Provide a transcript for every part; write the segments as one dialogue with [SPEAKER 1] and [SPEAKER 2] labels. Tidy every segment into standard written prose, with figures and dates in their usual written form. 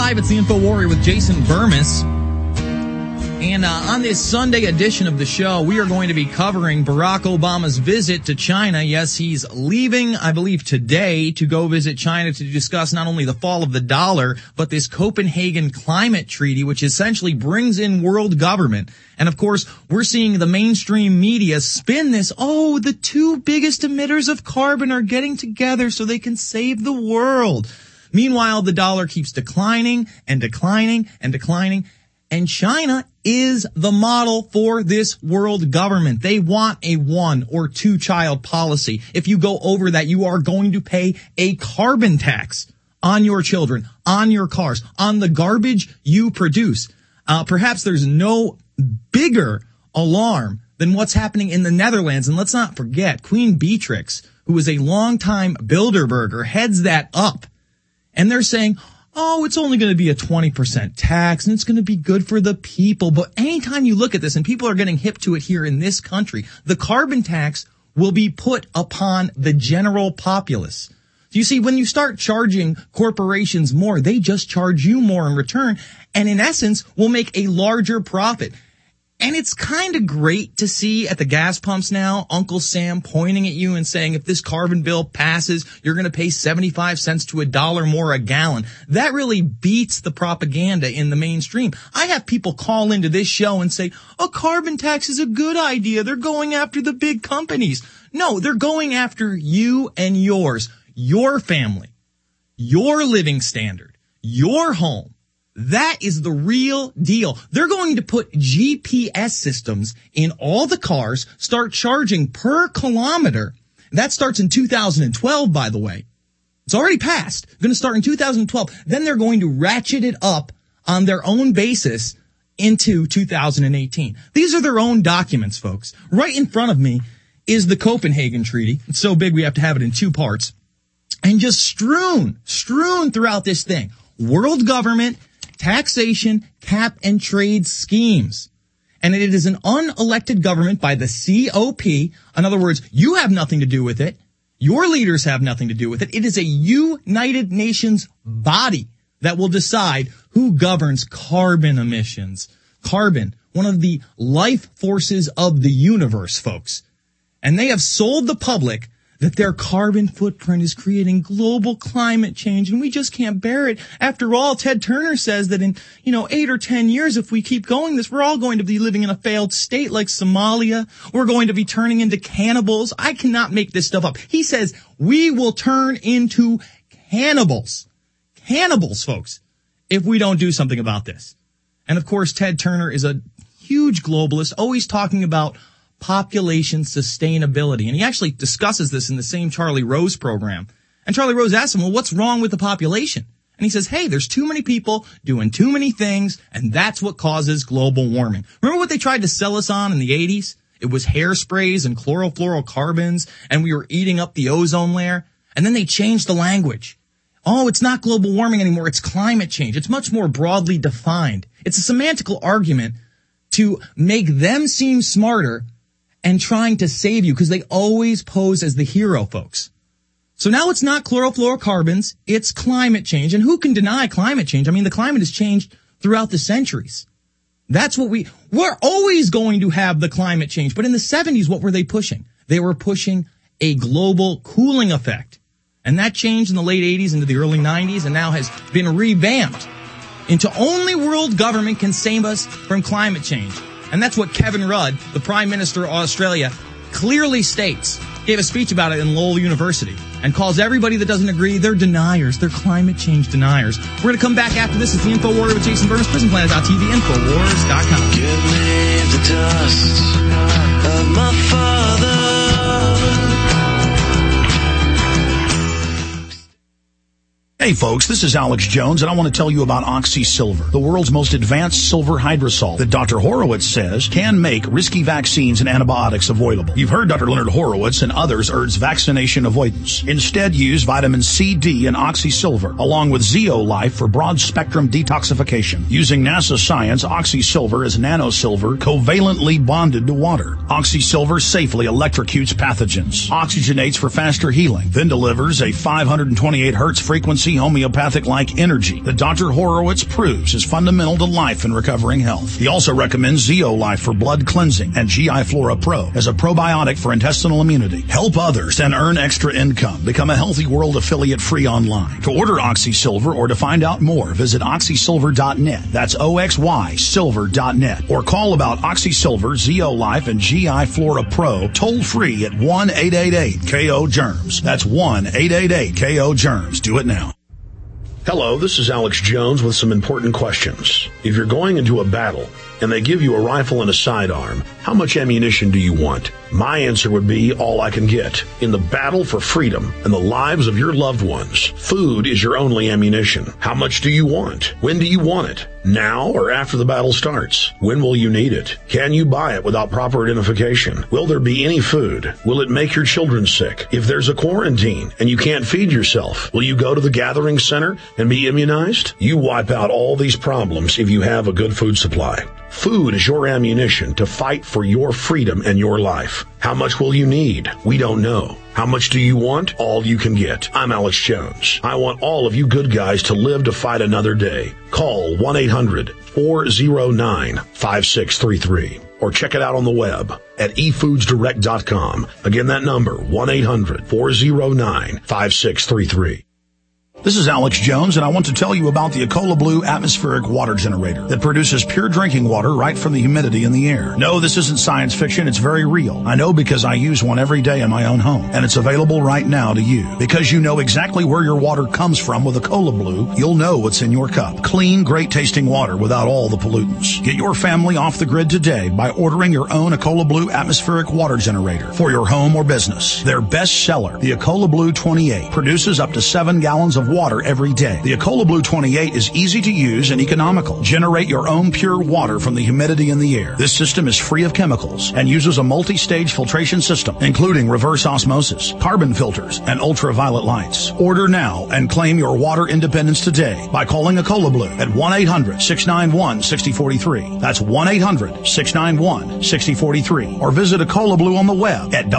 [SPEAKER 1] live. It's the Info Warrior with Jason Burmis. And on this Sunday edition of the show, we are going to be covering Barack Obama's visit to China. Yes, he's leaving, I believe, today to go visit China to discuss not only the fall of the dollar, but this Copenhagen Climate Treaty, which essentially brings in world government. And of course, we're seeing the mainstream media spin this, oh, the two biggest emitters of carbon are getting together so they can save the world. Meanwhile, the dollar keeps declining and declining and declining. And China is the model for this world government. They want a 1 or 2 child policy. If you go over that, you are going to pay a carbon tax on your children, on your cars, on the garbage you produce. Perhaps there's no bigger alarm than what's happening in the Netherlands. And let's not forget, Queen Beatrix, who is a longtime Bilderberger, heads that up. And they're saying, oh, it's only going to be a 20% tax and it's going to be good for the people. But anytime you look at this, and people are getting hip to it here in this country, the carbon tax will be put upon the general populace. You see, when you start charging corporations more, they just charge you more in return and in essence will make a larger profit. And it's kind of great to see at the gas pumps now, Uncle Sam pointing at you and saying, if this carbon bill passes, you're going to pay 75 cents to $1 more a gallon. That really beats the propaganda in the mainstream. I have people call into this show and say, a carbon tax is a good idea. They're going after the big companies. No, they're going after you and yours, your family, your living standard, your home. That is the real deal. They're going to put GPS systems in all the cars, start charging per kilometer. That starts in 2012, by the way. It's already passed. Going to start in 2012. Then they're going to ratchet it up on their own basis into 2018. These are their own documents, folks. Right in front of me is the Copenhagen Treaty. It's so big we have to have it in 2 parts. And just strewn throughout this thing. World government, taxation, cap, and trade schemes. And it is an unelected government by the COP. In other words, you have nothing to do with it. Your leaders have nothing to do with it. It is a United Nations body that will decide who governs carbon emissions. Carbon, one of the life forces of the universe, folks. And they have sold the public that their carbon footprint is creating global climate change, and we just can't bear it. After all, Ted Turner says that in, 8 or 10 years, if we keep going this, we're all going to be living in a failed state like Somalia. We're going to be turning into cannibals. I cannot make this stuff up. He says we will turn into cannibals. Cannibals, folks, if we don't do something about this. And of course, Ted Turner is a huge globalist, always talking about population sustainability. And he actually discusses this in the same Charlie Rose program. And Charlie Rose asks him, well, what's wrong with the population? And he says, hey, there's too many people doing too many things, and that's what causes global warming. Remember what they tried to sell us on in the 80s? It was hairsprays and chlorofluorocarbons, and we were eating up the ozone layer. And then they changed the language. Oh, it's not global warming anymore. It's climate change. It's much more broadly defined. It's a semantical argument to make them seem smarter and trying to save you, because they always pose as the hero, folks. So now it's not chlorofluorocarbons, it's climate change. And who can deny climate change? I mean, the climate has changed throughout the centuries. That's what we're always going to have the climate change. But in the 70s, what were they pushing? They were pushing a global cooling effect. And that changed in the late 80s into the early 90s and now has been revamped into only world government can save us from climate change. And that's what Kevin Rudd, the Prime Minister of Australia, clearly states. Gave a speech about it in Lowell University and calls everybody that doesn't agree, they're deniers. They're climate change deniers. We're going to come back after this. It's the Info Warrior with Jason Burns, PrisonPlanet.tv, Infowars.com.
[SPEAKER 2] Give me the dust of my father.
[SPEAKER 3] Hey folks, this is Alex Jones, and I want to tell you about Oxy Silver, the world's most advanced silver hydrosol that Dr. Horowitz says can make risky vaccines and antibiotics avoidable. You've heard Dr. Leonard Horowitz and others urge vaccination avoidance. Instead, use vitamin C, D, and Oxy Silver, along with Zeolife for broad-spectrum detoxification. Using NASA science, Oxy Silver is nanosilver covalently bonded to water. Oxy Silver safely electrocutes pathogens, oxygenates for faster healing, then delivers a 528 hertz frequency emergency homeopathic-like energy that Dr. Horowitz proves is fundamental to life and recovering health. He also recommends Zeolife for blood cleansing and GI Flora Pro as a probiotic for intestinal immunity. Help others and earn extra income. Become a Healthy World affiliate free online. To order Oxy Silver or to find out more, visit oxysilver.net. That's OXY silver.net. Or call about Oxy Silver, Zeolife, and GI Flora Pro toll free at 1-888-KO-GERMS. That's 1-888-KO-GERMS. Do it now.
[SPEAKER 4] Hello, this is Alex Jones with some important questions. If you're going into a battle and they give you a rifle and a sidearm, how much ammunition do you want? My answer would be all I can get. In the battle for freedom and the lives of your loved ones, food is your only ammunition. How much do you want? When do you want it? Now or after the battle starts? When will you need it? Can you buy it without proper identification? Will there be any food? Will it make your children sick? If there's a quarantine and you can't feed yourself, will you go to the gathering center and be immunized? You wipe out all these problems if you have a good food supply. Food is your ammunition to fight for your freedom and your life. How much will you need? We don't know. How much do you want? All you can get. I'm Alex Jones. I want all of you good guys to live to fight another day. Call 1-800-409-5633 or check it out on the web at efoodsdirect.com. Again, that number, 1-800-409-5633.
[SPEAKER 3] This is Alex Jones, and I want to tell you about the Ecola Blue atmospheric water generator that produces pure drinking water right from the humidity in the air. No, this isn't science fiction. It's very real. I know because I use one every day in my own home, and it's available right now to you. Because you know exactly where your water comes from with Ecola Blue, you'll know what's in your cup. Clean, great-tasting water without all the pollutants. Get your family off the grid today by ordering your own Ecola Blue atmospheric water generator for your home or business. Their best seller, the Ecola Blue 28, produces up to 7 gallons of water every day. The Ecola Blue 28 is easy to use and economical. Generate your own pure water from the humidity in the air. This system is free of chemicals and uses a multi-stage filtration system, including reverse osmosis, carbon filters, and ultraviolet lights. Order now and claim your water independence today by calling Ecola Blue at 1-800-691-6043. That's 1-800-691-6043. Or visit Ecola Blue on the web at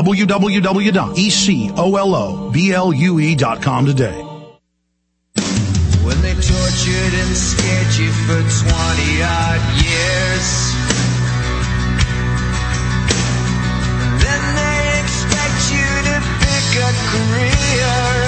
[SPEAKER 3] www.ecoloblu.com today.
[SPEAKER 2] When they tortured and scared you for 20-odd years, then they expect you to pick a career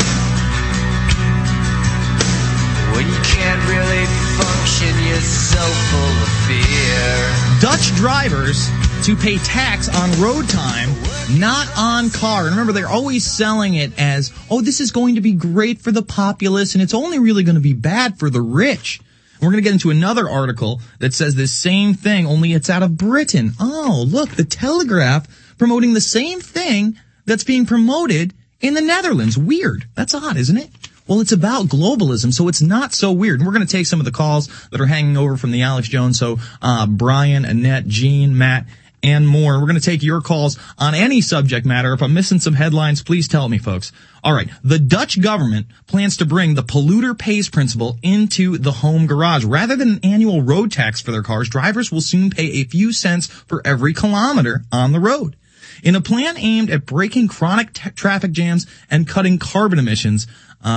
[SPEAKER 2] when you can't really function, you're so full of fear.
[SPEAKER 1] Dutch drivers to pay tax on road time, not on car. And remember, they're always selling it as, oh, this is going to be great for the populace, and it's only really going to be bad for the rich. And we're going to get into another article that says this same thing, only it's out of Britain. Oh, look, the Telegraph promoting the same thing that's being promoted in the Netherlands. Weird. That's odd, isn't it? Well, it's about globalism, so it's not so weird. And we're going to take some of the calls that are hanging over from the Alex Jones. So, Brian, Annette, Jean, Matt, and more. We're going to take your calls on any subject matter. If I'm missing some headlines, please tell me, folks. All right. The Dutch government plans to bring the polluter pays principle into the home garage. Rather than an annual road tax for their cars, drivers will soon pay a few cents for every kilometer on the road. In a plan aimed at breaking chronic traffic jams and cutting carbon emissions,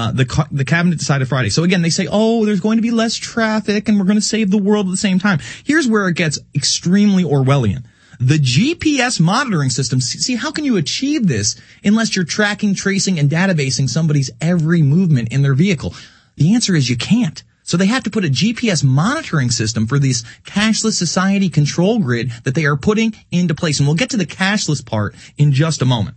[SPEAKER 1] the cabinet decided Friday. So again, they say, oh, there's going to be less traffic and we're going to save the world at the same time. Here's where it gets extremely Orwellian. The GPS monitoring system, see, how can you achieve this unless you're tracking, tracing, and databasing somebody's every movement in their vehicle? The answer is you can't. So they have to put a GPS monitoring system for this cashless society control grid that they are putting into place. And we'll get to the cashless part in just a moment.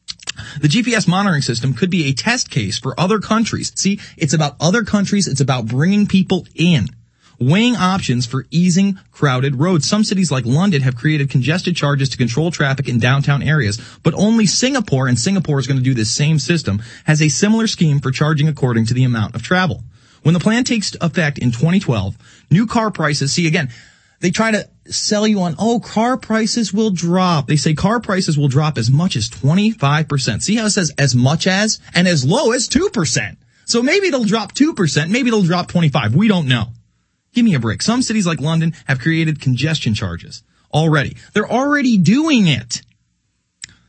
[SPEAKER 1] The GPS monitoring system could be a test case for other countries. See, it's about other countries. It's about bringing people in. Weighing options for easing crowded roads. Some cities like London have created congested charges to control traffic in downtown areas, but only Singapore, and Singapore is going to do this same system, has a similar scheme for charging according to the amount of travel. When the plan takes effect in 2012, new car prices, see again, they try to sell you on, oh, car prices will drop. They say car prices will drop as much as 25%. See how it says as much as and as low as 2%. So maybe it'll drop 2%, maybe it'll drop 25%. We don't know. Give me a break. Some cities like London have created congestion charges already. They're already doing it.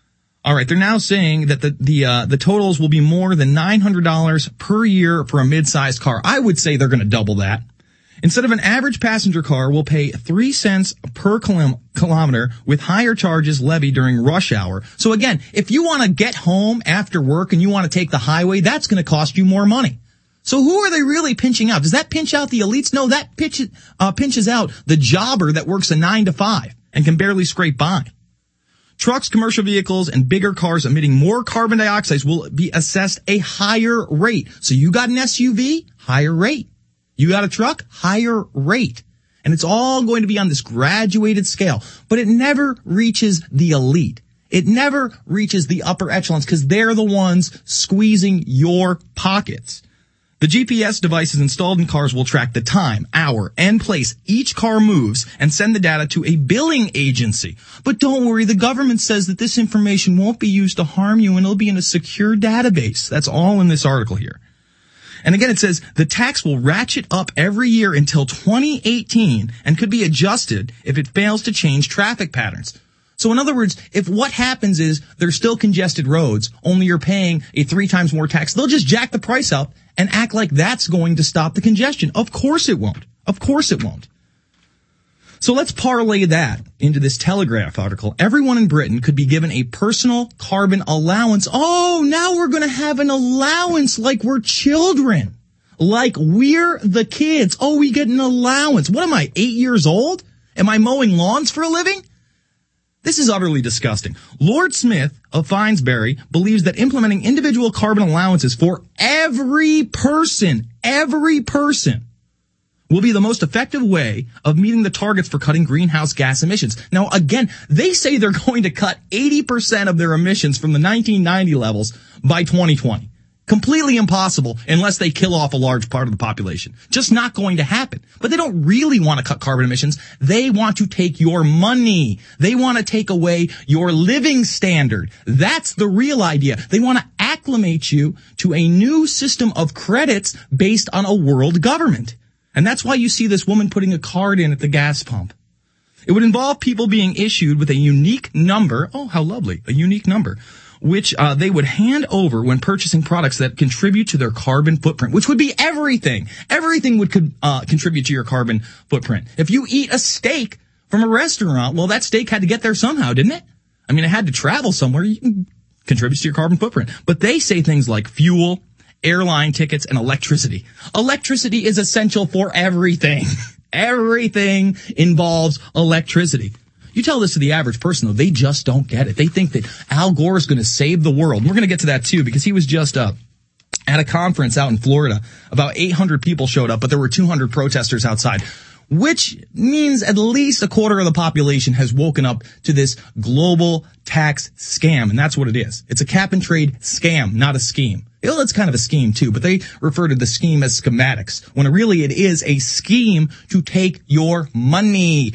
[SPEAKER 1] All right, they're now saying that the totals will be more than $900 per year for a mid-sized car. I would say they're going to double that. Instead of an average passenger car, we'll pay 3 cents per kilometer with higher charges levied during rush hour. So again, if you want to get home after work and you want to take the highway, that's going to cost you more money. So who are they really pinching out? Does that pinch out the elites? No, that pinches out the jobber that works a 9 to 5 and can barely scrape by. Trucks, commercial vehicles, and bigger cars emitting more carbon dioxide will be assessed a higher rate. So you got an SUV, higher rate. You got a truck, higher rate. And it's all going to be on this graduated scale. But it never reaches the elite. It never reaches the upper echelons because they're the ones squeezing your pockets. The GPS devices installed in cars will track the time, hour, and place each car moves and send the data to a billing agency. But don't worry, the government says that this information won't be used to harm you and it'll be in a secure database. That's all in this article here. And again, it says the tax will ratchet up every year until 2018 and could be adjusted if it fails to change traffic patterns. So in other words, if what happens is there's still congested roads, only you're paying a 3 times more tax, they'll just jack the price up and act like that's going to stop the congestion. Of course it won't. Of course it won't. So let's parlay that into this Telegraph article. Everyone in Britain could be given a personal carbon allowance. Oh, now we're going to have an allowance like we're children. Like we're the kids. Oh, we get an allowance. What am I, 8 years old? Am I mowing lawns for a living? This is utterly disgusting. Lord Smith of Finsbury believes that implementing individual carbon allowances for every person will be the most effective way of meeting the targets for cutting greenhouse gas emissions. Now, again, they say they're going to cut 80% of their emissions from the 1990 levels by 2020. Completely impossible unless they kill off a large part of the population. Just not going to happen. But they don't really want to cut carbon emissions. They want to take your money. They want to take away your living standard. That's the real idea. They want to acclimate you to a new system of credits based on a world government. And that's why you see this woman putting a card in at the gas pump. It would involve people being issued with a unique number. Oh, how lovely. A unique number. Which they would hand over when purchasing products that contribute to their carbon footprint, which would be everything. Everything would contribute to your carbon footprint. If you eat a steak from a restaurant, well, that steak had to get there somehow, didn't it? I mean, it had to travel somewhere. You contributes to your carbon footprint. But they say things like fuel, airline tickets, and electricity. Electricity is essential for everything. Everything involves electricity. You tell this to the average person, though, they just don't get it. They think that Al Gore is going to save the world. And we're going to get to that, too, because he was just at a conference out in Florida. About 800 people showed up, but there were 200 protesters outside, which means at least a quarter of the population has woken up to this global tax scam. And that's what it is. It's a cap-and-trade scam, not a scheme. Well, it's kind of a scheme, too, but they refer to the scheme as schematics, when really it is a scheme to take your money,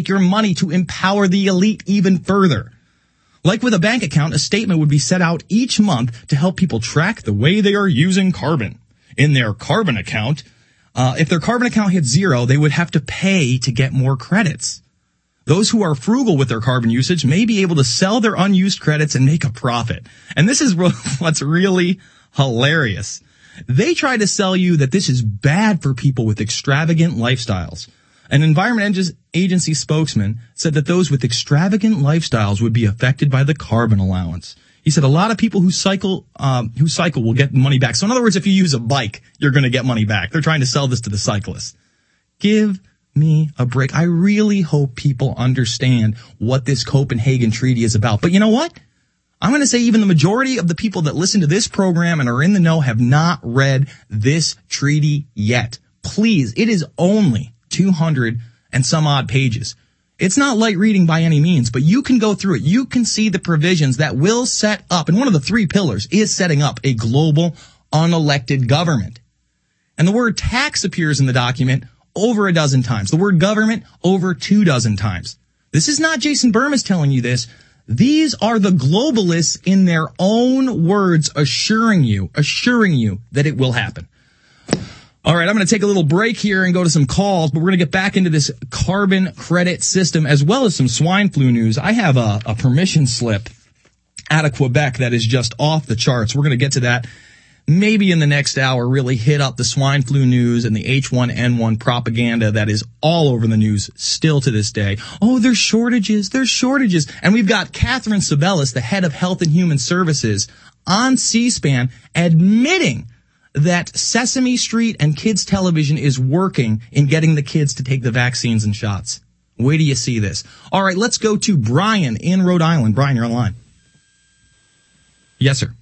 [SPEAKER 1] to empower the elite even further. Like with a bank account, a statement would be set out each month to help people track the way they are using carbon. In their carbon account, if their carbon account hits 0, they would have to pay to get more credits. Those who are frugal with their carbon usage may be able to sell their unused credits and make a profit. And this is what's really hilarious. They try to sell you that this is bad for people with extravagant lifestyles. An Environment Agency spokesman said that those with extravagant lifestyles would be affected by the carbon allowance. He said a lot of people who cycle will get money back. So in other words, if you use a bike, you're going to get money back. They're trying to sell this to the cyclists. Give me a break. I really hope people understand what this Copenhagen Treaty is about. But you know what? I'm going to say even the majority of the people that listen to this program and are in the know have not read this treaty yet. Please, it is only 200 and some odd pages. It's not light reading by any means, but you can go through it. You can see the provisions that will set up, and one of the 3 pillars is setting up a global unelected government. And the word tax appears in the document over a dozen times. The word government over 24 times. This is not Jason Burmis telling you this. These are the globalists in their own words assuring you that it will happen. All right, I'm going to take a little break here and go to some calls, but we're going to get back into this carbon credit system as well as some swine flu news. I have a permission slip out of Quebec that is just off the charts. We're going to get to that maybe in the next hour, really hit up the swine flu news and the H1N1 propaganda that is all over the news still to this day. Oh, there's shortages. And we've got Catherine Sebelius, the head of Health and Human Services, on C-SPAN admitting that Sesame Street and kids television is working in getting the kids to take the vaccines and shots. Wait till you see this. All right, let's go to Brian in Rhode Island. Brian, you're on the line. Yes, sir.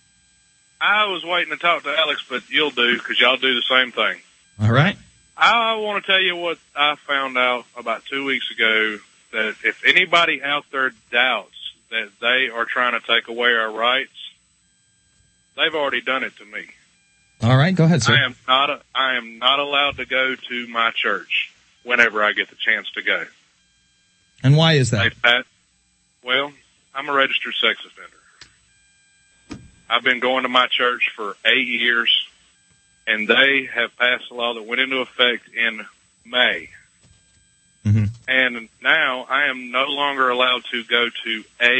[SPEAKER 5] I was waiting to talk to Alex, but you'll do because y'all do the same thing.
[SPEAKER 1] All right.
[SPEAKER 5] I want to tell you what I found out about 2 weeks ago, that if anybody out there doubts that they are trying to take away our rights, they've already done it to me.
[SPEAKER 1] All right, go ahead, sir.
[SPEAKER 5] I am not allowed to go to my church whenever I get the chance to go.
[SPEAKER 1] And why is that?
[SPEAKER 5] Well, I'm a registered sex offender. I've been going to my church for 8 years, and they have passed a law that went into effect in May.
[SPEAKER 1] Mm-hmm.
[SPEAKER 5] And now I am no longer allowed to go to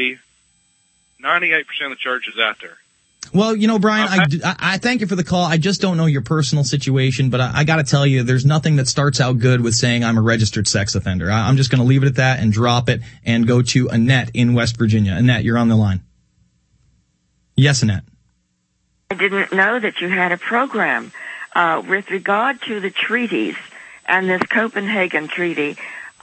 [SPEAKER 5] 98% of the churches out there.
[SPEAKER 1] Well, you know, Brian, I thank you for the call. I just don't know your personal situation, but I got to tell you, there's nothing that starts out good with saying I'm a registered sex offender. I'm just going to leave it at that and drop it and go to Annette in West Virginia. Annette, you're on the line. Yes, Annette.
[SPEAKER 6] I didn't know that you had a program with regard to the treaties and this Copenhagen Treaty.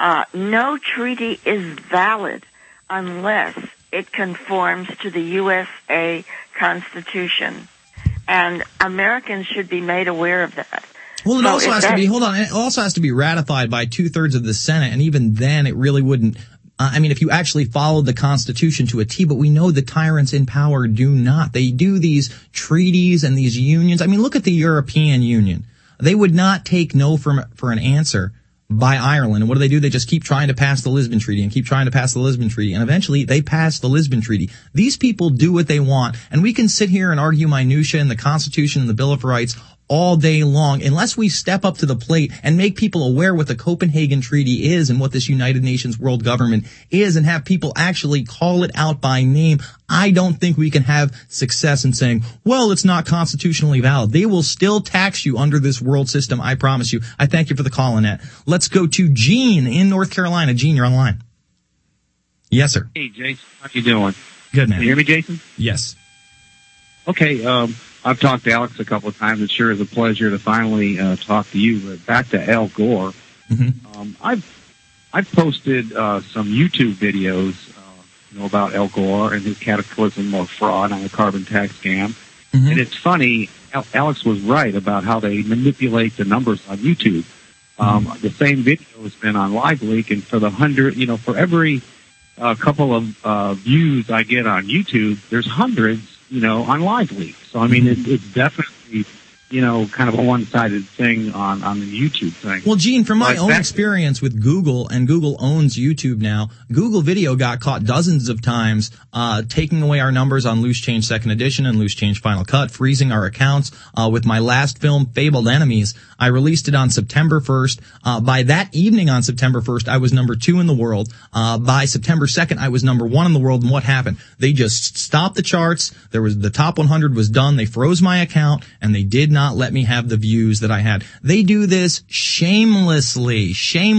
[SPEAKER 6] No treaty is valid unless it conforms to the USA Constitution, and Americans should be made aware of that.
[SPEAKER 1] Well, it also has to be, it also has to be ratified by 2/3 of the Senate, and even then it really wouldn't. I mean, if you actually followed the Constitution to a T, but we know the tyrants in power do not. They do these treaties and these unions. I mean, look at the European Union. They would not take no for an answer by Ireland. And what do? They just keep trying to pass the Lisbon Treaty and keep trying to pass the Lisbon Treaty. And eventually they pass the Lisbon Treaty. These people do what they want. And we can sit here and argue minutia and the Constitution and the Bill of Rights all day long, unless we step up to the plate and make people aware what the Copenhagen Treaty is and what this United Nations world government is, and have people actually call it out by name. I don't think we can have success in saying, well, it's not constitutionally valid. They will still tax you under this world system, I promise you. I thank you for the call, Annette. Let's go to Gene in North Carolina. Gene, you're online. Yes, sir.
[SPEAKER 7] Hey, Jason. How you doing?
[SPEAKER 1] Good, man.
[SPEAKER 7] Can you hear me, Jason?
[SPEAKER 1] Yes.
[SPEAKER 7] Okay, I've talked to Alex a couple of times. It sure is a pleasure to finally talk to you. But back to Al Gore.
[SPEAKER 1] Mm-hmm.
[SPEAKER 7] I've posted some YouTube videos, about Al Gore and his cataclysm of fraud on the carbon tax scam.
[SPEAKER 1] Mm-hmm.
[SPEAKER 7] And it's funny, Alex was right about how they manipulate the numbers on YouTube. The same video has been on LiveLeak, and for for every couple of views I get on YouTube, there's hundreds, on LiveLeak. So, I mean, it's definitely, kind of a one-sided thing on the YouTube thing.
[SPEAKER 1] Well, Gene, from my own experience with Google, and Google owns YouTube now, Google Video got caught dozens of times taking away our numbers on Loose Change Second Edition and Loose Change Final Cut, freezing our accounts. With my last film, Fabled Enemies, I released it on September 1st. By that evening on September 1st, I was number 2 in the world. By September 2nd, I was number 1 in the world. And what happened? They just stopped the charts. The top 100 was done. They froze my account, and they did not let me have the views that I had. They do this shamelessly.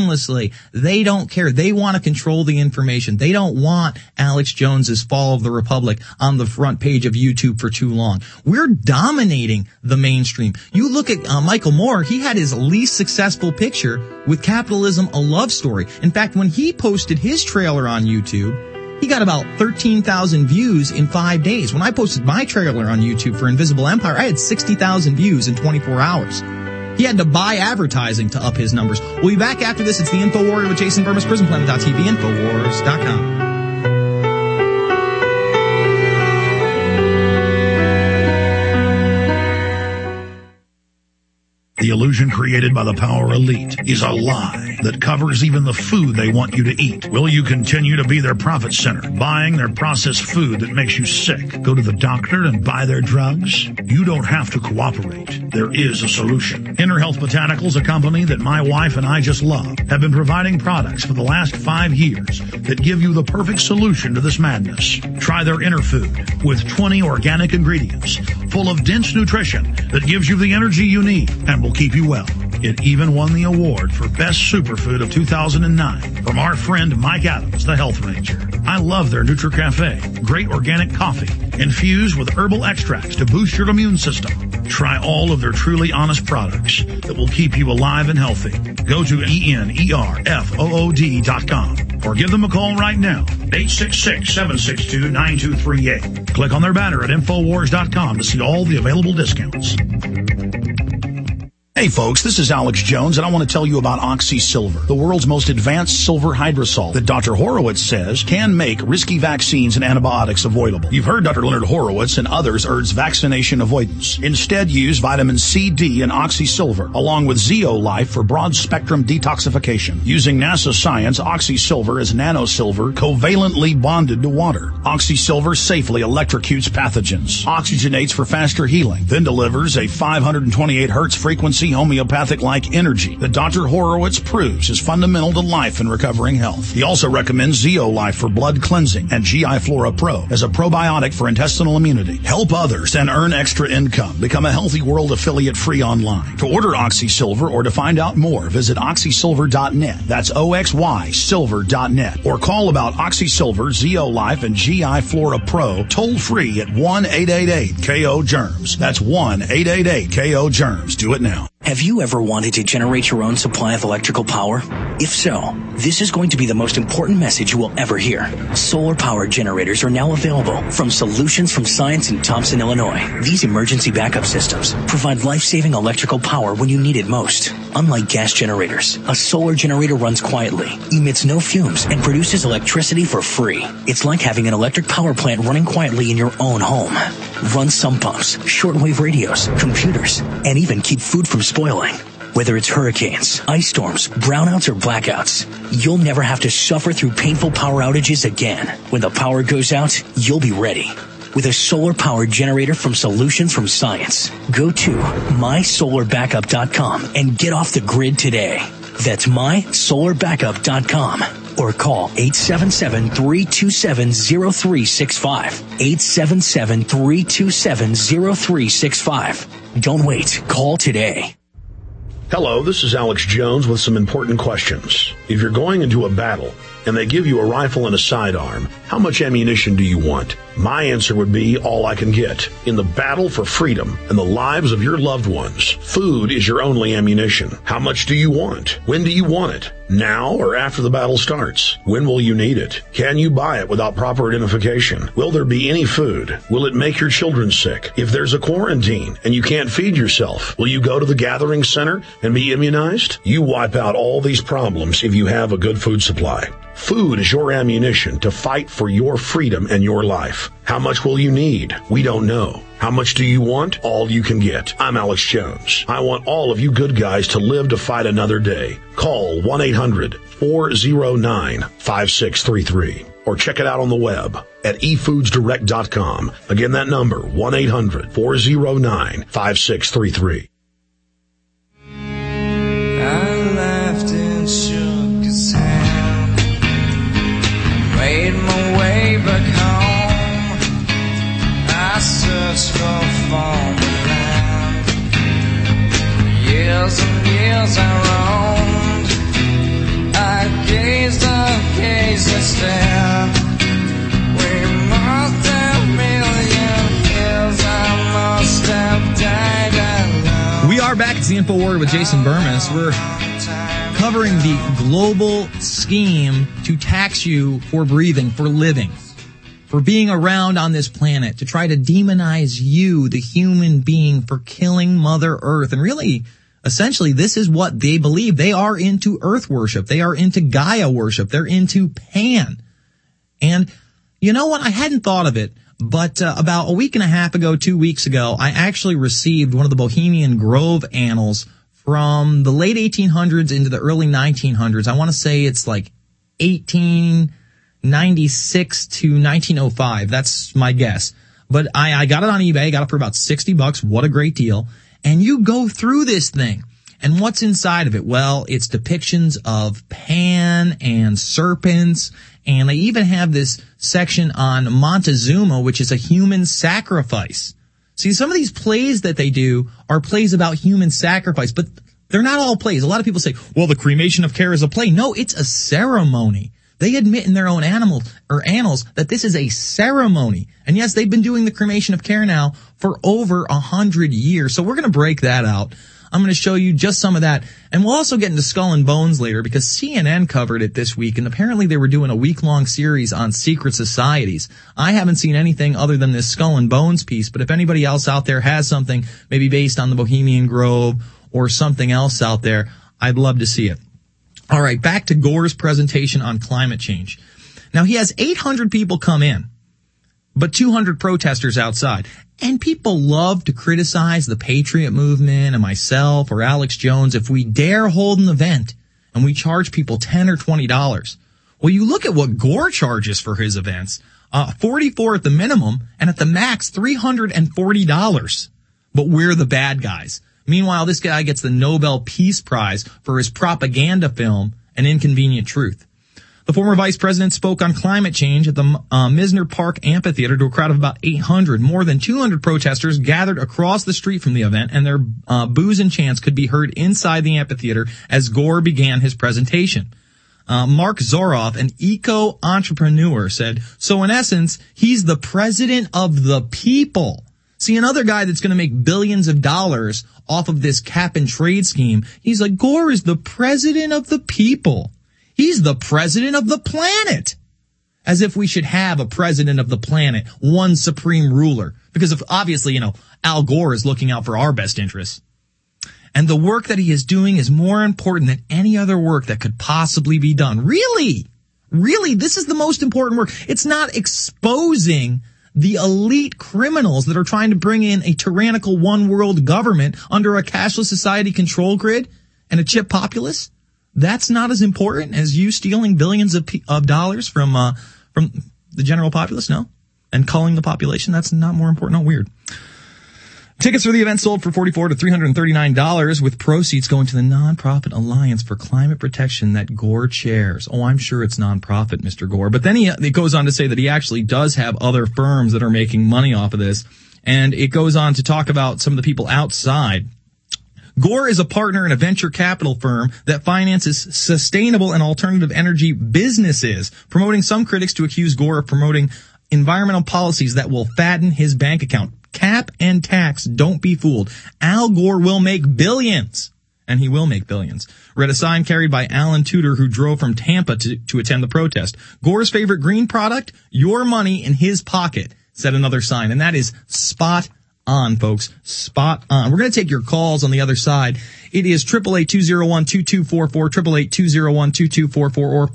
[SPEAKER 1] They don't care. They want to control the information. They don't want Alex Jones's Fall of the Republic on the front page of YouTube for too long. We're dominating the mainstream. You look at Michael Moore. He had his least successful picture with Capitalism, a Love Story. In fact, when he posted his trailer on YouTube, he got about 13,000 views in 5 days. When I posted my trailer on YouTube for Invisible Empire, I had 60,000 views in 24 hours. He had to buy advertising to up his numbers. We'll be back after this. It's the Info Warrior with Jason Burmis, PrisonPlanet.tv, Infowars.com.
[SPEAKER 3] The illusion created by the power elite is a lie that covers even the food they want you to eat. Will you continue to be their profit center, buying their processed food that makes you sick? Go to the doctor and buy their drugs? You don't have to cooperate. There is a solution. Inner Health Botanicals, a company that my wife and I just love, have been providing products for the last 5 years that give you the perfect solution to this madness. Try their Inner Food with 20 organic ingredients full of dense nutrition that gives you the energy you need and will keep you well. It even won the award for Best Superfood of 2009 from our friend Mike Adams, the Health Ranger. I love their NutriCafe, great organic coffee infused with herbal extracts to boost your immune system. Try all of their truly honest products that will keep you alive and healthy. Go to ENERFOOD.com or give them a call right now, 866-762-9238. Click on their banner at Infowars.com to see all the available discounts. Hey folks, this is Alex Jones, and I want to tell you about Oxy Silver, the world's most advanced silver hydrosol that Dr. Horowitz says can make risky vaccines and antibiotics avoidable. You've heard Dr. Leonard Horowitz and others urge vaccination avoidance. Instead, use vitamin C, D, and Oxy Silver, along with Zeolife for broad-spectrum detoxification. Using NASA science, Oxy Silver is nanosilver covalently bonded to water. Oxy Silver safely electrocutes pathogens, oxygenates for faster healing, then delivers a 528 hertz frequency homeopathic-like energy that Dr. Horowitz proves is fundamental to life and recovering health. He also recommends Zeolife for blood cleansing and GI Flora Pro as a probiotic for intestinal immunity. Help others and earn extra income. Become a Healthy World affiliate free online. To order Oxy Silver or to find out more, visit oxysilver.net. That's OXY silver.net. Or call about Oxy Silver, Zeolife, and GI Flora Pro toll free at 1-888-KO-GERMS. That's 1-888-KO-GERMS. Do it now.
[SPEAKER 8] Have you ever wanted to generate your own supply of electrical power? If so, this is going to be the most important message you will ever hear. Solar-powered generators are now available from Solutions from Science in Thompson, Illinois. These emergency backup systems provide life-saving electrical power when you need it most. Unlike gas generators, a solar generator runs quietly, emits no fumes, and produces electricity for free. It's like having an electric power plant running quietly in your own home. Run sump pumps, shortwave radios, computers, and even keep food from spoiling. Whether it's hurricanes, ice storms, brownouts, or blackouts, you'll never have to suffer through painful power outages again. When the power goes out, you'll be ready. With a solar-powered generator from Solutions from Science. Go to mysolarbackup.com and get off the grid today. That's mysolarbackup.com. Or call 877-327-0365. 877-327-0365. Don't wait. Call today.
[SPEAKER 4] Hello, this is Alex Jones with some important questions. If you're going into a battle and they give you a rifle and a sidearm, how much ammunition do you want? My answer would be all I can get. In the battle for freedom and the lives of your loved ones, food is your only ammunition. How much do you want? When do you want it? Now or after the battle starts? When will you need it? Can you buy it without proper identification? Will there be any food? Will it make your children sick? If there's a quarantine and you can't feed yourself, will you go to the gathering center and be immunized? You wipe out all these problems if you have a good food supply. Food is your ammunition to fight for your freedom and your life. How much will you need? We don't know. How much do you want? All you can get. I'm Alex Jones. I want all of you good guys to live to fight another day. Call 1-800-409-5633 or check it out on the web at efoodsdirect.com. Again, that number, 1-800-409-5633.
[SPEAKER 2] I laughed and shook his hand, made my way back home. I searched for foreign land. Years and years I roamed. I gazed and stared. We must have million years. I must have died alone.
[SPEAKER 1] We are back. It's the InfoWars with Jason Burmis. We're covering the global scheme to tax you for breathing, for living, for being around on this planet, to try to demonize you, the human being, for killing Mother Earth. And really, essentially, this is what they believe. They are into Earth worship. They are into Gaia worship. They're into Pan. And you know what? I hadn't thought of it, but about a week and a half ago, 2 weeks ago, I actually received one of the Bohemian Grove annals from the late 1800s into the early 1900s. I want to say it's like 1896 to 1905. That's my guess. But I got it on eBay, got it for about $60. What a great deal. And you go through this thing. And what's inside of it? Well, it's depictions of Pan and serpents. And they even have this section on Montezuma, which is a human sacrifice. See, some of these plays that they do are plays about human sacrifice, but they're not all plays. A lot of people say, well, the cremation of Care is a play. No, it's a ceremony. They admit in their own annals that this is a ceremony. And yes, they've been doing the cremation of Care now for over 100 years. So we're going to break that out. I'm going to show you just some of that. And we'll also get into Skull and Bones later because CNN covered it this week. And apparently they were doing a week-long series on secret societies. I haven't seen anything other than this Skull and Bones piece. But if anybody else out there has something maybe based on the Bohemian Grove or something else out there, I'd love to see it. All right, back to Gore's presentation on climate change. Now, he has 800 people come in, but 200 protesters outside. And people love to criticize the Patriot movement and myself or Alex Jones if we dare hold an event and we charge people $10 or $20. Well, you look at what Gore charges for his events, $44 at the minimum and at the max $340. But we're the bad guys. Meanwhile, this guy gets the Nobel Peace Prize for his propaganda film, An Inconvenient Truth. The former vice president spoke on climate change at the Misner Park Amphitheater to a crowd of about 800. More than 200 protesters gathered across the street from the event, and their boos and chants could be heard inside the amphitheater as Gore began his presentation. Mark Zoroff, an eco-entrepreneur, said, so in essence, he's the president of the people. See, another guy that's going to make billions of dollars off of this cap and trade scheme, he's like, Gore is the president of the people. He's the president of the planet. As if we should have a president of the planet, one supreme ruler. Because of, obviously, Al Gore is looking out for our best interests. And the work that he is doing is more important than any other work that could possibly be done. Really? Really? This is the most important work. It's not exposing the elite criminals that are trying to bring in a tyrannical one world government under a cashless society control grid and a chip populace. That's not as important as you stealing billions of dollars from the general populace, no? And culling the population, that's not more important. Oh, weird. Tickets for the event sold for $44 to $339 with proceeds going to the nonprofit Alliance for Climate Protection that Gore chairs. Oh, I'm sure it's nonprofit, Mr. Gore. But then it goes on to say that he actually does have other firms that are making money off of this. And it goes on to talk about some of the people outside. Gore is a partner in a venture capital firm that finances sustainable and alternative energy businesses, promoting some critics to accuse Gore of promoting environmental policies that will fatten his bank account. Cap and tax, don't be fooled. Al Gore will make billions, and he will make billions. Read a sign carried by Alan Tudor, who drove from Tampa to attend the protest. Gore's favorite green product? Your money in his pocket, said another sign, and that is spot on, folks. Spot on. We're going to take your calls on the other side. It is 888-201-2244, 888-201-2244, or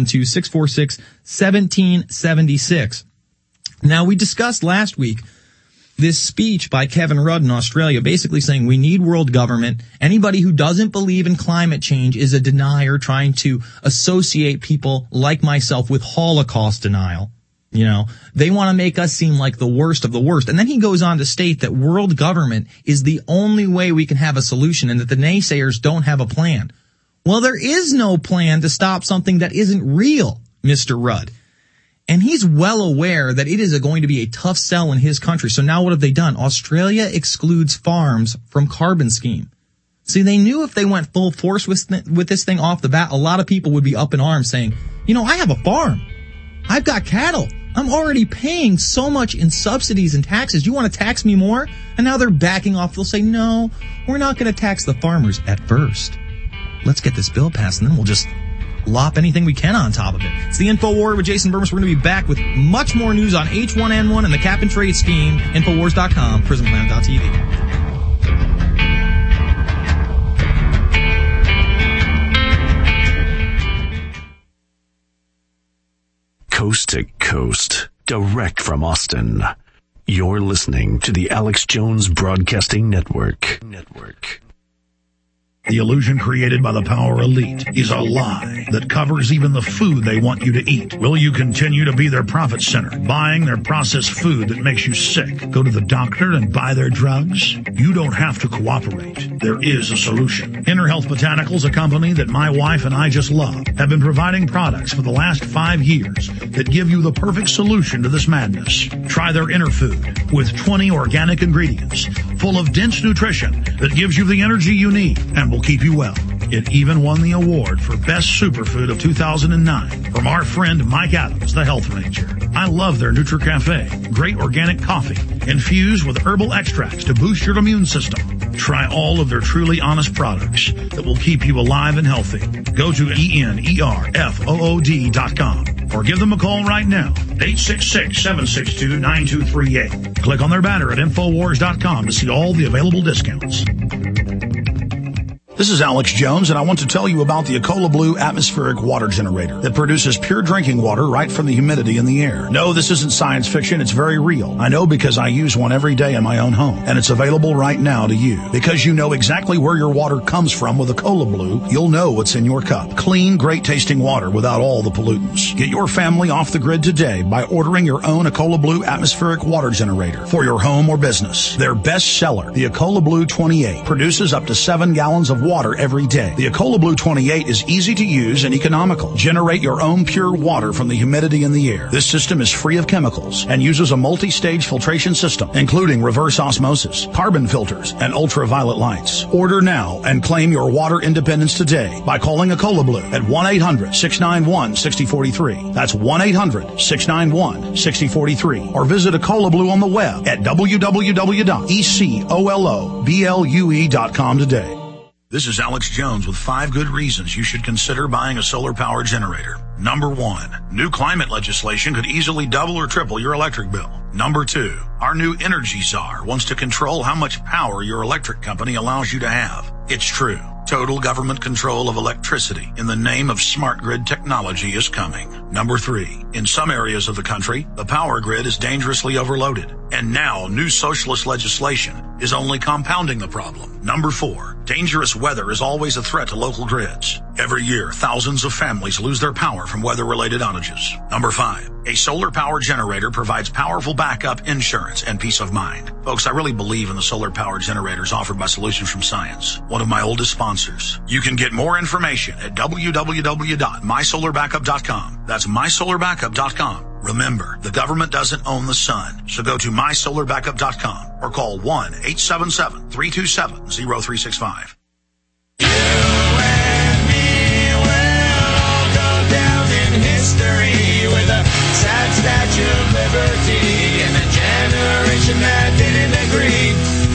[SPEAKER 1] 512-646-1776. Now, we discussed last week this speech by Kevin Rudd in Australia, basically saying we need world government. Anybody who doesn't believe in climate change is a denier trying to associate people like myself with Holocaust denial. They want to make us seem like the worst of the worst. And then he goes on to state that world government is the only way we can have a solution and that the naysayers don't have a plan. Well, there is no plan to stop something that isn't real, Mr. Rudd. And he's well aware that it is going to be a tough sell in his country. So now what have they done? Australia excludes farms from carbon scheme. See, they knew if they went full force with this thing off the bat, a lot of people would be up in arms saying, I have a farm. I've got cattle. I'm already paying so much in subsidies and taxes. You want to tax me more? And now they're backing off. They'll say, no, we're not going to tax the farmers at first. Let's get this bill passed, and then we'll just lop anything we can on top of it. It's the InfoWar with Jason Burmis. We're going to be back with much more news on H1N1 and the cap and trade scheme. Infowars.com, PrisonPlanet.tv.
[SPEAKER 9] Coast to coast, direct from Austin. You're listening to the Alex Jones Broadcasting Network.
[SPEAKER 3] The illusion created by the power elite is a lie that covers even the food they want you to eat. Will you continue to be their profit center, buying their processed food that makes you sick? Go to the doctor and buy their drugs? You don't have to cooperate. There is a solution. Inner Health Botanicals, a company that my wife and I just love, have been providing products for the last 5 years that give you the perfect solution to this madness. Try their Inner Food with 20 organic ingredients full of dense nutrition that gives you the energy you need and will keep you well. It even won the award for Best Superfood of 2009 from our friend Mike Adams, the Health Ranger. I love their NutriCafe, great organic coffee infused with herbal extracts to boost your immune system. Try all of their truly honest products that will keep you alive and healthy. Go to ENERFOOD.com or give them a call right now, 866-762-9238. Click on their banner at Infowars.com to see all the available discounts. This is Alex Jones, and I want to tell you about the Ecola Blue atmospheric water generator that produces pure drinking water right from the humidity in the air. No, this isn't science fiction. It's very real. I know because I use one every day in my own home, and it's available right now to you. Because you know exactly where your water comes from with Ecola Blue, you'll know what's in your cup. Clean, great-tasting water without all the pollutants. Get your family off the grid today by ordering your own Ecola Blue atmospheric water generator for your home or business. Their best seller, the Ecola Blue 28, produces up to 7 gallons of water every day. The Ecola Blue 28 is easy to use and economical. Generate your own pure water from the humidity in the air. This system is free of chemicals and uses a multi-stage filtration system, including reverse osmosis, carbon filters, and ultraviolet lights. Order now and claim your water independence today by calling Ecola Blue at 1-800-691-6043. That's 1-800-691-6043. Or visit Ecola Blue on the web at www.ecoloblu.com today. This is Alex Jones with 5 good reasons you should consider buying a solar power generator. Number 1, new climate legislation could easily double or triple your electric bill. Number 2, our new energy czar wants to control how much power your electric company allows you to have. It's true. Total government control of electricity in the name of smart grid technology is coming. Number 3, in some areas of the country, the power grid is dangerously overloaded. And now new socialist legislation is only compounding the problem. Number 4, dangerous weather is always a threat to local grids. Every year, thousands of families lose their power from weather-related outages. Number 5, a solar power generator provides powerful backup insurance and peace of mind. Folks, I really believe in the solar power generators offered by Solutions from Science, one of my oldest sponsors. You can get more information at www.mysolarbackup.com. That's mysolarbackup.com. Remember, the government doesn't own the sun, so go to mysolarbackup.com or call 1-877-327-0365.
[SPEAKER 2] You and me will all go down in history with a sad Statue of Liberty and a generation that didn't agree.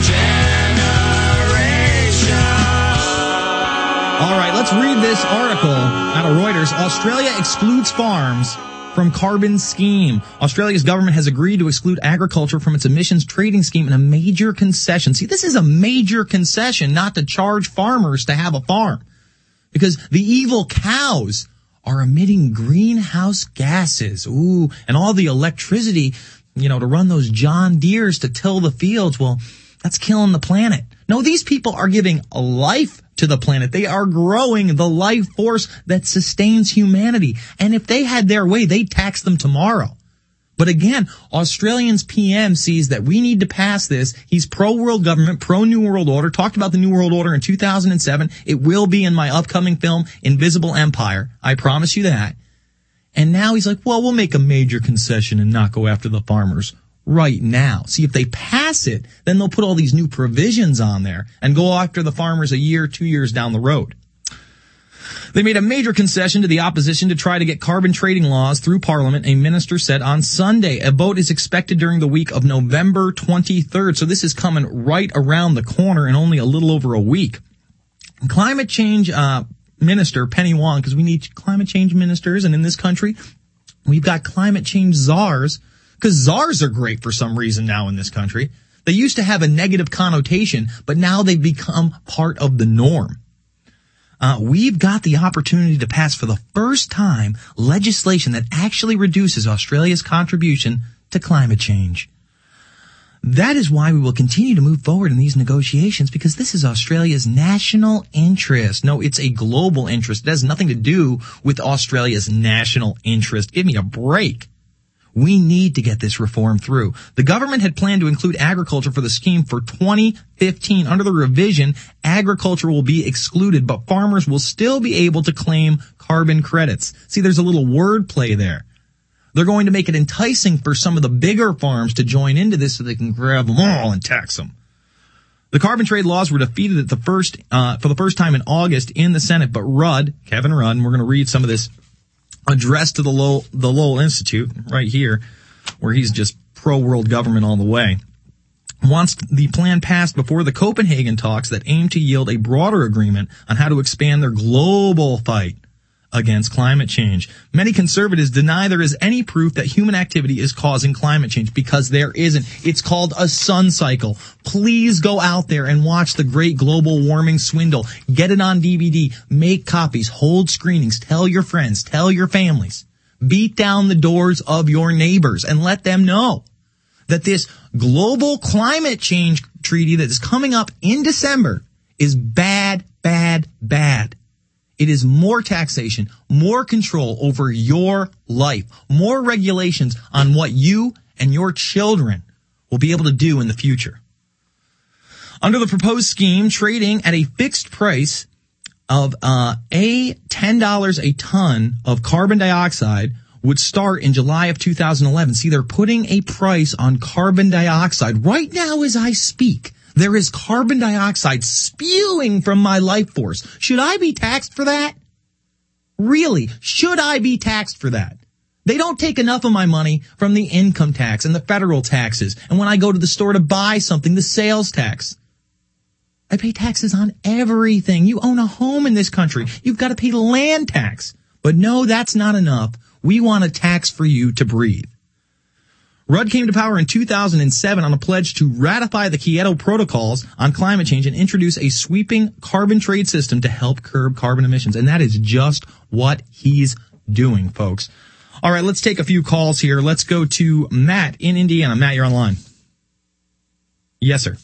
[SPEAKER 1] All right, let's read this article out of Reuters. Australia excludes farms from carbon scheme. Australia's government has agreed to exclude agriculture from its emissions trading scheme in a major concession. See, this is a major concession not to charge farmers to have a farm, because the evil cows are emitting greenhouse gases. Ooh, and all the electricity, to run those John Deeres to till the fields, well, that's killing the planet. No, these people are giving life to the planet. They are growing the life force that sustains humanity. And if they had their way, they'd tax them tomorrow. But again, Australia's PM sees that we need to pass this. He's pro-world government, pro-New World Order, talked about the New World Order in 2007. It will be in my upcoming film, Invisible Empire. I promise you that. And now he's like, well, we'll make a major concession and not go after the farmers right now. See, if they pass it, then they'll put all these new provisions on there and go after the farmers a year, 2 years down the road. They made a major concession to the opposition to try to get carbon trading laws through Parliament, a minister said on Sunday. A vote is expected during the week of November 23rd, so this is coming right around the corner in only a little over a week. Climate change minister Penny Wong, because we need climate change ministers, and in this country, we've got climate change czars, because czars are great for some reason now in this country. They used to have a negative connotation, but now they've become part of the norm. We've got the opportunity to pass for the first time legislation that actually reduces Australia's contribution to climate change. That is why we will continue to move forward in these negotiations, because this is Australia's national interest. No, it's a global interest. It has nothing to do with Australia's national interest. Give me a break. We need to get this reform through. The government had planned to include agriculture for the scheme for 2015. Under the revision, agriculture will be excluded, but farmers will still be able to claim carbon credits. See, there's a little wordplay there. They're going to make it enticing for some of the bigger farms to join into this so they can grab them all and tax them. The carbon trade laws were defeated at for the first time in August in the Senate, but Kevin Rudd, and we're going to read some of this address to the Lowell Institute right here, where he's just pro-world government all the way, wants the plan passed before the Copenhagen talks that aim to yield a broader agreement on how to expand their global fight against climate change. Many conservatives deny there is any proof that human activity is causing climate change, because there isn't. It's called a sun cycle. Please go out there and watch the great global warming swindle. Get it on DVD. Make copies. Hold screenings. Tell your friends. Tell your families. Beat down the doors of your neighbors and let them know that this global climate change treaty that is coming up in December is bad, bad, bad. It is more taxation, more control over your life, more regulations on what you and your children will be able to do in the future. Under the proposed scheme, trading at a fixed price of $10 a ton of carbon dioxide would start in July of 2011. See, they're putting a price on carbon dioxide right now as I speak. There is carbon dioxide spewing from my life force. Should I be taxed for that? Really? Should I be taxed for that? They don't take enough of my money from the income tax and the federal taxes. And when I go to the store to buy something, the sales tax. I pay taxes on everything. You own a home in this country. You've got to pay land tax. But no, that's not enough. We want a tax for you to breathe. Rudd came to power in 2007 on a pledge to ratify the Kyoto Protocols on climate change and introduce a sweeping carbon trade system to help curb carbon emissions. And that is just what he's doing, folks. All right, let's take a few calls here. Let's go to Matt in Indiana. Matt, you're online. Yes, sir.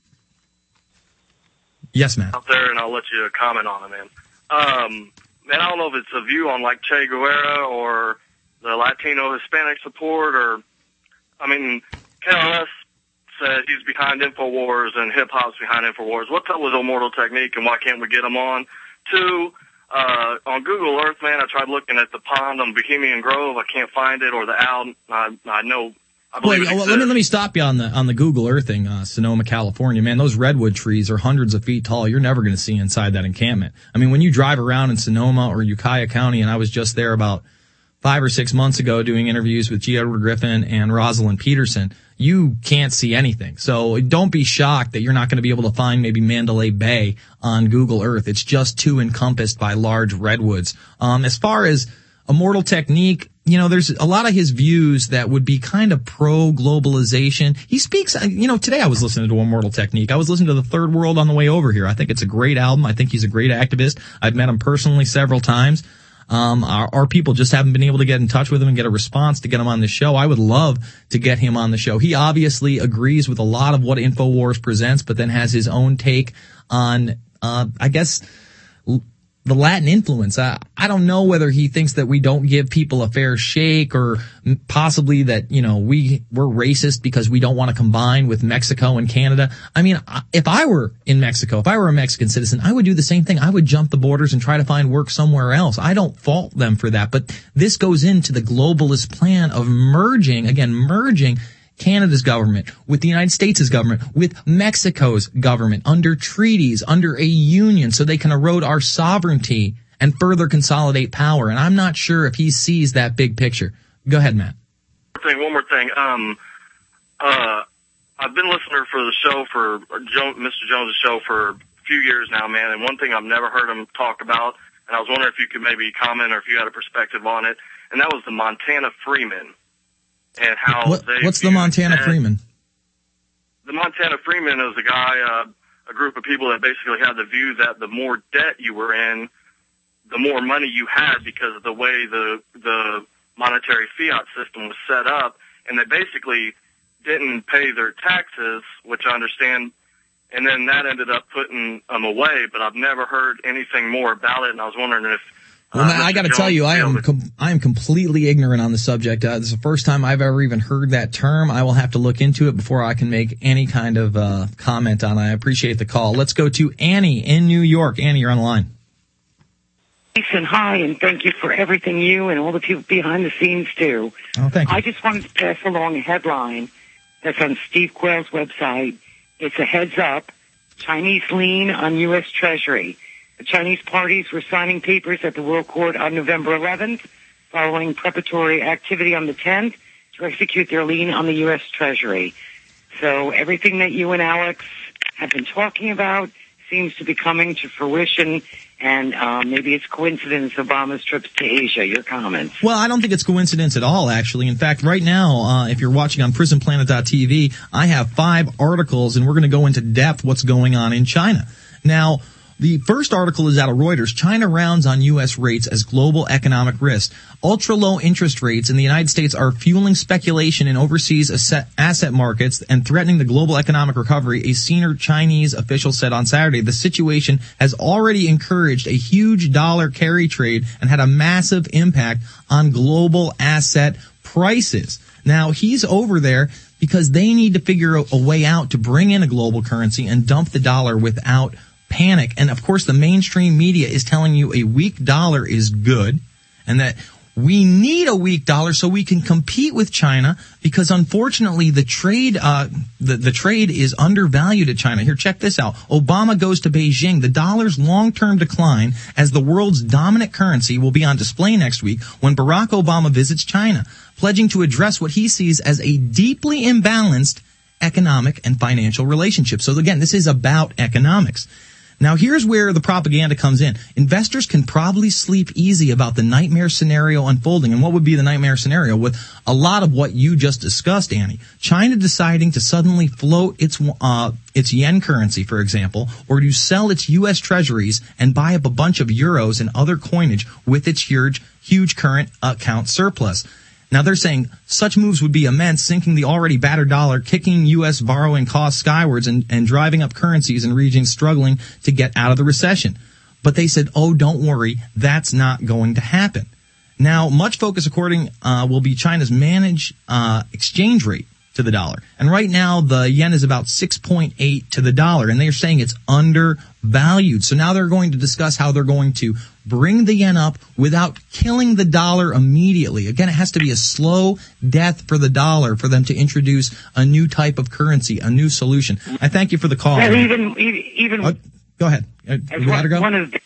[SPEAKER 1] Yes, Matt.
[SPEAKER 10] Out there, and I'll let you comment on it, man. Man, I don't know if it's a view on like Che Guevara or the Latino Hispanic support, or I mean, KRS says he's behind InfoWars and hip-hop's behind InfoWars. What's up with Immortal Technique, and why can't we get them on? Two, on Google Earth, man, I tried looking at the pond on Bohemian Grove. I can't find it, or the owl. I know. I believe it exists.
[SPEAKER 1] Let me stop you on the Google Earthing, Sonoma, California. Man, those redwood trees are hundreds of feet tall. You're never going to see inside that encampment. I mean, when you drive around in Sonoma or Ukiah County, and I was just there about 5 or 6 months ago doing interviews with G. Edward Griffin and Rosalind Peterson, you can't see anything. So don't be shocked that you're not going to be able to find maybe Mandalay Bay on Google Earth. It's just too encompassed by large redwoods. As far as Immortal Technique, you know, there's a lot of his views that would be kind of pro-globalization. He speaks, you know, today I was listening to Immortal Technique. I was listening to The Third World on the way over here. I think it's a great album. I think he's a great activist. I've met him personally several times. Our people just haven't been able to get in touch with him and get a response to get him on the show. I would love to get him on the show. He obviously agrees with a lot of what InfoWars presents, but then has his own take on, I guess, the Latin influence. I don't know whether he thinks that we don't give people a fair shake, or possibly that, you know, we're racist because we don't want to combine with Mexico and Canada. I mean, if I were in Mexico, if I were a Mexican citizen, I would do the same thing. I would jump the borders and try to find work somewhere else. I don't fault them for that. But this goes into the globalist plan of merging Canada's government with the United States' government, with Mexico's government, under treaties, under a union, so they can erode our sovereignty and further consolidate power. And I'm not sure if he sees that big picture. Go ahead, Matt.
[SPEAKER 10] One more thing. I've been listening for the show, for Mr. Jones' show, for a few years now, man, and one thing I've never heard him talk about, and I was wondering if you could maybe comment or if you had a perspective on it, and that was the Montana Freemen. And how
[SPEAKER 1] what's the Montana Freeman?
[SPEAKER 10] The Montana Freeman is a guy, a group of people that basically had the view that the more debt you were in, the more money you had, because of the way the monetary fiat system was set up. And they basically didn't pay their taxes, which I understand, and then that ended up putting them away, but I've never heard anything more about it, and I was wondering if
[SPEAKER 1] well, I got to tell you, I am completely ignorant on the subject. This is the first time I've ever even heard that term. I will have to look into it before I can make any kind of comment on it. I appreciate the call. Let's go to Annie in New York. Annie, you're on the line.
[SPEAKER 11] Jason, hi, and thank you for everything you and all the people behind the scenes do.
[SPEAKER 1] Oh, thank you.
[SPEAKER 11] I just wanted to pass along a headline that's on Steve Quayle's website. It's a heads up, Chinese lean on U.S. Treasury. The Chinese parties were signing papers at the World Court on November 11th, following preparatory activity on the 10th to execute their lien on the U.S. Treasury. So everything that you and Alex have been talking about seems to be coming to fruition, and maybe it's coincidence Obama's trips to Asia. Your comments?
[SPEAKER 1] Well, I don't think it's coincidence at all, actually. In fact, right now, if you're watching on PrisonPlanet.tv, I have 5 articles, and we're going to go into depth what's going on in China. Now, the first article is out of Reuters. China rounds on U.S. rates as global economic risk. Ultra-low interest rates in the United States are fueling speculation in overseas asset markets and threatening the global economic recovery, a senior Chinese official said on Saturday. The situation has already encouraged a huge dollar carry trade and had a massive impact on global asset prices. Now, he's over there because they need to figure a way out to bring in a global currency and dump the dollar without panic. And of course, the mainstream media is telling you a weak dollar is good and that we need a weak dollar so we can compete with China, because unfortunately the trade the trade is undervalued at China. Here, check this out. Obama goes to Beijing. The dollar's long-term decline as the world's dominant currency will be on display next week when Barack Obama visits China, pledging to address what he sees as a deeply imbalanced economic and financial relationship. So again, this is about economics. Now, here's where the propaganda comes in. Investors can probably sleep easy about the nightmare scenario unfolding. And what would be the nightmare scenario? With a lot of what you just discussed, Annie. China deciding to suddenly float its yen currency, for example, or to sell its U.S. treasuries and buy up a bunch of euros and other coinage with its huge current account surplus. Now, they're saying such moves would be immense, sinking the already battered dollar, kicking U.S. borrowing costs skywards, and driving up currencies in regions struggling to get out of the recession. But they said, oh, don't worry, that's not going to happen. Now, much focus, will be China's managed exchange rate to the dollar. And right now, the yen is about 6.8 to the dollar, and they're saying it's undervalued. So now they're going to discuss how they're going to bring the yen up without killing the dollar immediately. Again, it has to be a slow death for the dollar for them to introduce a new type of currency, a new solution. I thank you for the call.
[SPEAKER 11] Well, even
[SPEAKER 1] go ahead.
[SPEAKER 11] One of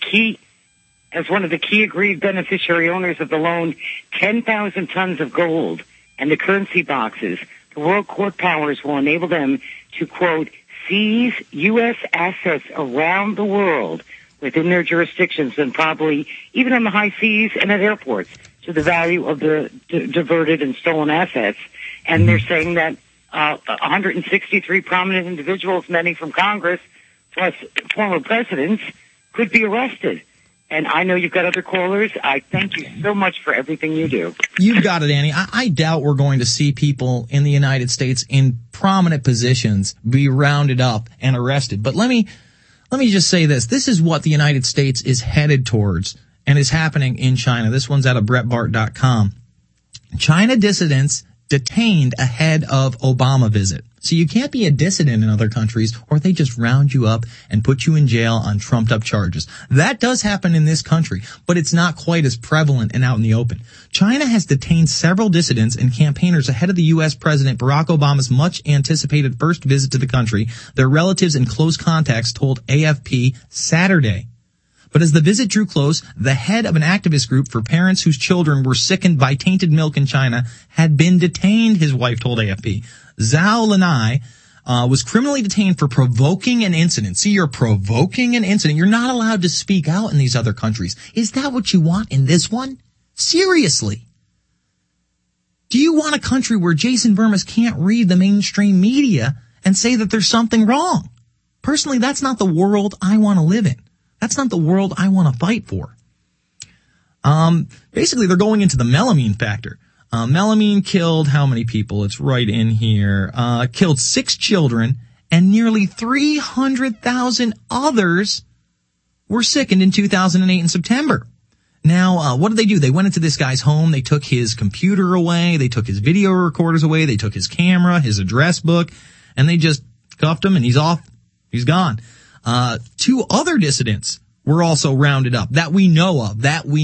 [SPEAKER 11] the key agreed beneficiary owners of the loan, 10,000 tons of gold and the currency boxes, the World Court powers will enable them to, quote, seize U.S. assets around the world within their jurisdictions and probably even on the high seas and at airports to the value of the diverted and stolen assets. And they're saying that 163 prominent individuals, many from Congress, plus former presidents, could be arrested. And I know you've got other callers. I thank you so much for everything you do.
[SPEAKER 1] You've got it, Annie. I doubt we're going to see people in the United States in prominent positions be rounded up and arrested. But let me just say this. This is what the United States is headed towards and is happening in China. This one's out of BrettBart.com. China dissidents detained ahead of Obama visit. So you can't be a dissident in other countries, or they just round you up and put you in jail on trumped up charges. That does happen in this country, but it's not quite as prevalent and out in the open. China has detained several dissidents and campaigners ahead of the U.S. President Barack Obama's much anticipated first visit to the country, their relatives and close contacts told AFP Saturday. But as the visit drew close, the head of an activist group for parents whose children were sickened by tainted milk in China had been detained, his wife told AFP. Zhao Lanai was criminally detained for provoking an incident. See, you're provoking an incident. You're not allowed to speak out in these other countries. Is that what you want in this one? Seriously. Do you want a country where Jason Vermis can't read the mainstream media and say that there's something wrong? Personally, that's not the world I want to live in. That's not the world I want to fight for. Basically, they're going into the melamine factor. Melamine killed how many people? It's right in here. Killed 6 children, and nearly 300,000 others were sickened in 2008 in September. Now, what did they do? They went into this guy's home. They took his computer away. They took his video recorders away. They took his camera, his address book, and they just cuffed him, and he's off. He's gone. 2 other dissidents were also rounded up that we know of.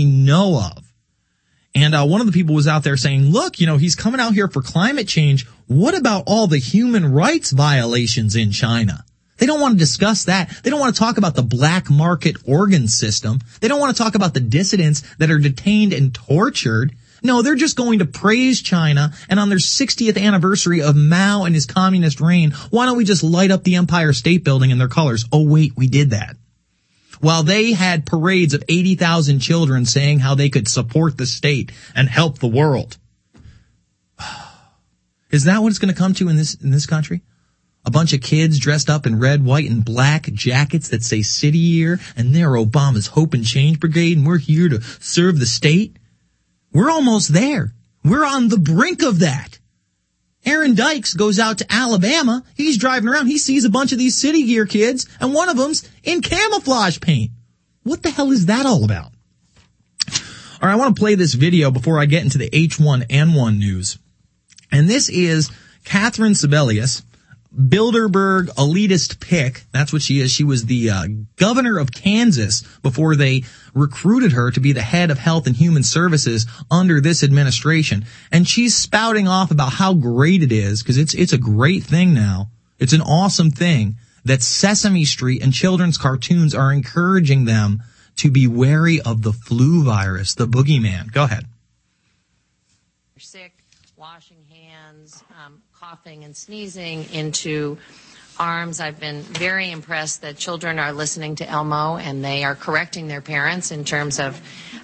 [SPEAKER 1] And one of the people was out there saying, look, he's coming out here for climate change. What about all the human rights violations in China? They don't want to discuss that. They don't want to talk about the black market organ system. They don't want to talk about the dissidents that are detained and tortured. No, they're just going to praise China, and on their 60th anniversary of Mao and his communist reign, why don't we just light up the Empire State Building in their colors? Oh, wait, we did that. While they had parades of 80,000 children saying how they could support the state and help the world. Is that what it's going to come to in this country? A bunch of kids dressed up in red, white, and black jackets that say City Year, and they're Obama's Hope and Change Brigade, and we're here to serve the state? We're almost there. We're on the brink of that. Aaron Dykes goes out to Alabama. He's driving around. He sees a bunch of these City Gear kids, and one of them's in camouflage paint. What the hell is that all about? All right, I want to play this video before I get into the H1N1 news. And this is Catherine Sebelius, Bilderberg elitist pick. That's what she is. She was the governor of Kansas before they recruited her to be the head of Health and Human Services under this administration. And she's spouting off about how great it is, because it's a great thing now. It's an awesome thing that Sesame Street and children's cartoons are encouraging them to be wary of the flu virus, the boogeyman. Go ahead.
[SPEAKER 12] You're sick, washing hands, coughing and sneezing into arms. I've been very impressed that children are listening to Elmo, and they are correcting their parents in terms of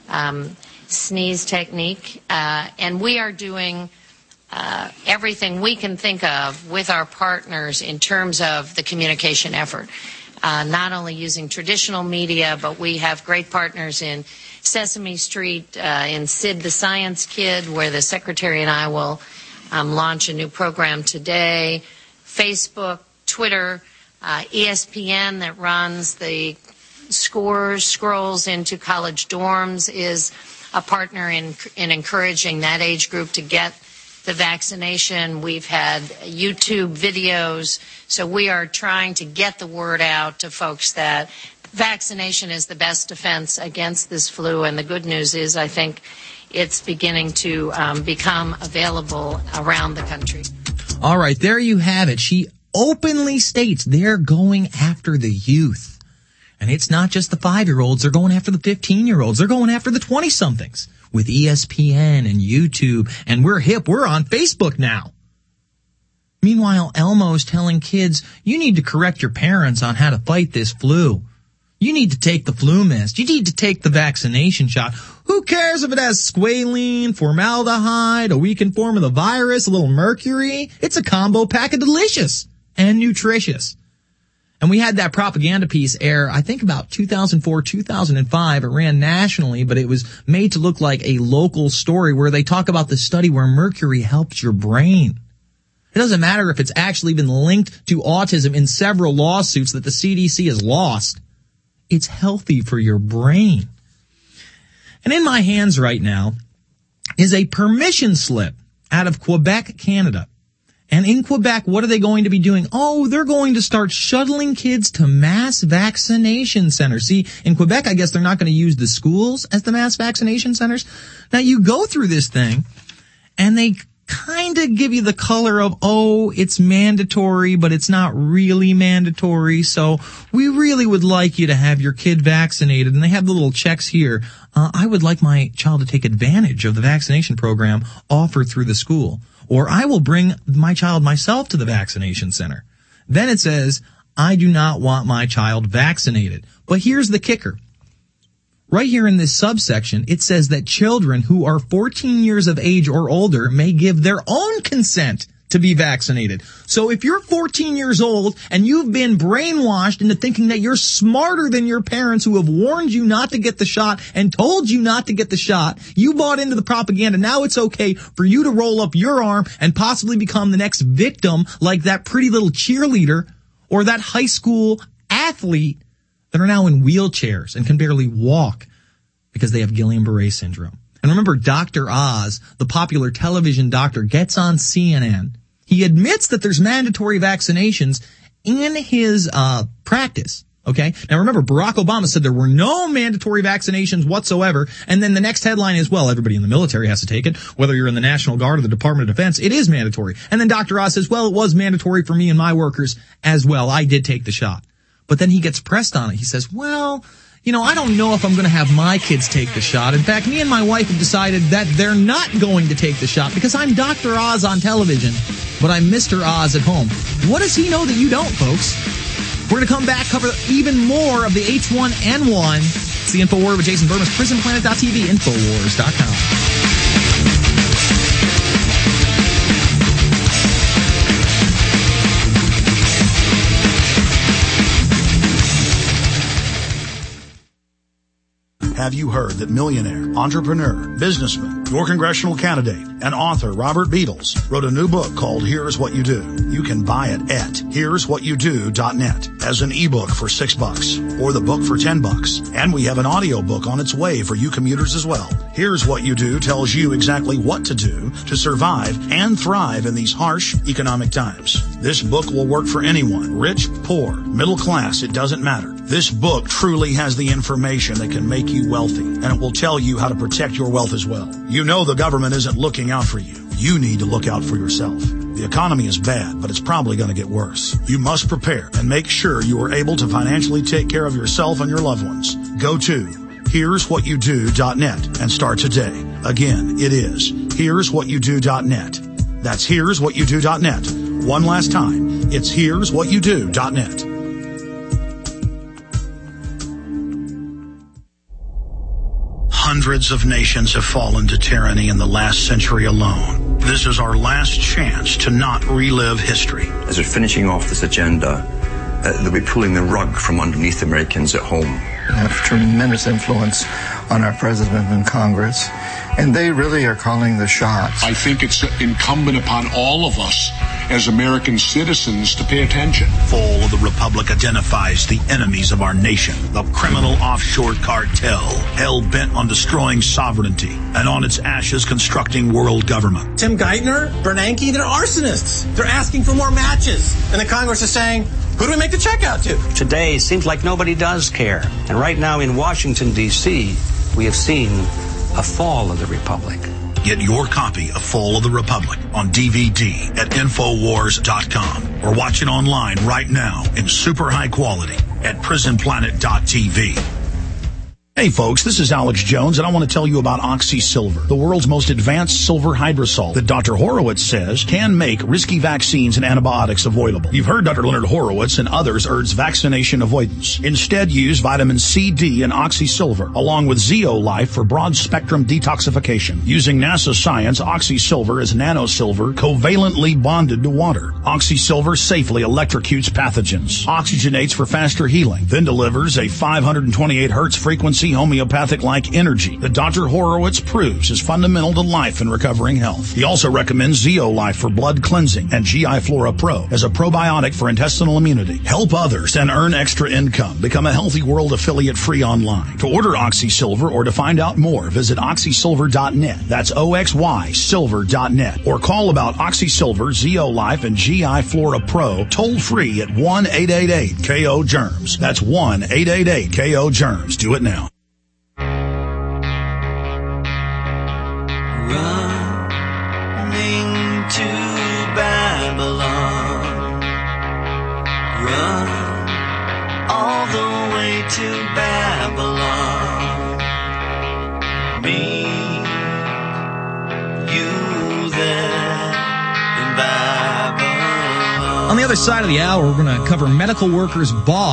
[SPEAKER 12] sneeze technique. And we are doing everything we can think of with our partners in terms of the communication effort. Not only using traditional media, but we have great partners in Sesame Street, in Sid the Science Kid, where the secretary and I will launch a new program today, Facebook, Twitter, ESPN that runs the scrolls into college dorms is a partner in encouraging that age group to get the vaccination. We've had YouTube videos, so we are trying to get the word out to folks that vaccination is the best defense against this flu, and the good news is I think it's beginning to become available around the country.
[SPEAKER 1] All right, there you have it. She openly states they're going after the youth. And it's not just the 5-year-olds. They're going after the 15-year-olds. They're going after the 20-somethings with ESPN and YouTube. And we're hip. We're on Facebook now. Meanwhile, Elmo's telling kids, you need to correct your parents on how to fight this flu. You need to take the flu mist. You need to take the vaccination shot. Who cares if it has squalene, formaldehyde, a weakened form of the virus, a little mercury? It's a combo pack of delicious and nutritious. And we had that propaganda piece air, I think about 2004, 2005. It ran nationally, but it was made to look like a local story where they talk about the study where mercury helps your brain. It doesn't matter if it's actually been linked to autism in several lawsuits that the CDC has lost. It's healthy for your brain. And in my hands right now is a permission slip out of Quebec, Canada. And in Quebec, what are they going to be doing? Oh, they're going to start shuttling kids to mass vaccination centers. See, in Quebec, I guess they're not going to use the schools as the mass vaccination centers. Now, you go through this thing, and they kind of give you the color of, oh, it's mandatory, but it's not really mandatory. So we really would like you to have your kid vaccinated. And they have the little checks here. I would like my child to take advantage of the vaccination program offered through the school. Or I will bring my child myself to the vaccination center. Then it says, I do not want my child vaccinated. But here's the kicker. Right here in this subsection, it says that children who are 14 years of age or older may give their own consent to be vaccinated. So if you're 14 years old and you've been brainwashed into thinking that you're smarter than your parents who have warned you not to get the shot and told you not to get the shot, you bought into the propaganda. Now it's okay for you to roll up your arm and possibly become the next victim like that pretty little cheerleader or that high school athlete that are now in wheelchairs and can barely walk because they have Guillain-Barré syndrome. And remember, Dr. Oz, the popular television doctor, gets on CNN. He admits that there's mandatory vaccinations in his practice. Okay. Now remember, Barack Obama said there were no mandatory vaccinations whatsoever. And then the next headline is, well, everybody in the military has to take it. Whether you're in the National Guard or the Department of Defense, it is mandatory. And then Dr. Oz says, well, it was mandatory for me and my workers as well. I did take the shot. But then he gets pressed on it. He says, well, you know, I don't know if I'm going to have my kids take the shot. In fact, me and my wife have decided that they're not going to take the shot because I'm Dr. Oz on television, but I'm Mr. Oz at home. What does he know that you don't, folks? We're going to come back, cover even more of the H1N1. It's the InfoWars with Jason Burmis, PrisonPlanet.tv, Infowars.com.
[SPEAKER 3] Have you heard that millionaire, entrepreneur, businessman, your congressional candidate, and author Robert Beatles wrote a new book called Here's What You Do? You can buy it at here'swhatyoudoo.net as an ebook for $6 or the book for $10. And we have an audio book on its way for you commuters as well. Here's What You Do tells you exactly what to do to survive and thrive in these harsh economic times. This book will work for anyone, rich, poor, middle class, it doesn't matter. This book truly has the information that can make you wealthy, and it will tell you how to protect your wealth as well. You know the government isn't looking out for you. You need to look out for yourself. The economy is bad, but it's probably going to get worse. You must prepare and make sure you are able to financially take care of yourself and your loved ones. Go to here'swhatyoudoo.net and start today. Again, it is here'swhatyoudoo.net. That's here'swhatyoudoo.net. One last time, it's here'swhatyoudoo.net. Hundreds of nations have fallen to tyranny in the last century alone. This is our last chance to not relive history.
[SPEAKER 13] As we're finishing off this agenda, they'll be pulling the rug from underneath Americans at home.
[SPEAKER 14] They have tremendous influence on our president and Congress, and they really are calling the shots.
[SPEAKER 15] I think it's incumbent upon all of us as American citizens to pay attention.
[SPEAKER 3] Fall of the Republic identifies the enemies of our nation, the criminal offshore cartel, hell-bent on destroying sovereignty, and on its ashes constructing world government.
[SPEAKER 16] Tim Geithner, Bernanke, they're arsonists. They're asking for more matches. And the Congress is saying, who do we make the check out to?
[SPEAKER 17] Today, it seems like nobody does care. And right now in Washington, D.C., we have seen a fall of the Republic.
[SPEAKER 3] Get your copy of Fall of the Republic on DVD at Infowars.com or watch it online right now in super high quality at PrisonPlanet.tv. Hey folks, this is Alex Jones, and I want to tell you about Oxy Silver, the world's most advanced silver hydrosol that Dr. Horowitz says can make risky vaccines and antibiotics avoidable. You've heard Dr. Leonard Horowitz and others urge vaccination avoidance. Instead, use vitamin C, D, and Oxy Silver, along with Zeolife for broad-spectrum detoxification. Using NASA science, Oxy Silver is nanosilver covalently bonded to water. Oxy Silver safely electrocutes pathogens, oxygenates for faster healing, then delivers a 528 hertz frequency homeopathic-like energy that Dr. Horowitz proves is fundamental to life and recovering health. He also recommends Zeolife for blood cleansing and GI Flora Pro as a probiotic for intestinal immunity. Help others and earn extra income. Become a Healthy World affiliate free online. To order Oxy Silver or to find out more, visit oxysilver.net. That's OXY silver.net. Or call about Oxy Silver, Zeolife, and GI Flora Pro toll free at 1-888-KO-GERMS. That's 1-888-KO-GERMS. Do it now.
[SPEAKER 2] Running to Babylon, run all the way to Babylon, meet you there in Babylon.
[SPEAKER 1] On the other side of the hour, we're going to cover medical workers balk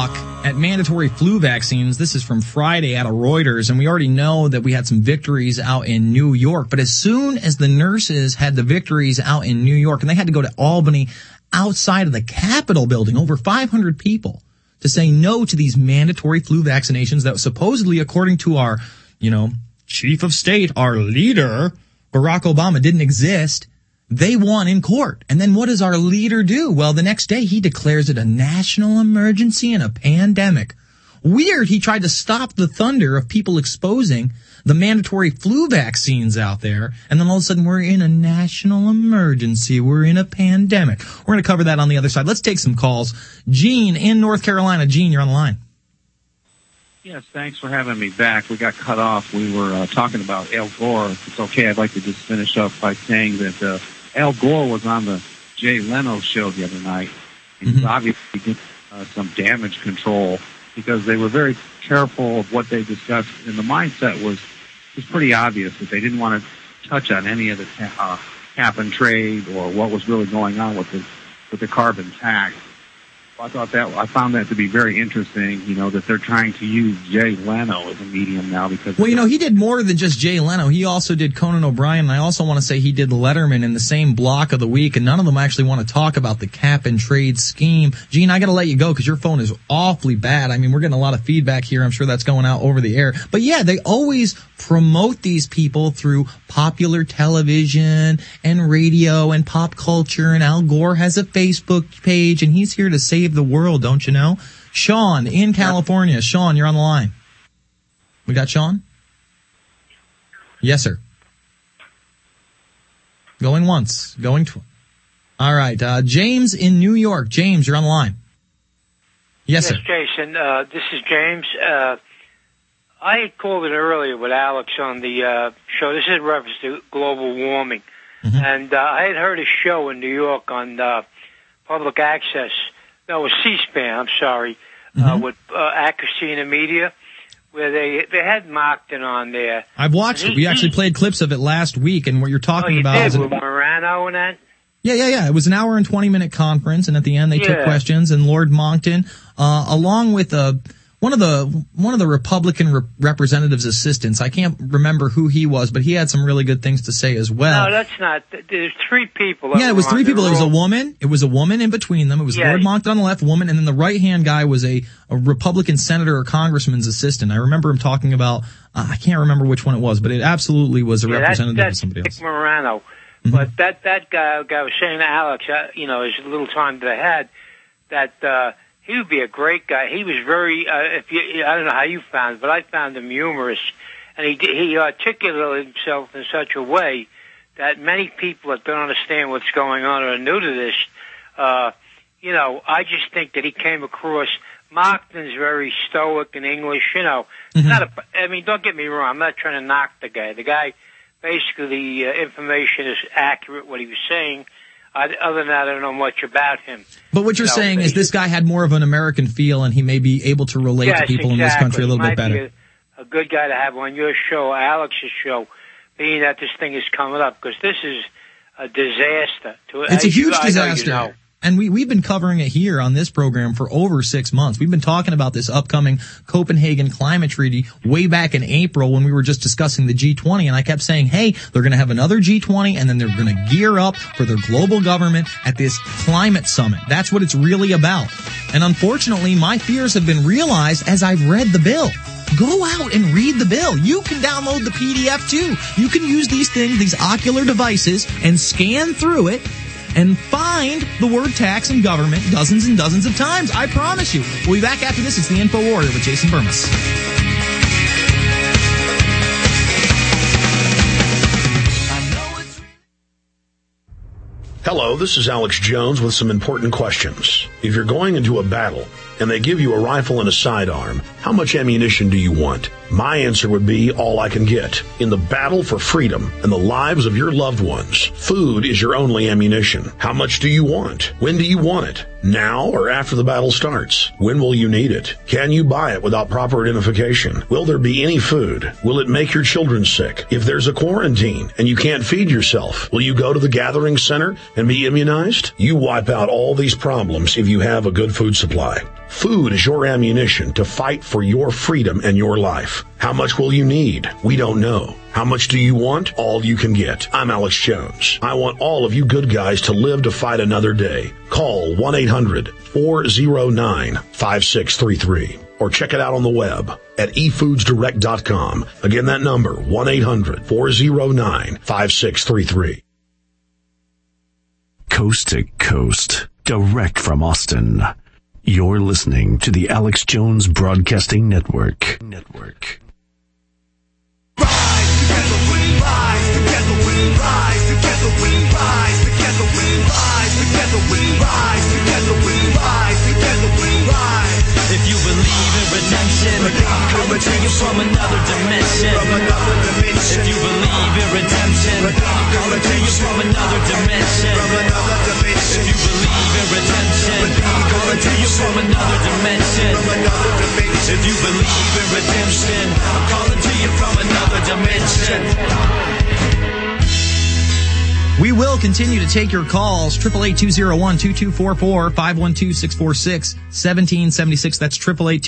[SPEAKER 1] at mandatory flu vaccines. This is from Friday out of Reuters, and we already know that we had some victories out in New York. But as soon as the nurses had the victories out in New York, and they had to go to Albany outside of the Capitol building, over 500 people, to say no to these mandatory flu vaccinations that supposedly, according to our, chief of state, our leader, Barack Obama, didn't exist. They won in court. And then what does our leader do? Well, the next day he declares it a national emergency and a pandemic. Weird, he tried to stop the thunder of people exposing the mandatory flu vaccines out there. And then all of a sudden we're in a national emergency. We're in a pandemic. We're going to cover that on the other side. Let's take some calls. Gene in North Carolina. Gene, you're on the line.
[SPEAKER 7] Yes, thanks for having me back. We got cut off. We were talking about Al Gore. If it's okay, I'd like to just finish up by saying that Al Gore was on the Jay Leno show the other night. And he's obviously did some damage control because they were very careful of what they discussed. And the mindset was pretty obvious that they didn't want to touch on any of the cap and trade or what was really going on with the carbon tax. I found that to be very interesting, that they're trying to use Jay Leno as a medium now because...
[SPEAKER 1] Well, he did more than just Jay Leno. He also did Conan O'Brien, and I also want to say he did Letterman in the same block of the week, and none of them actually want to talk about the cap and trade scheme. Gene, I got to let you go because your phone is awfully bad. I mean, we're getting a lot of feedback here. I'm sure that's going out over the air. But yeah, they always promote these people through popular television and radio and pop culture, and Al Gore has a Facebook page, and he's here to save the world, don't you know? Sean in California. Sean, you're on the line. We got Sean? Yes, sir. Going once. Going twice. All right. James in New York. James, you're on the line. Yes, sir.
[SPEAKER 18] Jason. This is James. I had called it earlier with Alex on the show. This is in reference to global warming. Mm-hmm. And I had heard a show in New York on public access. No, it was C-SPAN, I'm sorry, with Accuracy in the Media, where they had Mockton on there.
[SPEAKER 1] I've watched it. We actually played clips of it last week, and what you're talking about is...
[SPEAKER 18] with Morano and that?
[SPEAKER 1] Yeah. It was an hour and 20-minute conference, and at the end they took questions, and Lord Monkton, along with one of the Republican representative's assistants. I can't remember who he was, but he had some really good things to say as well.
[SPEAKER 18] No, that's not. There's three people.
[SPEAKER 1] Yeah, it was three people. It was a woman. It was a woman in between them. It was Lord Monkton on the left, woman, and then the right-hand guy was a Republican senator or congrusman's assistant. I remember him talking about, I can't remember which one it was, but it absolutely was a representative of somebody else.
[SPEAKER 18] Dick Morano. Mm-hmm. But that guy was saying to Alex, his little time that I had, that he would be a great guy. He was very, I don't know how you found it, but I found him humorous. And he articulated himself in such a way that many people that don't understand what's going on or are new to this, I just think that he came across, Mockton's very stoic and English, Mm-hmm. Don't get me wrong, I'm not trying to knock the guy. The guy, basically, the information is accurate, what he was saying. Other than that, I don't know much about him.
[SPEAKER 1] But what you're saying is this guy had more of an American feel, and he may be able to relate to people in this country a little bit better.
[SPEAKER 18] A good guy to have on your show, Alex's show, being that this thing is coming up, because this is a disaster.
[SPEAKER 1] It's a huge disaster. And we've been covering it here on this program for over 6 months. We've been talking about this upcoming Copenhagen climate treaty way back in April when we were just discussing the G20. And I kept saying, hey, they're going to have another G20 and then they're going to gear up for their global government at this climate summit. That's what it's really about. And unfortunately, my fears have been realized as I've read the bill. Go out and read the bill. You can download the PDF too. You can use these things, these ocular devices, and scan through it and find the word tax and government dozens and dozens of times. I promise you. We'll be back after this. It's the Info Warrior with Jason Burmis.
[SPEAKER 4] Hello, this is Alex Jones with some important questions. If you're going into a battle and they give you a rifle and a sidearm, how much ammunition do you want? My answer would be all I can get. In the battle for freedom and the lives of your loved ones, food is your only ammunition. How much do you want? When do you want it? Now or after the battle starts? When will you need it? Can you buy it without proper identification? Will there be any food? Will it make your children sick? If there's a quarantine and you can't feed yourself, will you go to the gathering center and be immunized? You wipe out all these problems if you have a good food supply. Food is your ammunition to fight for your freedom and your life. How much will you need? We don't know. How much do you want? All you can get. I'm Alex Jones. I want all of you good guys to live to fight another day. Call 1-800-409-5633 or check it out on the web at efoodsdirect.com. Again, that number, 1-800-409-5633.
[SPEAKER 9] Coast to coast, direct from Austin. You're listening to the Alex Jones Broadcasting Network.
[SPEAKER 2] Rise, together we rise, together we rise, together we rise, together we rise, together we rise, together we rise, together we rise.
[SPEAKER 19] If you believe in redemption, I'm coming to you from another dimension. If you believe in redemption, I'm coming to you from another dimension. If you believe in redemption, I'm coming to you from another dimension. If you believe in redemption, I'm calling to you from another dimension.
[SPEAKER 1] We will continue to take your calls. 888-201-2244, 512-646-1776. That's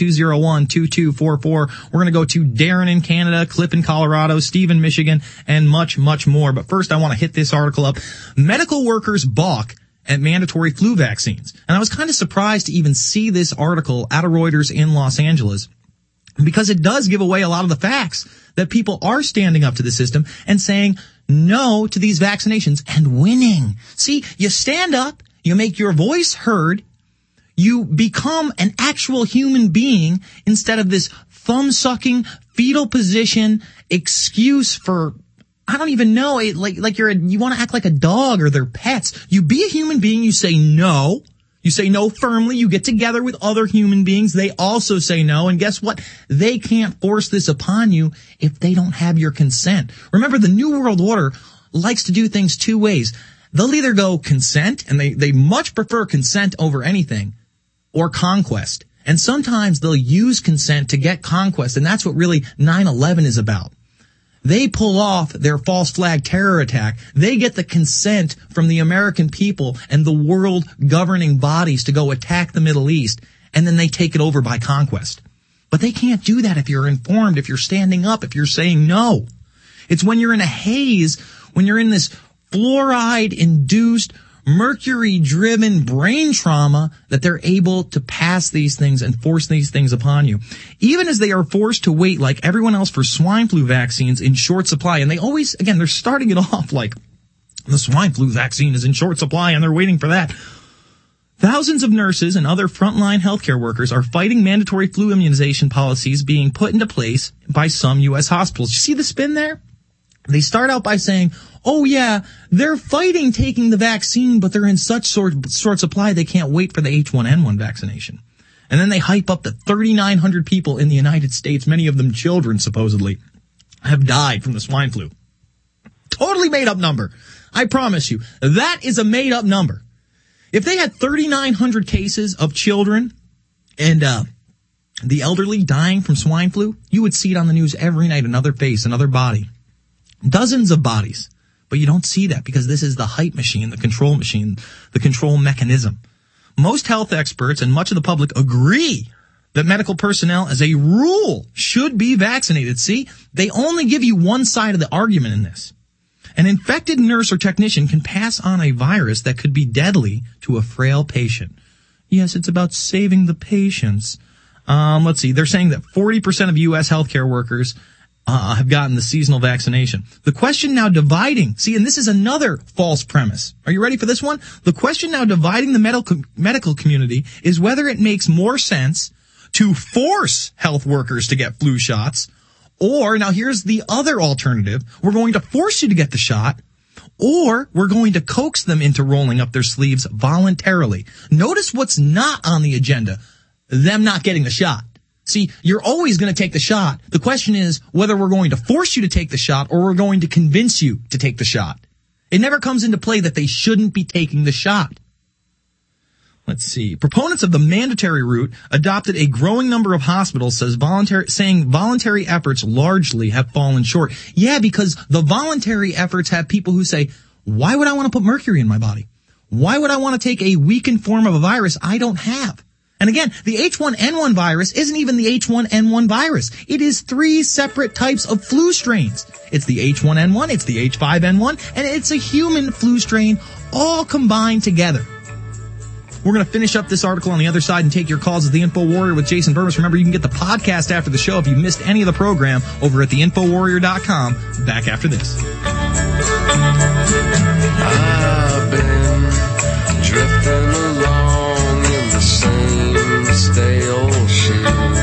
[SPEAKER 1] 888-201-2244. We're going to go to Darren in Canada, Cliff in Colorado, Steve in Michigan, and much, much more. But first, I want to hit this article up. Medical workers balk at mandatory flu vaccines. And I was kind of surprised to even see this article out of Reuters in Los Angeles, because it does give away a lot of the facts that people are standing up to the system and saying no to these vaccinations and winning. See, you stand up, you make your voice heard, you become an actual human being instead of this thumb-sucking, fetal position excuse for, I don't even know, you want to act like a dog or their pets. You be a human being, you say no. You say no firmly, you get together with other human beings, they also say no, and guess what? They can't force this upon you if they don't have your consent. Remember, the New World Order likes to do things two ways. They'll either go consent, and they much prefer consent over anything, or conquest. And sometimes they'll use consent to get conquest, and that's what really 9/11 is about. They pull off their false flag terror attack. They get the consent from the American people and the world governing bodies to go attack the Middle East, and then they take it over by conquest. But they can't do that if you're informed, if you're standing up, if you're saying no. It's when you're in a haze, when you're in this fluoride-induced, mercury-driven brain trauma, that they're able to pass these things and force these things upon you. Even as they are forced to wait, like everyone else, for swine flu vaccines in short supply. And they always, again, they're starting it off like the swine flu vaccine is in short supply and they're waiting for that. Thousands of nurses and other frontline healthcare workers are fighting mandatory flu immunization policies being put into place by some U.S. hospitals. You see the spin there? They start out by saying, oh yeah, they're fighting taking the vaccine, but they're in such short supply they can't wait for the H1N1 vaccination. And then they hype up that 3,900 people in the United States, many of them children supposedly, have died from the swine flu. Totally made up number. I promise you, that is a made up number. If they had 3,900 cases of children and the elderly dying from swine flu, you would see it on the news every night, another face, another body. Dozens of bodies. But you don't see that because this is the hype machine, the control mechanism. Most health experts and much of the public agree that medical personnel, as a rule, should be vaccinated. See, they only give you one side of the argument in this. An infected nurse or technician can pass on a virus that could be deadly to a frail patient. Yes, it's about saving the patients. Let's see. They're saying that 40% of U.S. healthcare workers have gotten the seasonal vaccination. The question now dividing, see, and this is another false premise. Are you ready for this one? The question now dividing the medical community is whether it makes more sense to force health workers to get flu shots, or, now here's the other alternative, we're going to force you to get the shot, or we're going to coax them into rolling up their sleeves voluntarily. Notice what's not on the agenda, them not getting the shot. See, you're always going to take the shot. The question is whether we're going to force you to take the shot or we're going to convince you to take the shot. It never comes into play that they shouldn't be taking the shot. Let's see. Proponents of the mandatory route adopted a growing number of hospitals saying voluntary efforts largely have fallen short. Yeah, because the voluntary efforts have people who say, why would I want to put mercury in my body? Why would I want to take a weakened form of a virus I don't have? And again, the H1N1 virus isn't even the H1N1 virus. It is 3 separate types of flu strains. It's the H1N1, it's the H5N1, and it's a human flu strain all combined together. We're going to finish up this article on the other side and take your calls at the Info Warrior with Jason Burmis. Remember, you can get the podcast after the show if you missed any of the program over at theinfowarrior.com. Back after this.
[SPEAKER 2] I've been drifting along in the same stale shoes.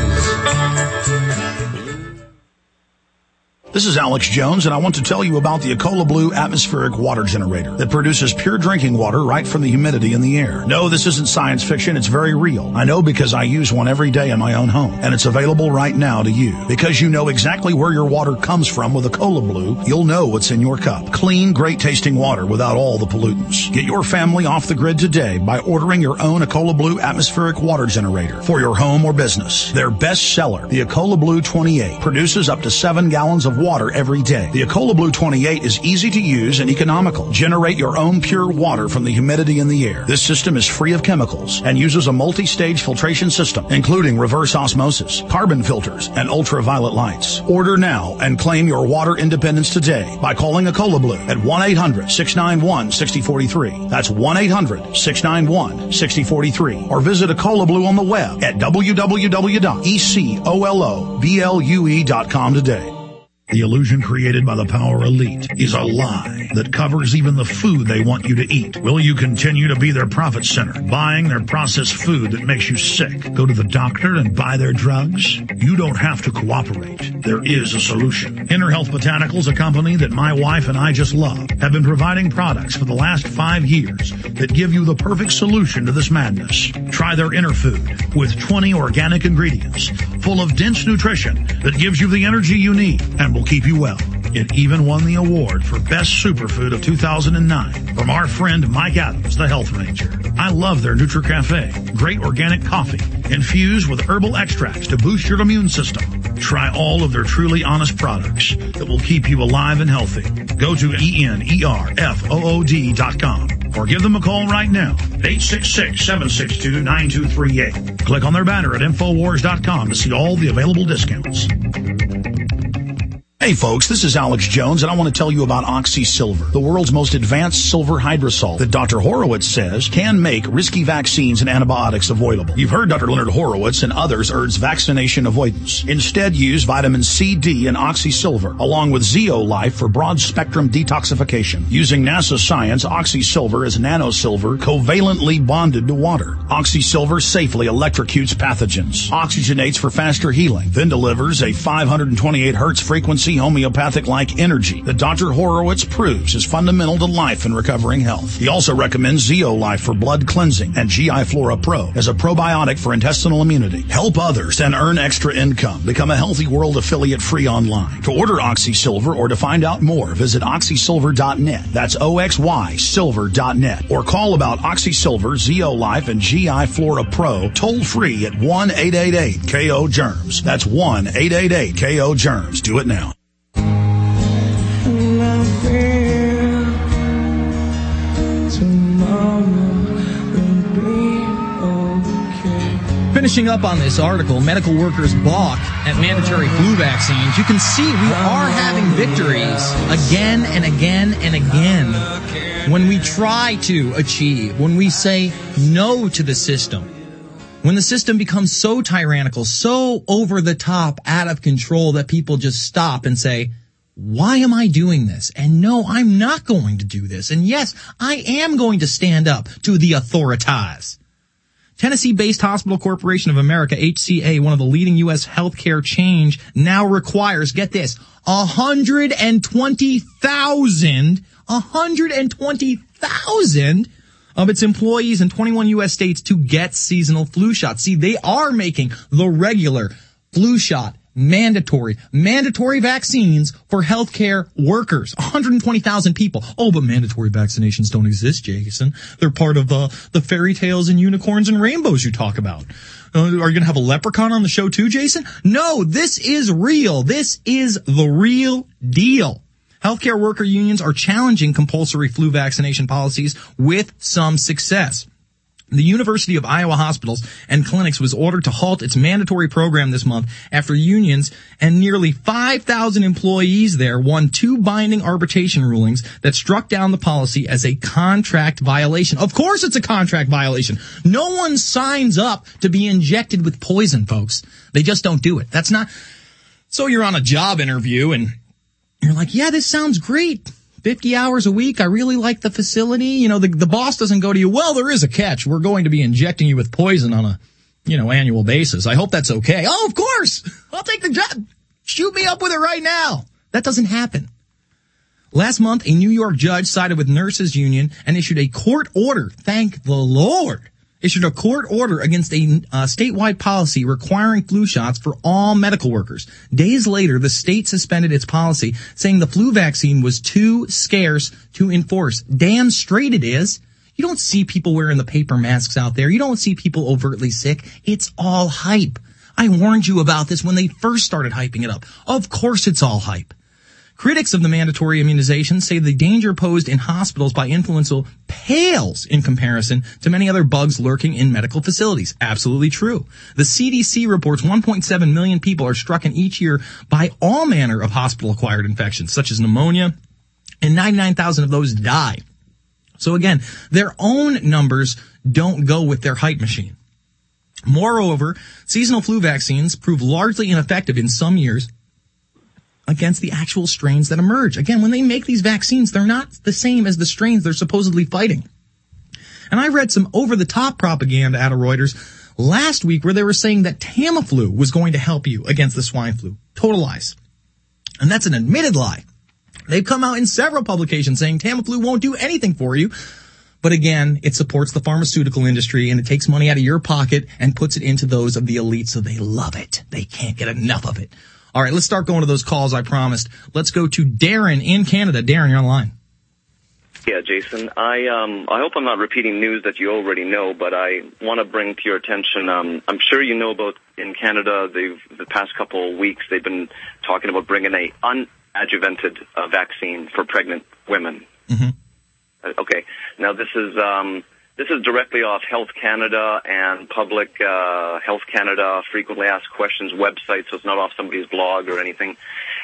[SPEAKER 3] This is Alex Jones, and I want to tell you about the Ecola Blue atmospheric water generator that produces pure drinking water right from the humidity in the air. No, this isn't science fiction. It's very real. I know because I use one every day in my own home, and it's available right now to you. Because you know exactly where your water comes from with Ecola Blue, you'll know what's in your cup. Clean, great-tasting water without all the pollutants. Get your family off the grid today by ordering your own Ecola Blue atmospheric water generator for your home or business. Their best seller, the Ecola Blue 28, produces up to 7 gallons of water every day. The Ecola Blue 28 is easy to use and economical. Generate your own pure water from the humidity in the air. This system is free of chemicals and uses a multi-stage filtration system, including reverse osmosis, carbon filters, and ultraviolet lights. Order now and claim your water independence today by calling Ecola Blue at 1-800-691-6043. That's 1-800-691-6043. Or visit Ecola Blue on the web at www.ecoloblu.com today. The illusion created by the power elite is a lie that covers even the food they want you to eat. Will you continue to be their profit center, buying their processed food that makes you sick? Go to the doctor and buy their drugs? You don't have to cooperate. There is a solution. Inner Health Botanicals, a company that my wife and I just love, have been providing products for the last 5 years that give you the perfect solution to this madness. Try their Inner Food with 20 organic ingredients full of dense nutrition that gives you the energy you need and will keep you well. It even won the award for Best Superfood of 2009 from our friend Mike Adams, the Health Ranger. I love their NutriCafe, great organic coffee infused with herbal extracts to boost your immune system. Try all of their truly honest products that will keep you alive and healthy. Go to ENERFOOD.com or give them a call right now, 866-762-9238. Click on their banner at Infowars.com to see all the available discounts. Hey folks, this is Alex Jones, and I want to tell you about Oxy Silver, the world's most advanced silver hydrosol that Dr. Horowitz says can make risky vaccines and antibiotics avoidable. You've heard Dr. Leonard Horowitz and others urge vaccination avoidance. Instead, use vitamin C, D, and Oxy Silver, along with Zeolife for broad-spectrum detoxification. Using NASA science, Oxy Silver is nanosilver covalently bonded to water. Oxy Silver safely electrocutes pathogens, oxygenates for faster healing, then delivers a 528 hertz frequency homeopathic-like energy that Dr. Horowitz proves is fundamental to life and recovering health. He also recommends Zeolife for blood cleansing and GI Flora Pro as a probiotic for intestinal immunity. Help others and earn extra income. Become a Healthy World affiliate free online. To order Oxy Silver or to find out more, visit oxysilver.net. That's OXY silver.net. Or call about Oxy Silver, Zeolife, and GI Flora Pro toll free at 1-888-KO-GERMS. That's 1-888-KO-GERMS. Do it now.
[SPEAKER 1] Finishing up on this article, medical workers balk at mandatory flu vaccines. You can see we are having victories again and again and again when we try to achieve, when we say no to the system. When the system becomes so tyrannical, so over the top, out of control that people just stop and say, why am I doing this? And no, I'm not going to do this. And yes, I am going to stand up to the authorities. Tennessee-based Hospital Corporation of America, HCA, one of the leading U.S. healthcare chains, now requires, get this, 120,000 of its employees in 21 U.S. states to get seasonal flu shots. See, they are making the regular flu shot mandatory vaccines for healthcare workers. 120,000 people. Oh, but mandatory vaccinations don't exist, Jason. They're part of the fairy tales and unicorns and rainbows you talk about. Are you going to have a leprechaun on the show too, Jason? No, this is real. This is the real deal. Healthcare worker unions are challenging compulsory flu vaccination policies with some success. The University of Iowa hospitals and clinics was ordered to halt its mandatory program this month after unions and nearly 5,000 employees there won 2 binding arbitration rulings that struck down the policy as a contract violation. Of course it's a contract violation. No one signs up to be injected with poison, folks. They just don't do it. That's not... So you're on a job interview and you're like, yeah, this sounds great. 50 hours a week. I really like the facility. You know, the boss doesn't go to you, well, there is a catch. We're going to be injecting you with poison on a, annual basis. I hope that's okay. Oh, of course. I'll take the job. Shoot me up with it right now. That doesn't happen. Last month, a New York judge sided with nurses union and issued a court order. Thank the Lord. Issued a court order against a statewide policy requiring flu shots for all medical workers. Days later, the state suspended its policy, saying the flu vaccine was too scarce to enforce. Damn straight it is. You don't see people wearing the paper masks out there. You don't see people overtly sick. It's all hype. I warned you about this when they first started hyping it up. Of course it's all hype. Critics of the mandatory immunization say the danger posed in hospitals by influenza pales in comparison to many other bugs lurking in medical facilities. Absolutely true. The CDC reports 1.7 million people are struck in each year by all manner of hospital-acquired infections, such as pneumonia, and 99,000 of those die. So again, their own numbers don't go with their hype machine. Moreover, seasonal flu vaccines prove largely ineffective in some years against the actual strains that emerge. Again, when they make these vaccines, they're not the same as the strains they're supposedly fighting. And I read some over-the-top propaganda out of Reuters last week where they were saying that Tamiflu was going to help you against the swine flu. Total lies. And that's an admitted lie. They've come out in several publications saying Tamiflu won't do anything for you. But again, it supports the pharmaceutical industry and it takes money out of your pocket and puts it into those of the elite, so they love it. They can't get enough of it. All right, let's start going to those calls I promised. Let's go to Darren in Canada. Darren, you're on the line.
[SPEAKER 20] Yeah, Jason. I hope I'm not repeating news that you already know, but I want to bring to your attention, I'm sure you know about in Canada, the past couple of weeks, they've been talking about bringing a unadjuvanted vaccine for pregnant women.
[SPEAKER 1] Mm-hmm.
[SPEAKER 20] Okay. Now, this is directly off Health Canada and Public Health Canada frequently asked questions website, so it's not off somebody's blog or anything.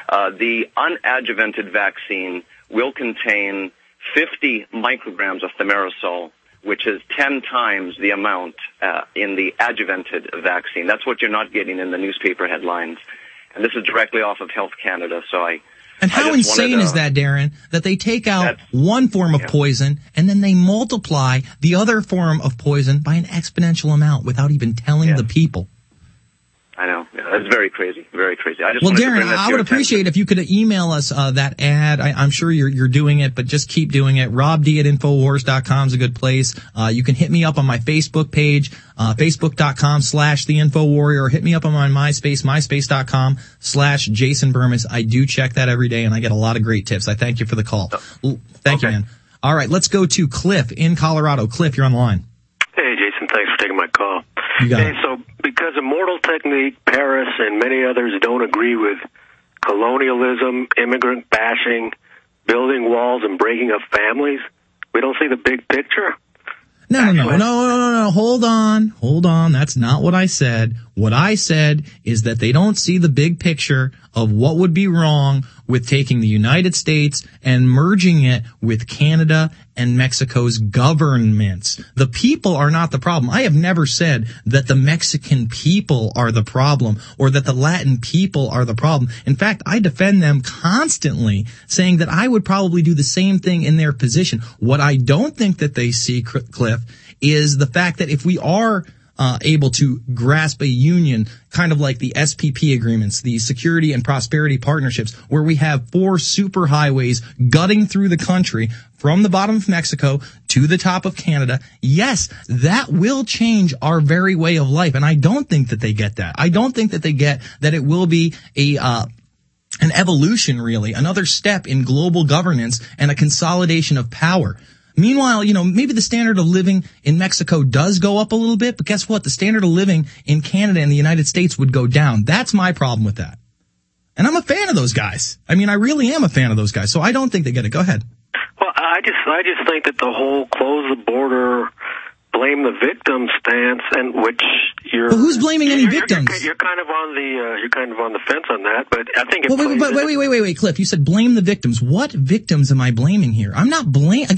[SPEAKER 20] The unadjuvanted vaccine will contain 50 micrograms of thimerosal, which is 10 times the amount in the adjuvanted vaccine. That's what you're not getting in the newspaper headlines. And this is directly off of Health Canada, so
[SPEAKER 1] And how insane is that, Darren, that they take out one form of poison and then they multiply the other form of poison by an exponential amount without even telling the people?
[SPEAKER 20] I know. Yeah, that's very crazy. Very crazy. I just
[SPEAKER 1] Well,
[SPEAKER 20] wanted to
[SPEAKER 1] Darren,
[SPEAKER 20] bring that to
[SPEAKER 1] I
[SPEAKER 20] your
[SPEAKER 1] would appreciate if you could email us that ad. I'm sure you're doing it, but just keep doing it. RobD@Infowars.com is a good place. You can hit me up on my Facebook page, Facebook.com/TheInfoWarrior, or hit me up on my MySpace, MySpace.com/Jason Bermas. I do check that every day, and I get a lot of great tips. I thank you for the call. Thank you, man. All right, let's go to Cliff in Colorado. Cliff, you're on the line.
[SPEAKER 21] Hey, Jason, thanks for taking my call.
[SPEAKER 1] You got
[SPEAKER 21] it. So because Immortal Technique, Paris, and many others don't agree with colonialism, immigrant bashing, building walls, and breaking up families, we don't see the big picture?
[SPEAKER 1] No. Hold on. That's not what I said. What I said is that they don't see the big picture of what would be wrong with taking the United States and merging it with Canada and Mexico's governments. The people are not the problem. I have never said that the Mexican people are the problem or that the Latin people are the problem. In fact, I defend them constantly, saying that I would probably do the same thing in their position. What I don't think that they see, Cliff, is the fact that if we are able to grasp a union, kind of like the SPP agreements, the Security and Prosperity Partnerships, where we have 4 superhighways gutting through the country from the bottom of Mexico to the top of Canada, yes, that will change our very way of life. And I don't think that they get that. I don't think that they get that it will be an evolution, really, another step in global governance and a consolidation of power. Meanwhile, maybe the standard of living in Mexico does go up a little bit, but guess what? The standard of living in Canada and the United States would go down. That's my problem with that. And I'm a fan of those guys. I mean, I really am a fan of those guys, so I don't think they get it. Go ahead.
[SPEAKER 21] Well, I just think that the whole close the border, blame the victim stance, and which you're.
[SPEAKER 1] But who's blaming any victims?
[SPEAKER 21] You're kind of on the fence on that, but I think.
[SPEAKER 1] Wait, Cliff. You said blame the victims. What victims am I blaming here? I am not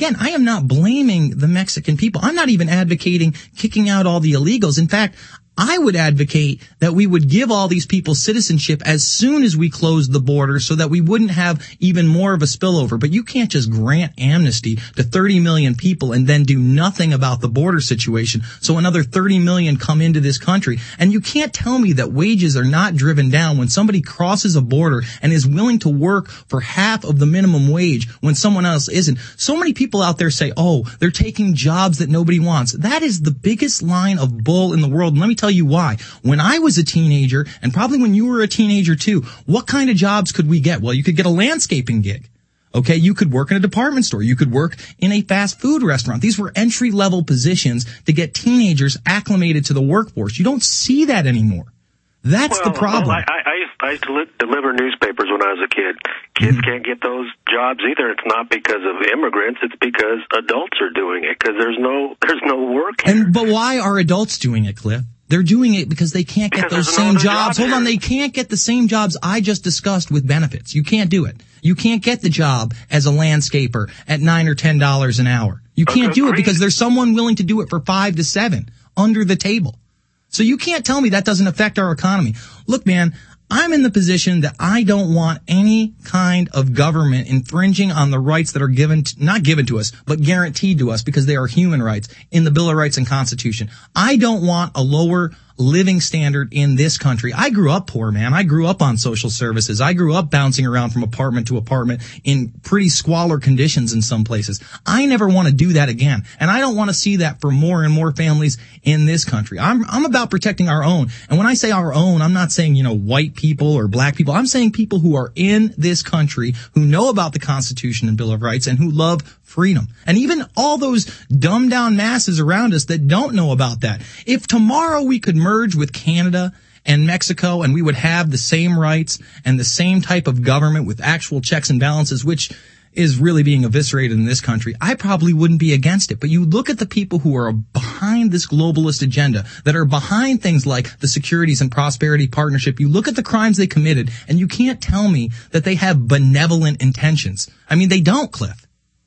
[SPEAKER 1] blaming the Mexican people. I'm not even advocating kicking out all the illegals. In fact, I would advocate that we would give all these people citizenship as soon as we close the border so that we wouldn't have even more of a spillover. But you can't just grant amnesty to 30 million people and then do nothing about the border situation. So another 30 million come into this country. And you can't tell me that wages are not driven down when somebody crosses a border and is willing to work for half of the minimum wage when someone else isn't. So many people out there say, oh, they're taking jobs that nobody wants. That is the biggest line of bull in the world. And let me tell you why. When I was a teenager, and probably when you were a teenager too, what kind of jobs could we get? Well, you could get a landscaping gig. Okay, you could work in a department store. You could work in a fast food restaurant. These were entry-level positions to get teenagers acclimated to the workforce. You don't see that anymore. That's the problem.
[SPEAKER 21] Well, I used to deliver newspapers when I was a kid. Kids can't get those jobs either. It's not because of immigrants. It's because adults are doing it, because there's no work here.
[SPEAKER 1] But why are adults doing it, Cliff? They're doing it because they can't get those same jobs. Hold on, they can't get the same jobs I just discussed with benefits. You can't do it. You can't get the job as a landscaper at $9 or $10 an hour. You can't do it because there's someone willing to do it for $5 to $7 under the table. So you can't tell me that doesn't affect our economy. Look, man, I'm in the position that I don't want any kind of government infringing on the rights that are not given to us, but guaranteed to us because they are human rights in the Bill of Rights and Constitution. I don't want a lower living standard in this country. I grew up poor, man. I grew up on social services. I grew up bouncing around from apartment to apartment in pretty squalor conditions in some places. I never want to do that again. And I don't want to see that for more and more families in this country. I'm about protecting our own. And when I say our own, I'm not saying, white people or black people. I'm saying people who are in this country, who know about the Constitution and Bill of Rights and who love freedom. And even all those dumbed down masses around us that don't know about that. If tomorrow we could merge with Canada and Mexico and we would have the same rights and the same type of government with actual checks and balances, which is really being eviscerated in this country, I probably wouldn't be against it. But you look at the people who are behind this globalist agenda, that are behind things like the Securities and Prosperity Partnership. You look at the crimes they committed, and you can't tell me that they have benevolent intentions. I mean, they don't, Cliff.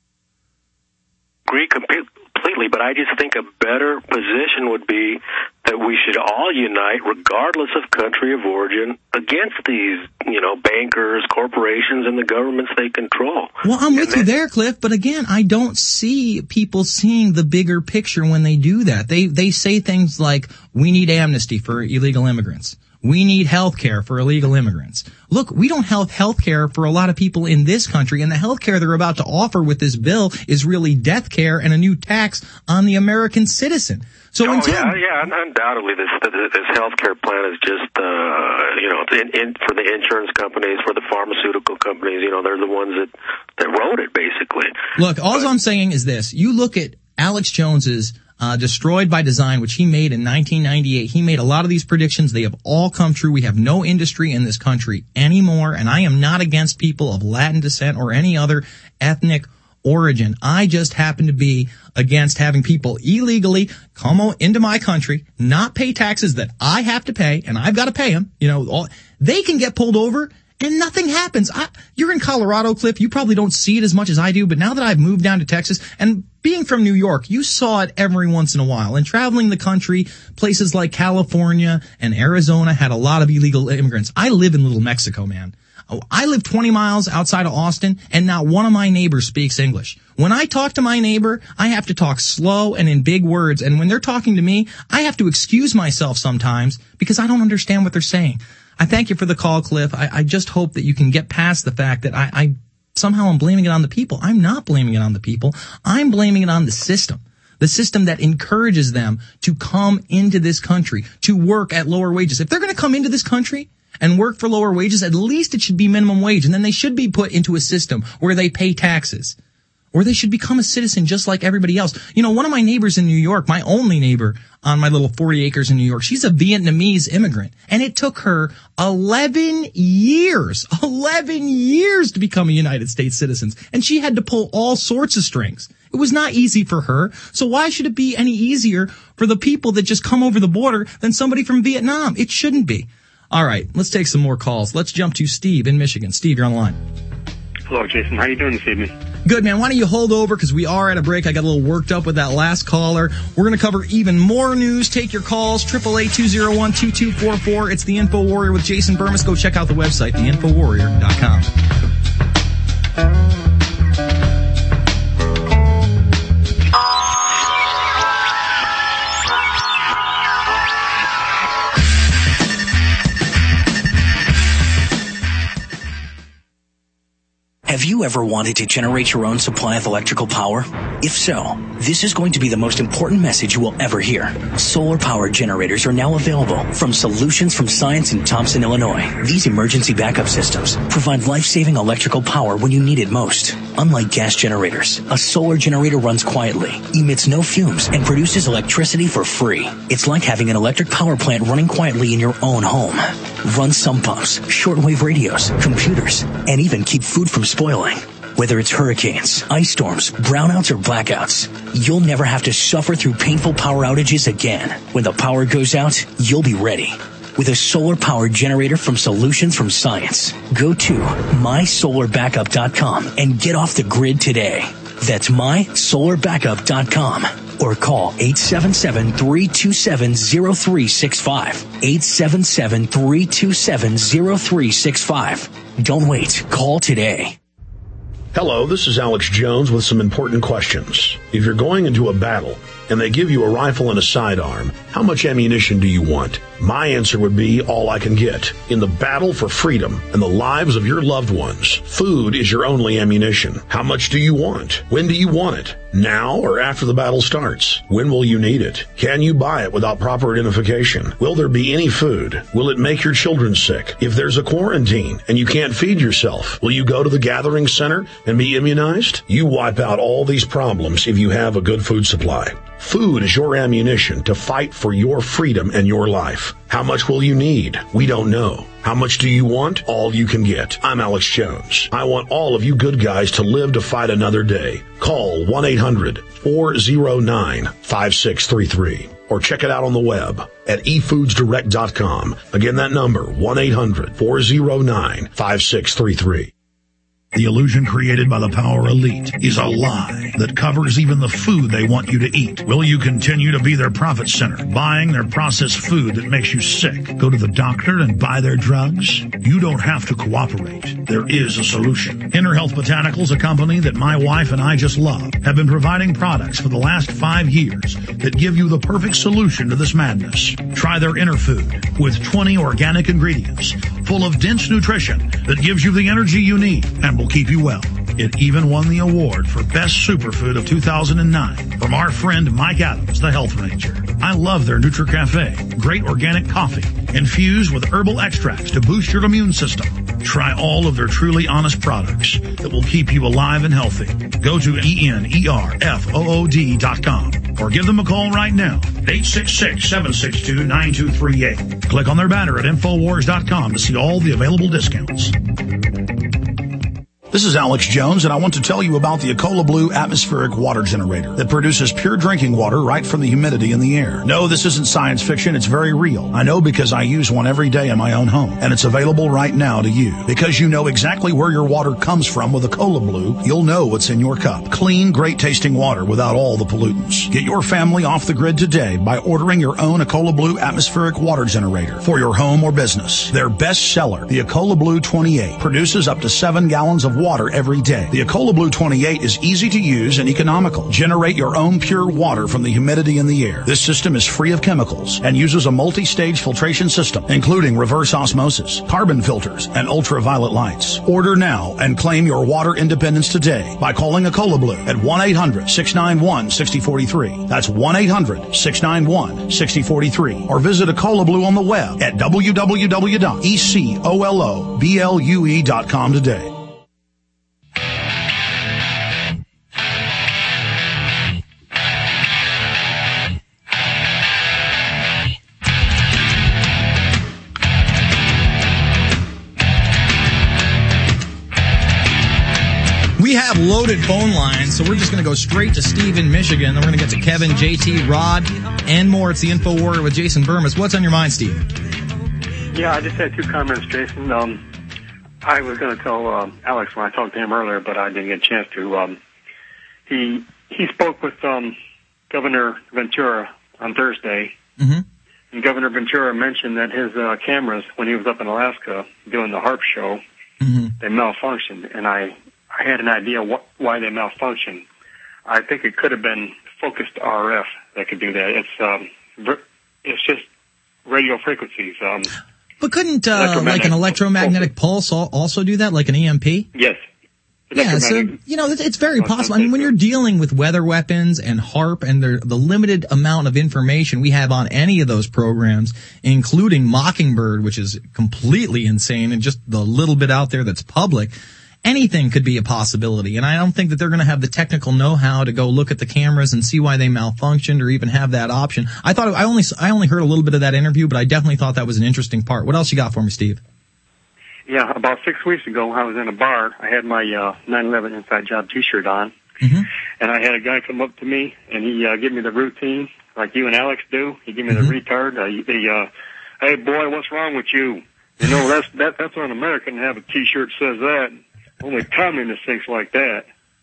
[SPEAKER 21] Agree completely, but I just think a better position would be that we should all unite, regardless of country of origin, against these, bankers, corporations, and the governments they control.
[SPEAKER 1] Well, I'm with you there, Cliff, but again, I don't see people seeing the bigger picture when they do that. They say things like, we need amnesty for illegal immigrants. We need health care for illegal immigrants. Look, we don't have health care for a lot of people in this country, and the health care they're about to offer with this bill is really death care and a new tax on the American citizen. So
[SPEAKER 21] undoubtedly, this health care plan is just, for the insurance companies, for the pharmaceutical companies. They're the ones that wrote it, basically.
[SPEAKER 1] Look, all I'm saying is this: you look at Alex Jones's Destroyed by Design, which he made in 1998. He made a lot of these predictions. They have all come true. We have no industry in this country anymore, and I am not against people of Latin descent or any other ethnic origin. I just happen to be against having people illegally come into my country, not pay taxes that I have to pay, and I've got to pay them. They can get pulled over and nothing happens. You're in Colorado, Cliff. You probably don't see it as much as I do, but now that I've moved down to Texas, and being from New York, you saw it every once in a while. And traveling the country, places like California and Arizona had a lot of illegal immigrants. I live in Little Mexico, man. I live 20 miles outside of Austin, and not one of my neighbors speaks English. When I talk to my neighbor, I have to talk slow and in big words. And when they're talking to me, I have to excuse myself sometimes because I don't understand what they're saying. I thank you for the call, Cliff. I just hope that you can get past the fact that I somehow I'm blaming it on the people. I'm not blaming it on the people. I'm blaming it on the system that encourages them to come into this country, to work at lower wages. If they're going to come into this country and work for lower wages, at least it should be minimum wage. And then they should be put into a system where they pay taxes. or they should become a citizen just like everybody else. You know, one of my neighbors in New York, my only neighbor on my little 40 acres in New York, she's a Vietnamese immigrant, and it took her 11 years to become a United States citizen, and she had to pull all sorts of strings. It was not easy for her, so why should it be any easier for the people that just come over the border than somebody from Vietnam? It shouldn't be. All right, let's take some more calls. Let's jump to Steve in Michigan. Steve, you're on the line.
[SPEAKER 5] Hello, Jason. How are you doing this evening?
[SPEAKER 1] Good, man. Why don't you hold over, because we are at a break. I got a little worked up with that last caller. We're going to cover even more news. Take your calls, 888-201-2244. It's The Info Warrior with Jason Bermas. Go check out the website, theinfowarrior.com.
[SPEAKER 8] Have you ever wanted to generate your own supply of electrical power? If so, this is going to be the most important message you will ever hear. Solar-powered generators are now available from Solutions from Science in Thompson, Illinois. These emergency backup systems provide life-saving electrical power when you need it most. Unlike gas generators, a solar generator runs quietly, emits no fumes, and produces electricity for free. It's like having an electric power plant running quietly in your own home. Run sump pumps, shortwave radios, computers, and even keep food from spoiling. Whether it's hurricanes, ice storms, brownouts, or blackouts, you'll never have to suffer through painful power outages again. When the power goes out, you'll be ready. With a solar-powered generator from Solutions from Science. Go to mysolarbackup.com and get off the grid today. That's mysolarbackup.com. Or call 877-327-0365. 877-327-0365. Don't wait. Call today.
[SPEAKER 4] Hello, this is Alex Jones with some important questions. If you're going into a battle and they give you a rifle and a sidearm, how much ammunition do you want? My answer would be all I can get. In the battle for freedom and the lives of your loved ones, food is your only ammunition. How much do you want? When do you want it? Now or after the battle starts? When will you need it? Can you buy it without proper identification? Will there be any food? Will it make your children sick? If there's a quarantine and you can't feed yourself, will you go to the gathering center and be immunized? You wipe out all these problems if you have a good food supply. Food is your ammunition to fight for your freedom and your life. How much will you need? We don't know. How much do you want? All you can get. I'm Alex Jones. I want all of you good guys to live to fight another day. Call 1-800-409-5633 or check it out on the web at efoodsdirect.com. Again, that number, 1-800-409-5633.
[SPEAKER 3] The illusion created by the power elite is a lie that covers even the food they want you to eat. Will you continue to be their profit center, buying their processed food that makes you sick? Go to the doctor and buy their drugs? You don't have to cooperate. There is a solution. Inner Health Botanicals, a company that my wife and I just love, have been providing products for the last 5 years that give you the perfect solution to this madness. Try their Inner Food with 20 organic ingredients full of dense nutrition that gives you the energy you need and will keep you well. It even won the award for Best Superfood of 2009 from our friend Mike Adams, the Health Ranger. I love their NutriCafe, great organic coffee infused with herbal extracts to boost your immune system. Try all of their truly honest products that will keep you alive and healthy. Go to ENERFOOD.com or give them a call right now, 866-762-9238. Click on their banner at Infowars.com to see all the available discounts. This is Alex Jones, and I want to tell you about the Ecola Blue atmospheric water generator that produces pure drinking water right from the humidity in the air. No, this isn't science fiction. It's very real. I know because I use one every day in my own home, and it's available right now to you. Because you know exactly where your water comes from with Ecola Blue, you'll know what's in your cup. Clean, great-tasting water without all the pollutants. Get your family off the grid today by ordering your own Ecola Blue atmospheric water generator for your home or business. Their best seller, the Ecola Blue 28, produces up to 7 gallons of water every day. The Ecola Blue 28 is easy to use and economical. Generate your own pure water from the humidity in the air. This system is free of chemicals and uses a multi-stage filtration system, including reverse osmosis, carbon filters, and ultraviolet lights. Order now and claim your water independence today by calling Ecola Blue at 1-800-691-6043. That's 1-800-691-6043. Or visit Ecola Blue on the web at www.ecoloblu.com today.
[SPEAKER 1] We have loaded phone lines, so we're just going to go straight to Steve in Michigan. Then we're going to get to Kevin, JT, Rod, and more. It's the Info Warrior with Jason Burmis. What's on your mind, Steve?
[SPEAKER 5] Yeah, I just had two comments, Jason. I was going to tell Alex when I talked to him earlier, but I didn't get a chance to. He spoke with Governor Ventura on Thursday, and Governor Ventura mentioned that his cameras, when he was up in Alaska doing the HAARP show, they malfunctioned, and I had an idea why they malfunctioned. I think it could have been focused RF that could do that. It's just radio frequencies.
[SPEAKER 1] But couldn't like an electromagnetic pulse also do that, like an EMP?
[SPEAKER 5] Yes.
[SPEAKER 1] Yeah, so, it's very possible. I mean, when you're dealing with weather weapons and HAARP and the limited amount of information we have on any of those programs, including Mockingbird, which is completely insane, and just the little bit out there that's public, anything could be a possibility. And I don't think that they're going to have the technical know-how to go look at the cameras and see why they malfunctioned or even have that option. I only heard a little bit of that interview, but I definitely thought that was an interesting part. What else you got for me, Steve?
[SPEAKER 5] Yeah, about 6 weeks ago, I was in a bar. I had my 9/11 Inside Job T-shirt on, and I had a guy come up to me, and he gave me the routine, like you and Alex do. He gave me the retard. Hey, boy, what's wrong with you? You know, that's what an American have a T-shirt says that. Only communist thinks like that.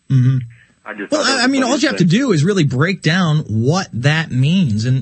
[SPEAKER 1] I mean, all you have to do is really break down what that means. And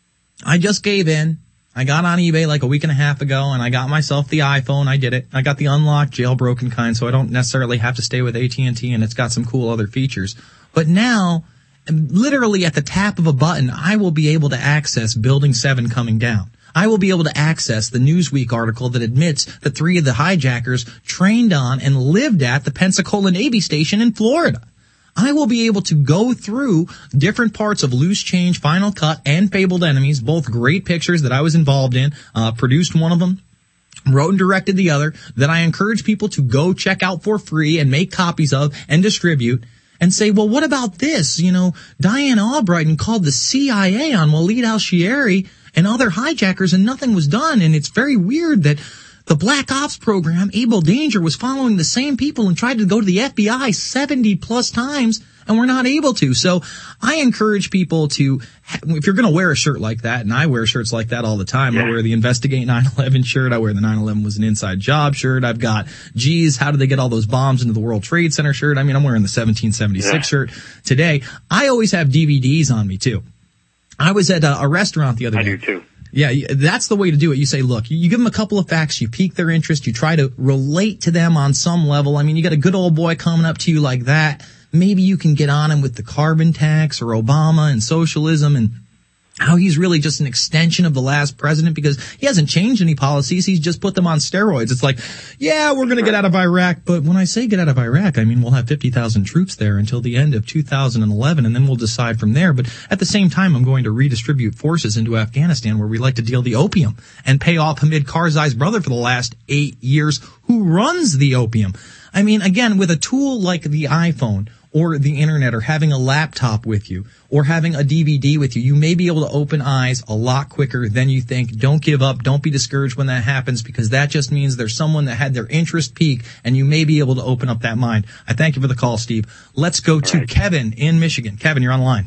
[SPEAKER 1] I just gave in. I got on eBay like a week and a half ago, and I got myself the iPhone. I did it. I got the unlocked, jailbroken kind, so I don't necessarily have to stay with AT&T, and it's got some cool other features. But now, literally at the tap of a button, I will be able to access Building 7 coming down. I will be able to access the Newsweek article that admits that 3 of the hijackers trained on and lived at the Pensacola Navy Station in Florida. I will be able to go through different parts of Loose Change, Final Cut, and Fabled Enemies, both great pictures that I was involved in, produced one of them, wrote and directed the other, that I encourage people to go check out for free and make copies of and distribute, and say, well, what about this? You know, Diane Albrighton called the CIA on Walid al-Shiari and other hijackers, and nothing was done, and it's very weird that the Black Ops program, Able Danger, was following the same people and tried to go to the FBI 70 plus times, and we're not able to. So I encourage people to, if you're going to wear a shirt like that, and I wear shirts like that all the time. I wear the Investigate 9/11 shirt. I wear the 9/11 was an inside job shirt. I've got, geez, how did they get all those bombs into the World Trade Center shirt? I mean, I'm wearing the 1776 shirt today. I always have DVDs on me, too. I was at a restaurant the other day.
[SPEAKER 5] I do, too.
[SPEAKER 1] Yeah, that's the way to do it. You say, look, you give them a couple of facts, you pique their interest, you try to relate to them on some level. I mean, you got a good old boy coming up to you like that. Maybe you can get on him with the carbon tax or Obama and socialism and how he's really just an extension of the last president because he hasn't changed any policies. He's just put them on steroids. It's like, yeah, we're going to get out of Iraq. But when I say get out of Iraq, I mean, we'll have 50,000 troops there until the end of 2011, and then we'll decide from there. But at the same time, I'm going to redistribute forces into Afghanistan where we like to deal the opium and pay off Hamid Karzai's brother for the last 8 years who runs the opium. I mean, again, with a tool like the iPhone or the internet or having a laptop with you or having a DVD with you, you may be able to open eyes a lot quicker than you think. Don't give up. Don't be discouraged when that happens because that just means there's someone that had their interest peak and you may be able to open up that mind. I thank you for the call, Steve. Let's go to Kevin in Michigan. Kevin, you're on the line.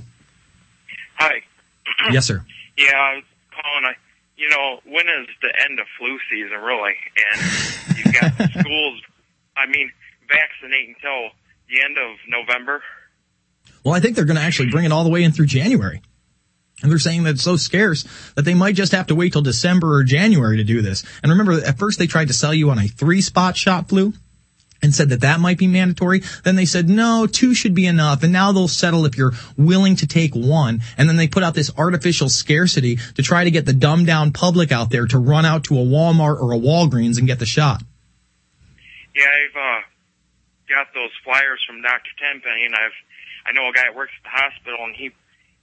[SPEAKER 6] Hi.
[SPEAKER 1] Yes, sir.
[SPEAKER 6] Yeah, I was calling. When is the end of flu season, really? And you've got the schools, vaccinate until the end of November.
[SPEAKER 1] Well, I think they're going to actually bring it all the way in through January. And they're saying that it's so scarce that they might just have to wait till December or January to do this. And remember, at first they tried to sell you on a 3-spot shot flu and said that might be mandatory. Then they said, no, 2 should be enough. And now they'll settle if you're willing to take 1. And then they put out this artificial scarcity to try to get the dumbed down public out there to run out to a Walmart or a Walgreens and get the shot.
[SPEAKER 6] Yeah, I've got those flyers from Dr. Tenpenny, and I know a guy that works at the hospital, and he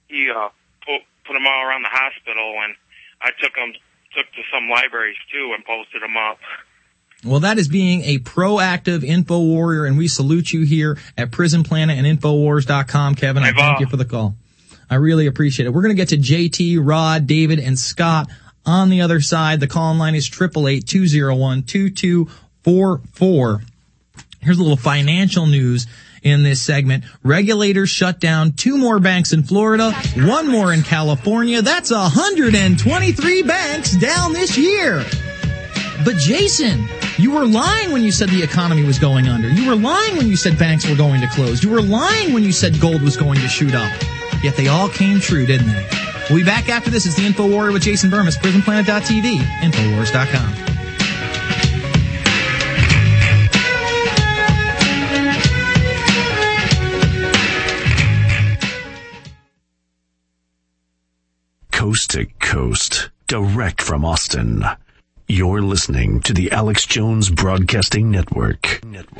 [SPEAKER 6] put them all around the hospital, and I took to some libraries too and posted them up.
[SPEAKER 1] Well, that is being a proactive info warrior, and we salute you here at Prison Planet and Infowars.com, Kevin. I thank you for the call. I really appreciate it. We're going to get to JT, Rod, David, and Scott on the other side. The call line is 888-201-2244. Here's a little financial news in this segment. Regulators shut down 2 more banks in Florida, 1 more in California. That's 123 banks down this year. But Jason, you were lying when you said the economy was going under. You were lying when you said banks were going to close. You were lying when you said gold was going to shoot up. Yet they all came true, didn't they? We'll be back after this. It's the Info Warrior with Jason Burmis, PrisonPlanet.tv, Infowars.com.
[SPEAKER 9] Coast to coast, direct from Austin. You're listening to the Alex Jones Broadcasting Network.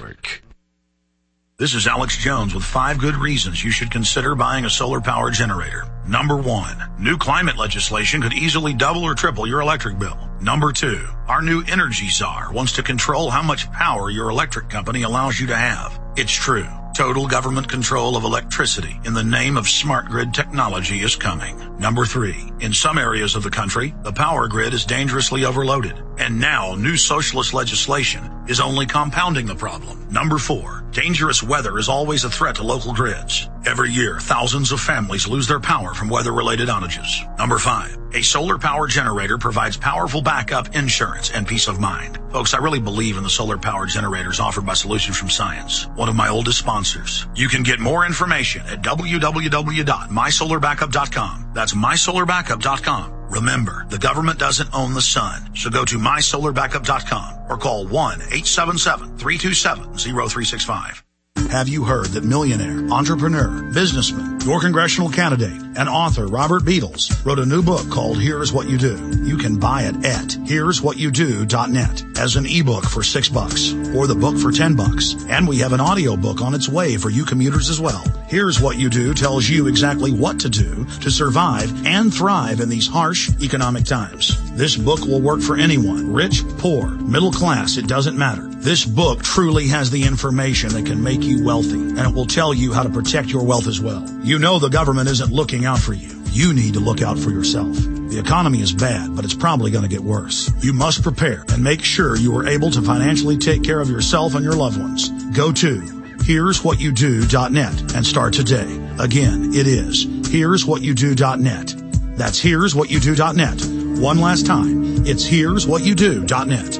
[SPEAKER 3] This is Alex Jones with 5 good reasons you should consider buying a solar power generator. Number 1, new climate legislation could easily double or triple your electric bill. Number 2, our new energy czar wants to control how much power your electric company allows you to have. It's true. Total government control of electricity in the name of smart grid technology is coming. Number 3, in some areas of the country, the power grid is dangerously overloaded. And now new socialist legislation is only compounding the problem. Number 4, dangerous weather is always a threat to local grids. Every year, thousands of families lose their power from weather-related outages. Number 5, a solar power generator provides powerful backup insurance and peace of mind. Folks, I really believe in the solar power generators offered by Solutions from Science, one of my oldest sponsors. You can get more information at www.mysolarbackup.com. That's mysolarbackup.com. Remember, the government doesn't own the sun, so go to mysolarbackup.com or call 1-877-327-0365. Have you heard that millionaire, entrepreneur, businessman, your congressional candidate, and author Robert Beatles wrote a new book called Here's What You Do? You can buy it at here'swhatyoudo.net as an ebook for $6 or the book for $10. And we have an audio book on its way for you commuters as well. Here's What You Do tells you exactly what to do to survive and thrive in these harsh economic times. This book will work for anyone, rich, poor, middle class, it doesn't matter. This book truly has the information that can make you wealthy, and it will tell you how to protect your wealth as well. You know the government isn't looking out for you. You need to look out for yourself. The economy is bad, but it's probably going to get worse. You must prepare and make sure you are able to financially take care of yourself and your loved ones. Go to here'swhatyoudo.net and start today. Again, it is here'swhatyoudo.net. That's here'swhatyoudo.net. One last time, it's here'swhatyoudo.net.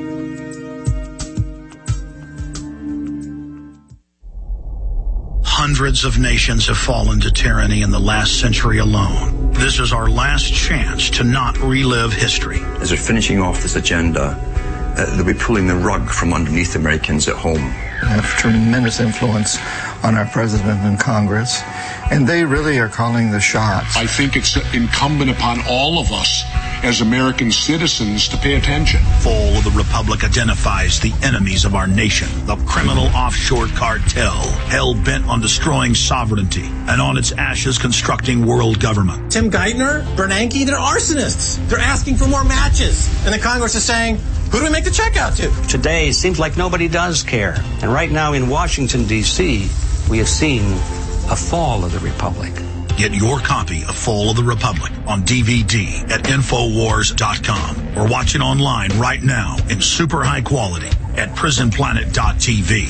[SPEAKER 3] Hundreds of nations have fallen to tyranny in the last century alone. This is our last chance to not relive history.
[SPEAKER 13] As we're finishing off this agenda, they'll be pulling the rug from underneath Americans at home.
[SPEAKER 14] They have tremendous influence on our president and Congress, and they really are calling the shots.
[SPEAKER 15] I think it's incumbent upon all of us as American citizens to pay attention.
[SPEAKER 3] Fall of the Republic identifies the enemies of our nation, the criminal offshore cartel, hell-bent on destroying sovereignty, and on its ashes constructing world government.
[SPEAKER 16] Tim Geithner, Bernanke, they're arsonists. They're asking for more matches. And the Congress is saying, who do we make the check out to?
[SPEAKER 17] Today, it seems like nobody does care. And right now in Washington, D.C., we have seen a fall of the Republic.
[SPEAKER 3] Get your copy of Fall of the Republic on DVD at Infowars.com or watch it online right now in super high quality at PrisonPlanet.tv.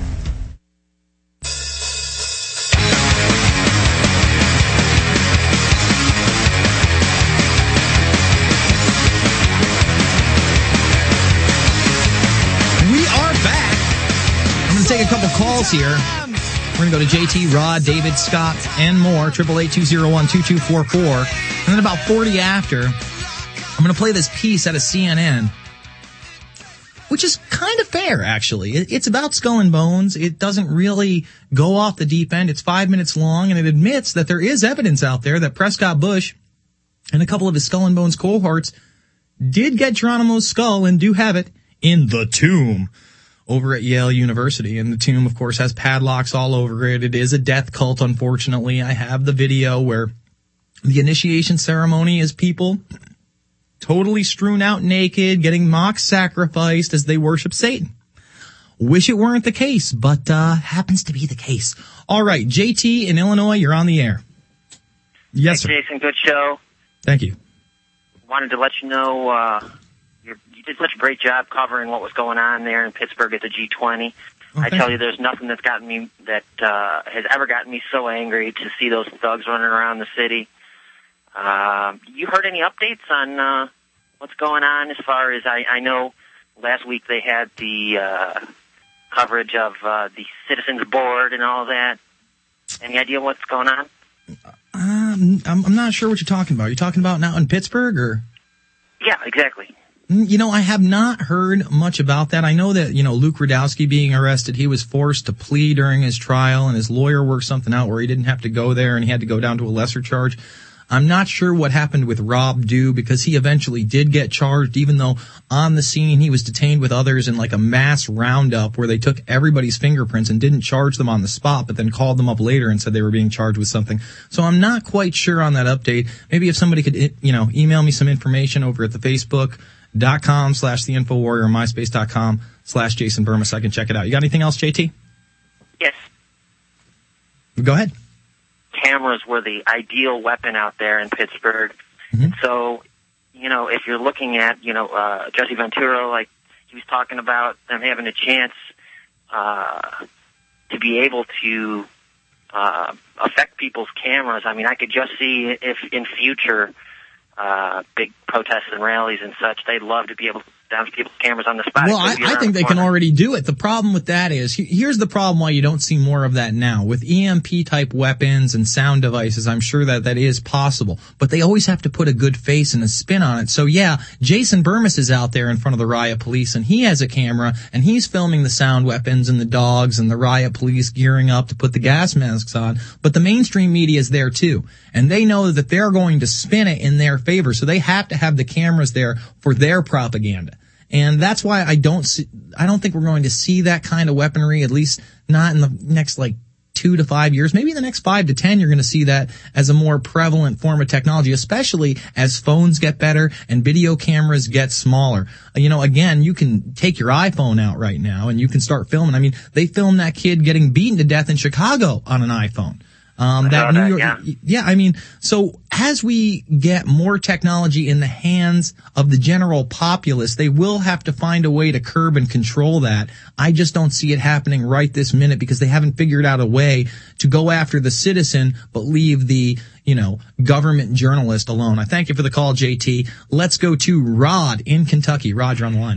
[SPEAKER 1] We are back. I'm going to take a couple calls here. We're going to go to JT, Rod, David, Scott, and more. 888-201-2244. And then about 40 after, I'm going to play this piece out of CNN, which is kind of fair, actually. It's about Skull and Bones. It doesn't really go off the deep end. It's 5 minutes long, and it admits that there is evidence out there that Prescott Bush and a couple of his Skull and Bones cohorts did get Geronimo's skull and do have it in the tomb over at Yale University. And the tomb, of course, has padlocks all over it. It is a death cult, unfortunately. I have the video where the initiation ceremony is people totally strewn out naked, getting mock sacrificed as they worship Satan. Wish it weren't the case, but happens to be the case. All right, JT in Illinois, you're on the air. Yes, sir.
[SPEAKER 10] Hey, Jason, good show.
[SPEAKER 1] Thank you.
[SPEAKER 10] Wanted to let you know you did such a great job covering what was going on there in Pittsburgh at the G20. I tell you, there's nothing that's gotten me has ever gotten me so angry to see those thugs running around the city. You heard any updates on what's going on as far as I know? Last week they had the coverage of the Citizens Board and all that. Any idea what's going on?
[SPEAKER 1] I'm not sure what you're talking about. Are you talking about now in Pittsburgh, or?
[SPEAKER 10] Yeah, exactly.
[SPEAKER 1] You know, I have not heard much about that. I know that, Luke Rudowski being arrested, he was forced to plea during his trial, and his lawyer worked something out where he didn't have to go there and he had to go down to a lesser charge. I'm not sure what happened with Rob Dew, because he eventually did get charged, even though on the scene he was detained with others in like a mass roundup where they took everybody's fingerprints and didn't charge them on the spot, but then called them up later and said they were being charged with something. So I'm not quite sure on that update. Maybe if somebody could, email me some information over at the Facebook.com/TheInfoWarrior or MySpace.com/Jason Burmis, I can check it out. You got anything else, JT?
[SPEAKER 10] Yes.
[SPEAKER 1] Go ahead.
[SPEAKER 10] Cameras were the ideal weapon out there in Pittsburgh. Mm-hmm. So, if you're looking at, Jesse Ventura, like he was talking about them having a chance to be able to affect people's cameras. I mean, I could just see if in future big protests and rallies and such, they'd love to be able to down people's cameras on the spot.
[SPEAKER 1] Well, I think they can already do it. The problem with that is, here's the problem why you don't see more of that now. With EMP-type weapons and sound devices, I'm sure that is possible. But they always have to put a good face and a spin on it. So, yeah, Jason Burmis is out there in front of the riot police, and he has a camera, and he's filming the sound weapons and the dogs and the riot police gearing up to put the gas masks on. But the mainstream media is there, too. And they know that they're going to spin it in their favor. So they have to have the cameras there for their propaganda. And that's why I don't think we're going to see that kind of weaponry, at least not in the next 2 to 5 years. Maybe in the next 5 to 10, you're going to see that as a more prevalent form of technology, especially as phones get better and video cameras get smaller. Again, you can take your iPhone out right now and you can start filming. I mean, they filmed that kid getting beaten to death in Chicago on an iPhone. So as we get more technology in the hands of the general populace, they will have to find a way to curb and control that. I just don't see it happening right this minute because they haven't figured out a way to go after the citizen but leave the, government journalist alone. I thank you for the call, JT. Let's go to Rod in Kentucky. Rod, you're on the line.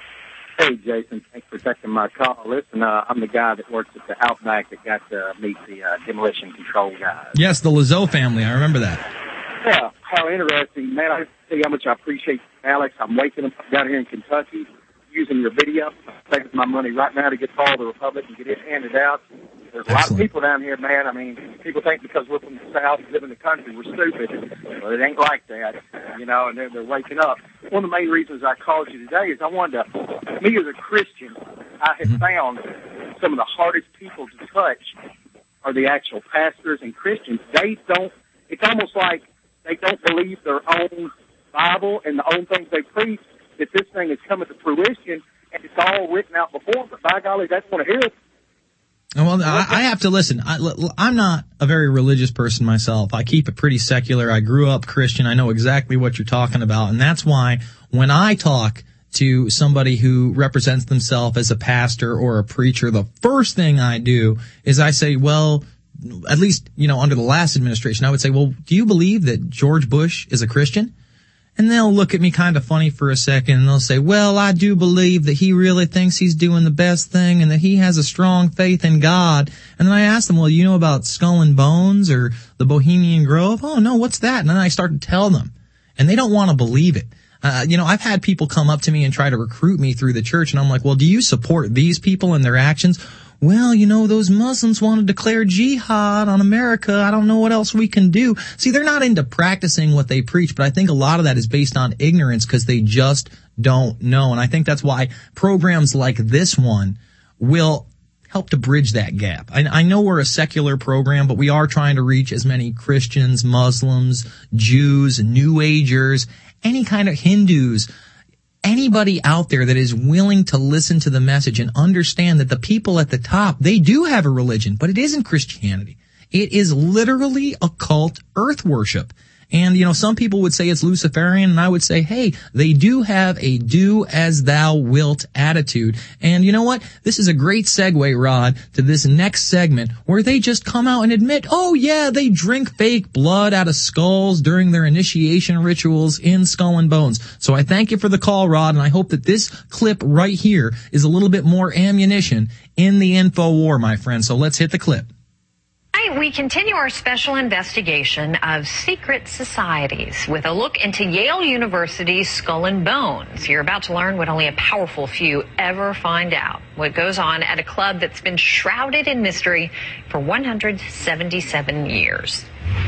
[SPEAKER 11] Hey, Jason. Thanks for taking my call. Listen, I'm the guy that works at the Outback that got to meet the demolition control guys.
[SPEAKER 1] Yes, the Lazo family. I remember that.
[SPEAKER 11] Yeah, how interesting. Man, I see how much I appreciate Alex. I'm waking up down here in Kentucky using your video. I'm taking my money right now to get to all the Republic and get it handed out. There's a lot of people down here, man. I mean, people think because we're from the South and live in the country, we're stupid. Well, it ain't like that, and they're waking up. One of the main reasons I called you today is I wanted to, me as a Christian, I have found some of the hardest people to touch are the actual pastors and Christians. It's almost like they don't believe their own Bible and the own things they preach, that this thing is coming to fruition, and it's all written out before, but by golly, that's want to hear it.
[SPEAKER 1] Well, I have to listen. I'm not a very religious person myself. I keep it pretty secular. I grew up Christian. I know exactly what you're talking about. And that's why when I talk to somebody who represents themselves as a pastor or a preacher, the first thing I do is I say, well, at least, under the last administration, I would say, well, do you believe that George Bush is a Christian? And they'll look at me kind of funny for a second, and they'll say, well, I do believe that he really thinks he's doing the best thing and that he has a strong faith in God. And then I ask them, well, you know about Skull and Bones or the Bohemian Grove? Oh, no, what's that? And then I start to tell them, and they don't want to believe it. I've had people come up to me and try to recruit me through the church, and I'm like, well, do you support these people and their actions? Well, those Muslims want to declare jihad on America. I don't know what else we can do. See, they're not into practicing what they preach, but I think a lot of that is based on ignorance because they just don't know. And I think that's why programs like this one will help to bridge that gap. I know we're a secular program, but we are trying to reach as many Christians, Muslims, Jews, New Agers, any kind of Hindus, anybody out there that is willing to listen to the message and understand that the people at the top, they do have a religion, but it isn't Christianity. It is literally occult earth worship. And, some people would say it's Luciferian, and I would say, hey, they do have a do as thou wilt attitude. And you know what? This is a great segue, Rod, to this next segment where they just come out and admit, oh yeah, they drink fake blood out of skulls during their initiation rituals in Skull and Bones. So I thank you for the call, Rod, and I hope that this clip right here is a little bit more ammunition in the info war, my friend. So let's hit the clip.
[SPEAKER 12] We continue our special investigation of secret societies with a look into Yale University's Skull and Bones. You're about to learn what only a powerful few ever find out. What goes on at a club that's been shrouded in mystery for 177 years.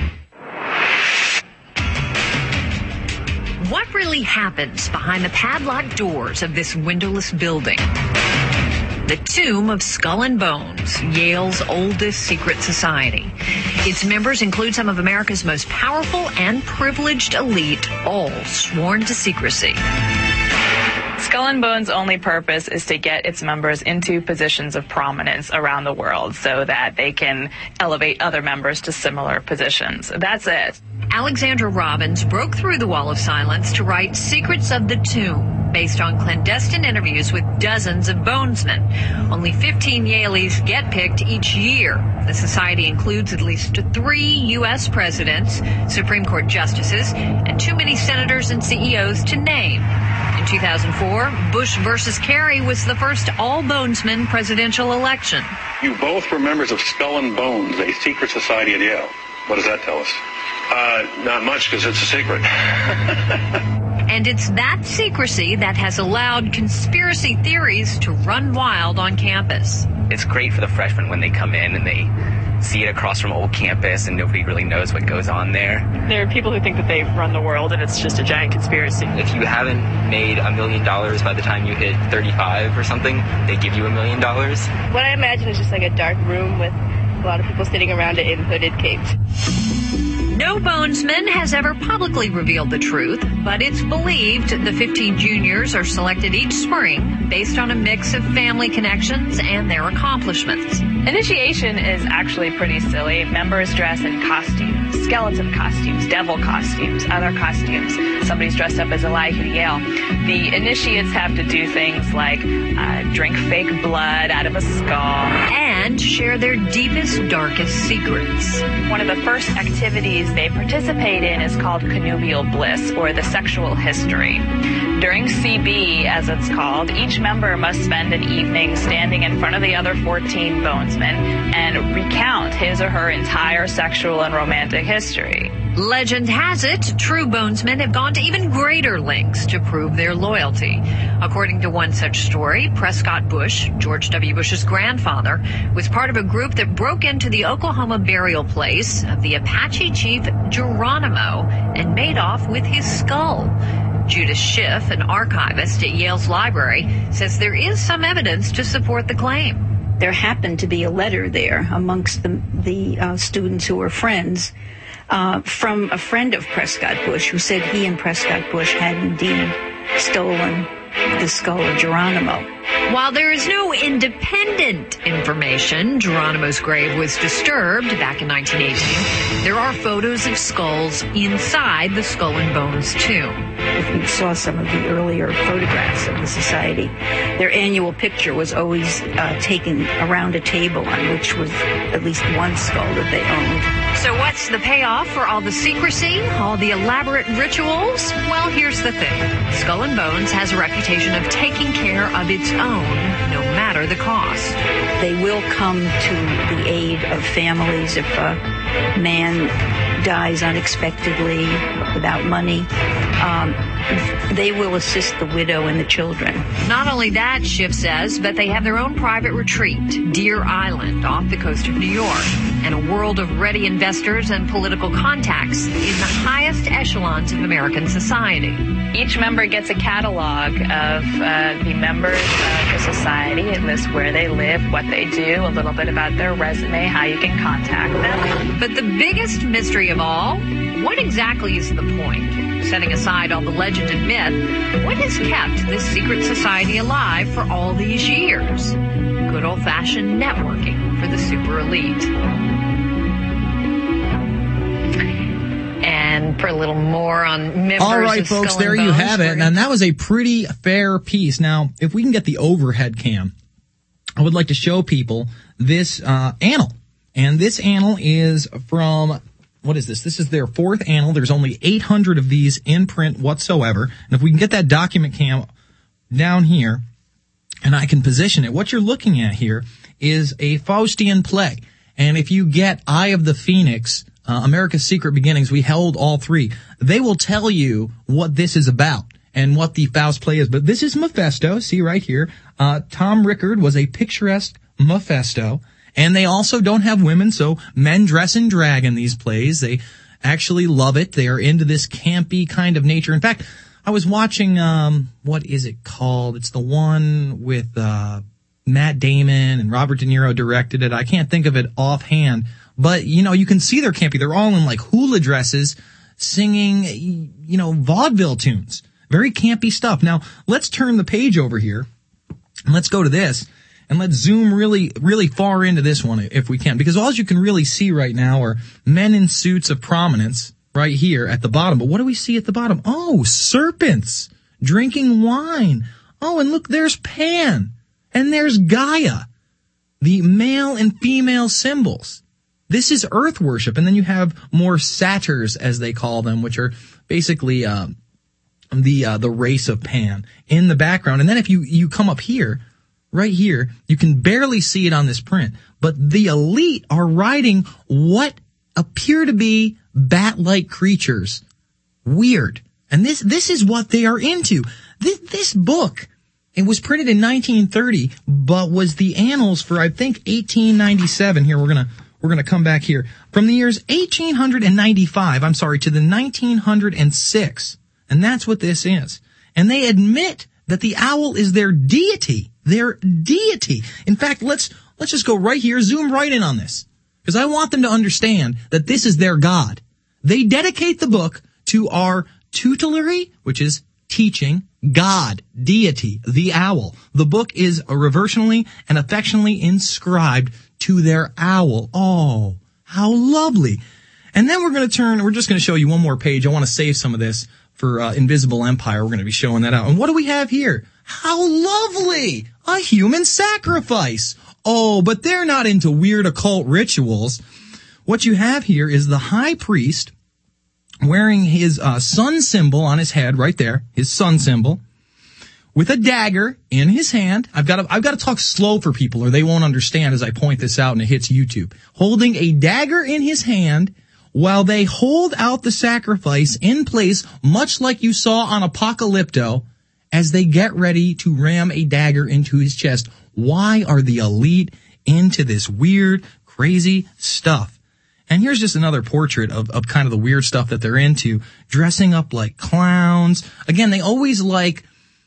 [SPEAKER 12] What really happens behind the padlocked doors of this windowless building? The Tomb of Skull and Bones, Yale's oldest secret society. Its members include some of America's most powerful and privileged elite, all sworn to secrecy.
[SPEAKER 22] Skull and Bones' only purpose is to get its members into positions of prominence around the world so that they can elevate other members to similar positions. That's it.
[SPEAKER 12] Alexandra Robbins broke through the wall of silence to write Secrets of the Tomb, based on clandestine interviews with dozens of bonesmen. Only 15 Yaleys get picked each year. The society includes at least 3 U.S. presidents, Supreme Court justices, and too many senators and CEOs to name. In 2004, Bush versus Kerry was the first all-bonesman presidential election.
[SPEAKER 23] You both were members of Skull and Bones, a secret society at Yale. What does that tell us? Not much, because it's a secret.
[SPEAKER 12] And it's that secrecy that has allowed conspiracy theories to run wild on campus.
[SPEAKER 24] It's great for the freshmen when they come in and they see it across from old campus and nobody really knows what goes on there.
[SPEAKER 22] There are people who think that they run the world and it's just a giant conspiracy.
[SPEAKER 24] If you haven't made $1 million by the time you hit 35 or something, they give you $1 million.
[SPEAKER 25] What I imagine is just like a dark room with a lot of people sitting around it in hooded capes.
[SPEAKER 12] No bonesman has ever publicly revealed the truth, but it's believed the 15 juniors are selected each spring based on a mix of family connections and their accomplishments.
[SPEAKER 22] Initiation is actually pretty silly. Members dress in costumes, skeleton costumes, devil costumes, other costumes. Somebody's dressed up as Elihu Yale. The initiates have to do things like drink fake blood out of a skull.
[SPEAKER 12] And share their deepest, darkest secrets.
[SPEAKER 22] One of the first activities they participate in is called connubial bliss, or the sexual history. During CB, as it's called, each member must spend an evening standing in front of the other 14 bonesmen and recount his or her entire sexual and romantic history.
[SPEAKER 12] Legend has it, true bonesmen have gone to even greater lengths to prove their loyalty. According to one such story, Prescott Bush, George W. Bush's grandfather, was part of a group that broke into the Oklahoma burial place of the Apache chief Geronimo and made off with his skull. Judith Schiff, an archivist at Yale's library, says there is some evidence to support the claim.
[SPEAKER 26] There happened to be a letter there amongst the students who were friends from a friend of Prescott Bush who said he and Prescott Bush had indeed stolen the skull of Geronimo.
[SPEAKER 12] While there is no independent information Geronimo's grave was disturbed back in 1918, there are photos of skulls inside the Skull and Bones tomb.
[SPEAKER 26] If you saw some of the earlier photographs of the society, their annual picture was always taken around a table on which was at least one skull that they owned.
[SPEAKER 12] So what's the payoff for all the secrecy, all the elaborate rituals? Well, here's the thing. Skull and Bones has a reputation of taking care of its own, no matter the cost.
[SPEAKER 26] They will come to the aid of families if a man dies unexpectedly without money. They will assist the widow and the children.
[SPEAKER 12] Not only that, Schiff says, but they have their own private retreat, Deer Island, off the coast of New York, and a world of ready investors and political contacts in the highest echelons of American society.
[SPEAKER 22] Each member gets a catalog of the members of the society. It lists where they live, what they do, a little bit about their resume, how you can contact them.
[SPEAKER 12] But the biggest mystery of all, what exactly is the point? Setting aside all the legend and myth, what has kept this secret society alive for all these years? Good old-fashioned networking for the super elite. And for a little more on members
[SPEAKER 1] All right,
[SPEAKER 12] of
[SPEAKER 1] folks,
[SPEAKER 12] Skull
[SPEAKER 1] there
[SPEAKER 12] and
[SPEAKER 1] you
[SPEAKER 12] Bones.
[SPEAKER 1] have it. And that was a pretty fair piece. Now, if we can get the overhead cam, I would like to show people this annal. And this annal is from, what is this? This is their 4th annal. There's only 800 of these in print whatsoever. And if we can get that document cam down here, and I can position it, what you're looking at here is a Faustian play. And if you get Eye of the Phoenix, America's Secret Beginnings, we held all 3. They will tell you what this is about and what the Faust play is. But this is Mephisto. See right here. Tom Rickard was a picturesque Mephisto. And they also don't have women, so men dress in drag in these plays. They actually love it. They are into this campy kind of nature. In fact, I was watching, what is it called? It's the one with Matt Damon and Robert De Niro directed it. I can't think of it offhand. But, you can see they're campy. They're all in like hula dresses singing, vaudeville tunes. Very campy stuff. Now, let's turn the page over here and let's go to this. And let's zoom really, really far into this one if we can. Because all you can really see right now are men in suits of prominence right here at the bottom. But what do we see at the bottom? Oh, serpents drinking wine. Oh, and look, there's Pan. And there's Gaia. The male and female symbols. This is earth worship. And then you have more satyrs, as they call them, which are basically the race of Pan in the background. And then if you come up here, right here, you can barely see it on this print, but the elite are riding what appear to be bat-like creatures. Weird. And this is what they are into. This book, it was printed in 1930, but was the annals for, I think, 1897. Here, we're gonna come back here. From the years 1895, to the 1906. And that's what this is. And they admit that the owl is their deity. Their deity. In fact, let's just go right here, zoom right in on this. Because I want them to understand that this is their God. They dedicate the book to our tutelary, which is teaching, God, deity, the owl. The book is reversionally and affectionately inscribed to their owl. Oh, how lovely. And then we're just going to show you one more page. I want to save some of this for Invisible Empire. We're going to be showing that out. And what do we have here? How lovely! A human sacrifice. Oh, but they're not into weird occult rituals. What you have here is the high priest wearing his sun symbol on his head right there, his sun symbol, with a dagger in his hand. I've got to talk slow for people or they won't understand as I point this out and it hits YouTube. Holding a dagger in his hand while they hold out the sacrifice in place, much like you saw on Apocalypto, as they get ready to ram a dagger into his chest. Why are the elite into this weird, crazy stuff? And here's just another portrait of kind of the weird stuff that they're into. Dressing up like clowns. Again, they always like,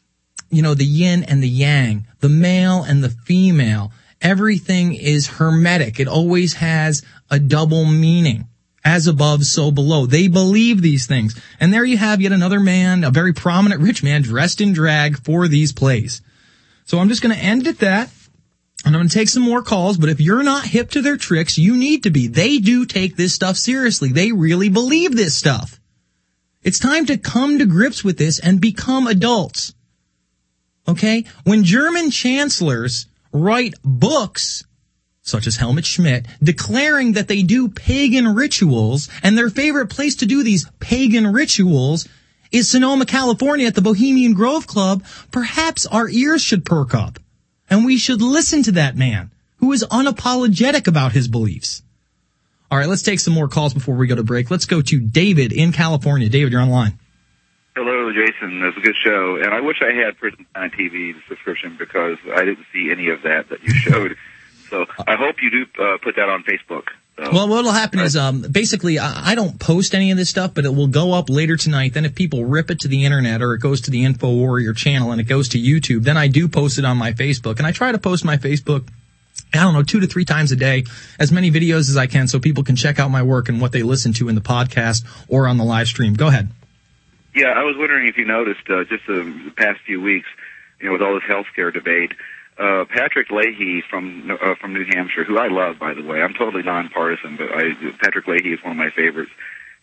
[SPEAKER 1] the yin and the yang, the male and the female. Everything is hermetic. It always has a double meaning. As above, so below. They believe these things. And there you have yet another man, a very prominent rich man, dressed in drag for these plays. So I'm just going to end at that. And I'm going to take some more calls, but if you're not hip to their tricks, you need to be. They do take this stuff seriously. They really believe this stuff. It's time to come to grips with this and become adults. Okay? When German chancellors write books, such as Helmut Schmidt, declaring that they do pagan rituals, and their favorite place to do these pagan rituals is Sonoma, California at the Bohemian Grove Club, perhaps our ears should perk up. And we should listen to that man who is unapologetic about his beliefs. All right, let's take some more calls before we go to break. Let's go to David in California. David, you're on line.
[SPEAKER 2] Hello, Jason. That's a good show. And I wish I had Prison Time TV subscription because I didn't see any of that you showed. So I hope you do put that on Facebook. So.
[SPEAKER 1] Well, what will happen is basically I don't post any of this stuff, but it will go up later tonight. Then if people rip it to the internet or it goes to the Info Warrior channel and it goes to YouTube, then I do post it on my Facebook. And I try to post my Facebook, 2 to 3 times a day, as many videos as I can so people can check out my work and what they listen to in the podcast or on the live stream. Go ahead.
[SPEAKER 2] Yeah, I was wondering if you noticed just the past few weeks, with all this healthcare debate, Patrick Leahy from New Hampshire, who I love, by the way. I'm totally nonpartisan, but Patrick Leahy is one of my favorites.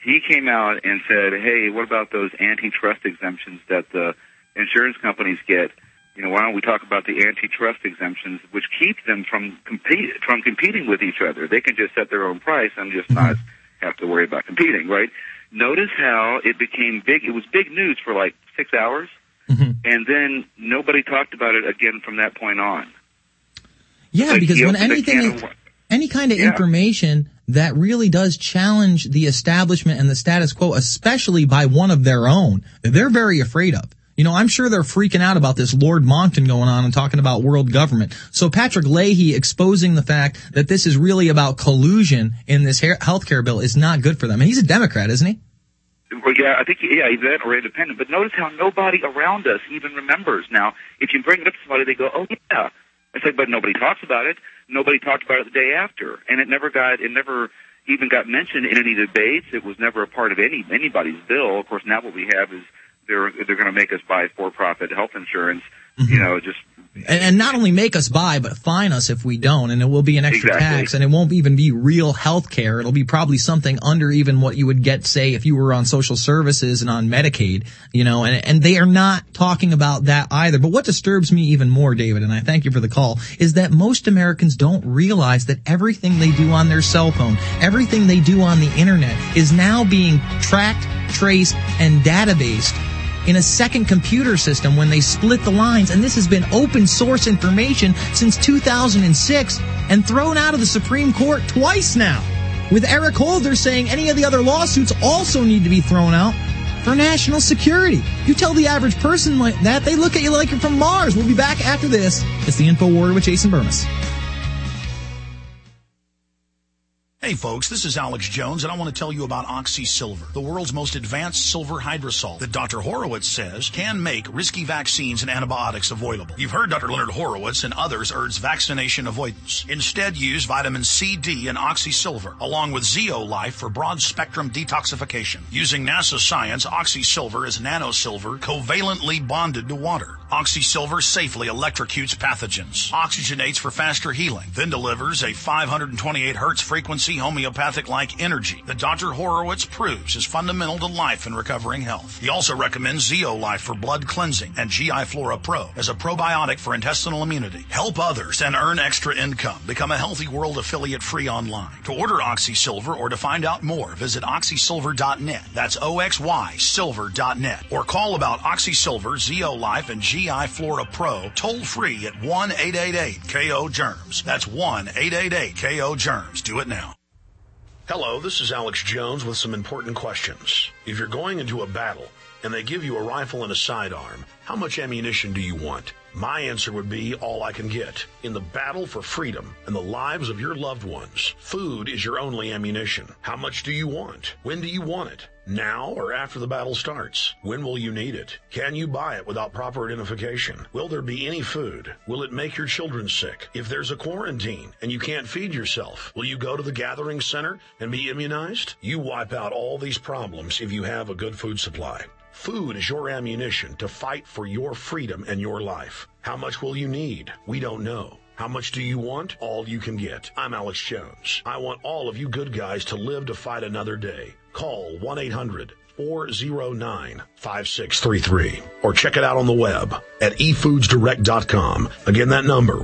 [SPEAKER 2] he came out and said, hey, what about those antitrust exemptions that the insurance companies get? You know, why don't we talk about the antitrust exemptions, which keep them from competing with each other? They can just set their own price and just not have to worry about competing, right? Notice how it became big. It was big news for like 6 hours, and then nobody talked about it again from that point on.
[SPEAKER 1] Yeah, because when any kind of information that really does challenge the establishment and the status quo, especially by one of their own, they're very afraid of. You know, I'm sure they're freaking out about this Lord Monckton going on and talking about world government. So Patrick Leahy exposing the fact that this is really about collusion in this healthcare bill is not good for them. And he's a Democrat, isn't he?
[SPEAKER 2] Well, yeah, I think, he's that or independent. But notice how nobody around us even remembers. Now, if you bring it up to somebody, they go, oh, yeah. I say, but nobody talks about it. Nobody talked about it the day after. And it never even got mentioned in any debates. It was never a part of anybody's bill. Of course, now what we have is they're going to make us buy for-profit health insurance, you know, just...
[SPEAKER 1] And not only make us buy, but fine us if we don't, and it will be an extra tax, and it won't even be real health care. It'll be probably something under even what you would get, say, if you were on social services and on Medicaid, you know, and they are not talking about that either. But what disturbs me even more, David, and I thank you for the call, is that most Americans don't realize that everything they do on their cell phone, everything they do on the internet is now being tracked, traced, and databased in a second computer system when they split the lines. And this has been open source information since 2006 and thrown out of the Supreme Court twice now. With Eric Holder saying any of the other lawsuits also need to be thrown out for national security. You tell the average person like that, they look at you like you're from Mars. We'll be back after this. It's the Info Warrior with Jason Bermas.
[SPEAKER 3] Hey folks, this is Alex Jones, and I want to tell you about Oxy Silver, the world's most advanced silver hydrosol that Dr. Horowitz says can make risky vaccines and antibiotics avoidable. You've heard Dr. Leonard Horowitz and others urge vaccination avoidance. Instead, use vitamin C, D, and Oxy Silver, along with Zeolife for broad-spectrum detoxification. Using NASA science, Oxy Silver is nanosilver covalently bonded to water. Oxy Silver safely electrocutes pathogens, oxygenates for faster healing, then delivers a 528 hertz frequency homeopathic-like energy that Dr. Horowitz proves is fundamental to life and recovering health. He also recommends Zeolife for blood cleansing and GI Flora Pro as a probiotic for intestinal immunity. Help others and earn extra income. Become a Healthy World affiliate free online. To order Oxy Silver or to find out more, visit oxysilver.net. That's OXY silver.net. Or call about Oxy Silver, Zeolife, and GI Flora Pro toll free at 1-888-KO-GERMS. That's 1-888-KO-GERMS. Do it now.
[SPEAKER 4] Hello, this is Alex Jones with some important questions. If you're going into a battle and they give you a rifle and a sidearm, how much ammunition do you want? My answer would be all I can get. In the battle for freedom and the lives of your loved ones, food is your only ammunition. How much do you want? When do you want it? Now or after the battle starts? When will you need it? Can you buy it without proper identification? Will there be any food? Will it make your children sick? If there's a quarantine and you can't feed yourself, will you go to the gathering center and be immunized? You wipe out all these problems if you have a good food supply. Food is your ammunition to fight for your freedom and your life. How much will you need? We don't know. How much do you want? All you can get. I'm Alex Jones. I want all of you good guys to live to fight another day. Call 1-800-409-5633 or check it out on the web at efoodsdirect.com. Again, that number,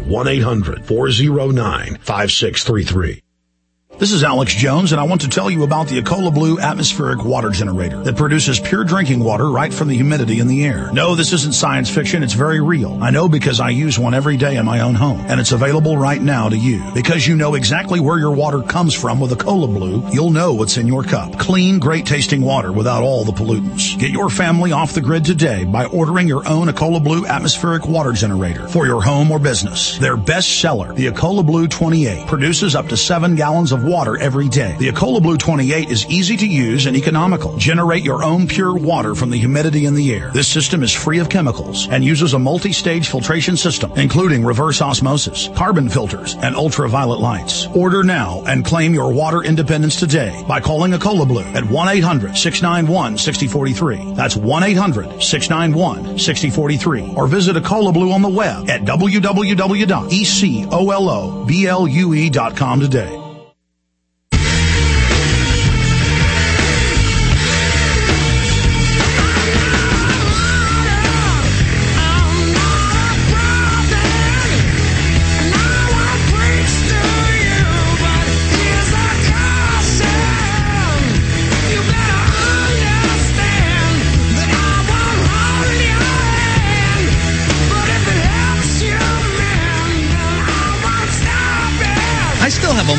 [SPEAKER 4] 1-800-409-5633.
[SPEAKER 3] This is Alex Jones, and I want to tell you about the Ecola Blue atmospheric water generator that produces pure drinking water right from the humidity in the air. No, this isn't science fiction. It's very real. I know because I use one every day in my own home, and it's available right now to you. Because you know exactly where your water comes from with Ecola Blue, you'll know what's in your cup. Clean, great-tasting water without all the pollutants. Get your family off the grid today by ordering your own Ecola Blue atmospheric water generator for your home or business. Their best seller, the Ecola Blue 28, produces up to 7 gallons of water every day. The Ecola Blue 28 is easy to use and economical. Generate your own pure water from the humidity in the air. This system is free of chemicals and uses a multi-stage filtration system, including reverse osmosis, carbon filters, and ultraviolet lights. Order now and claim your water independence today by calling Ecola Blue at 1-800-691-6043. That's 1-800-691-6043. Or visit Ecola Blue on the web at www.ecolobluE.com today.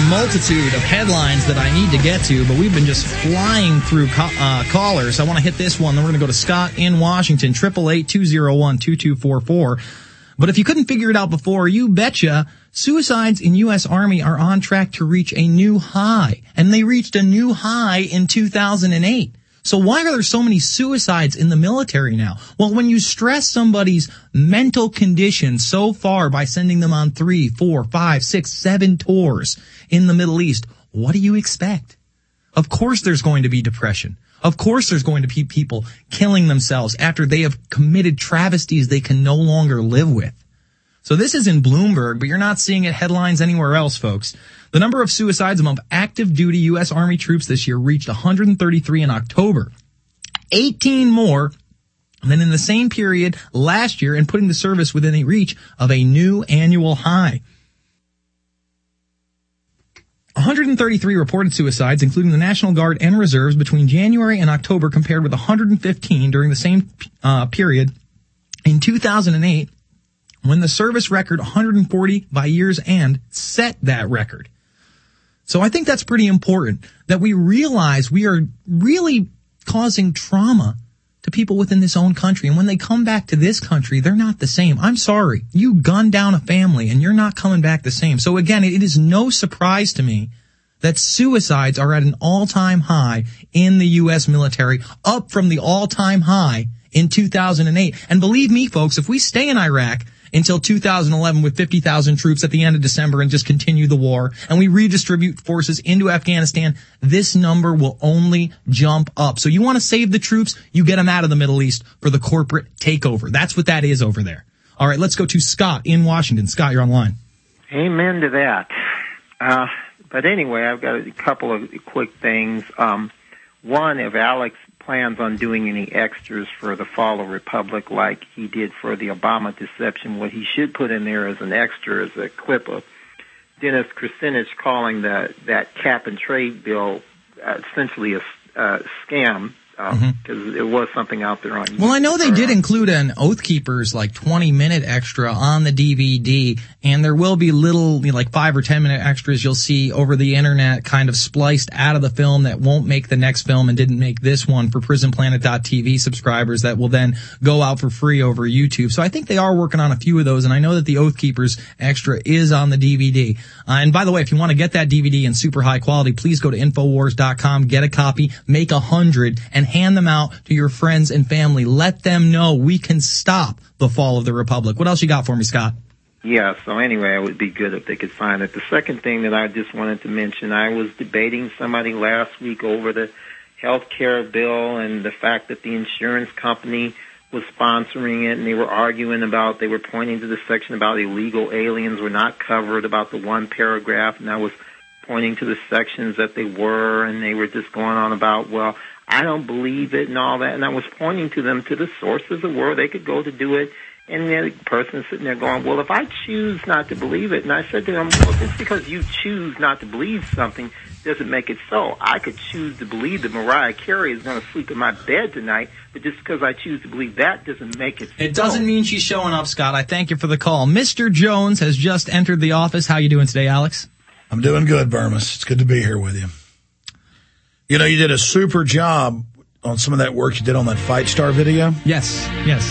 [SPEAKER 1] multitude of headlines that I need to get to, but we've been just flying through callers. I want to hit this one, then we're going to go to Scott in Washington, 888-201-2244. But if you couldn't figure it out before, you betcha suicides in U.S. Army are on track to reach a new high. And they reached a new high in 2008. So why are there so many suicides in the military now? Well, when you stress somebody's mental condition so far by sending them on 3, 4, 5, 6, 7 tours in the Middle East, what do you expect? Of course there's going to be depression. Of course there's going to be people killing themselves after they have committed travesties they can no longer live with. So this is in Bloomberg, but you're not seeing it headlines anywhere else, folks. The number of suicides among active duty U.S. Army troops this year reached 133 in October. 18 more than in the same period last year, and putting the service within a reach of a new annual high. 133 reported suicides, including the National Guard and Reserves, between January and October, compared with 115 during the same period in 2008, when the service record 140 by year's end set that record. So I think that's pretty important, that we realize we are really causing trauma to people within this own country. And when they come back to this country, they're not the same. I'm sorry. You gunned down a family and you're not coming back the same. So again, it is no surprise to me that suicides are at an all-time high in the U.S. military, up from the all-time high in 2008. And believe me, folks, if we stay in Iraq until 2011 with 50,000 troops at the end of December and just continue the war, and we redistribute forces into Afghanistan, this number will only jump up. So you want to save the troops, you get them out of the Middle East for the corporate takeover. That's what that is over there. All right, let's go to Scott in Washington. Scott, you're online.
[SPEAKER 7] Amen to that. But anyway, I've got a couple of quick things. One, if Alex plans on doing any extras for the Fall of Republic like he did for the Obama deception, what he should put in there as an extra is a clip of Dennis Kucinich calling that cap and trade bill essentially a scam, because there was something out there on YouTube.
[SPEAKER 1] Well, I know they did include an Oath Keepers 20-minute extra on the DVD, and there will be little 5 or 10-minute extras you'll see over the internet kind of spliced out of the film that won't make the next film and didn't make this one for PrisonPlanet.tv subscribers that will then go out for free over YouTube. So I think they are working on a few of those, and I know that the Oath Keepers extra is on the DVD. And by the way, if you want to get that DVD in super high quality, please go to Infowars.com, get a copy, make 100, and hand them out to your friends and family. Let them know we can stop the fall of the Republic. What else you got for me, Scott?
[SPEAKER 7] Yeah, so anyway, it would be good if they could find it. The second thing that I just wanted to mention, I was debating somebody last week over the health care bill and the fact that the insurance company was sponsoring it, and they were pointing to the section about illegal aliens were not covered, about the one paragraph, and I was pointing to the sections that they were, and they were just going on about, well, I don't believe it and all that. And I was pointing to them to the sources of where they could go to do it. And the person sitting there going, well, if I choose not to believe it, and I said to them, well, just because you choose not to believe something doesn't make it so. I could choose to believe that Mariah Carey is going to sleep in my bed tonight, but just because I choose to believe that doesn't make it so.
[SPEAKER 1] It doesn't mean she's showing up, Scott. I thank you for the call. Mr. Jones has just entered the office. How you doing today, Alex?
[SPEAKER 3] I'm doing good, Burmis. It's good to be here with you. You know, you did a super job on some of that work you did on that Fight Star video.
[SPEAKER 1] Yes.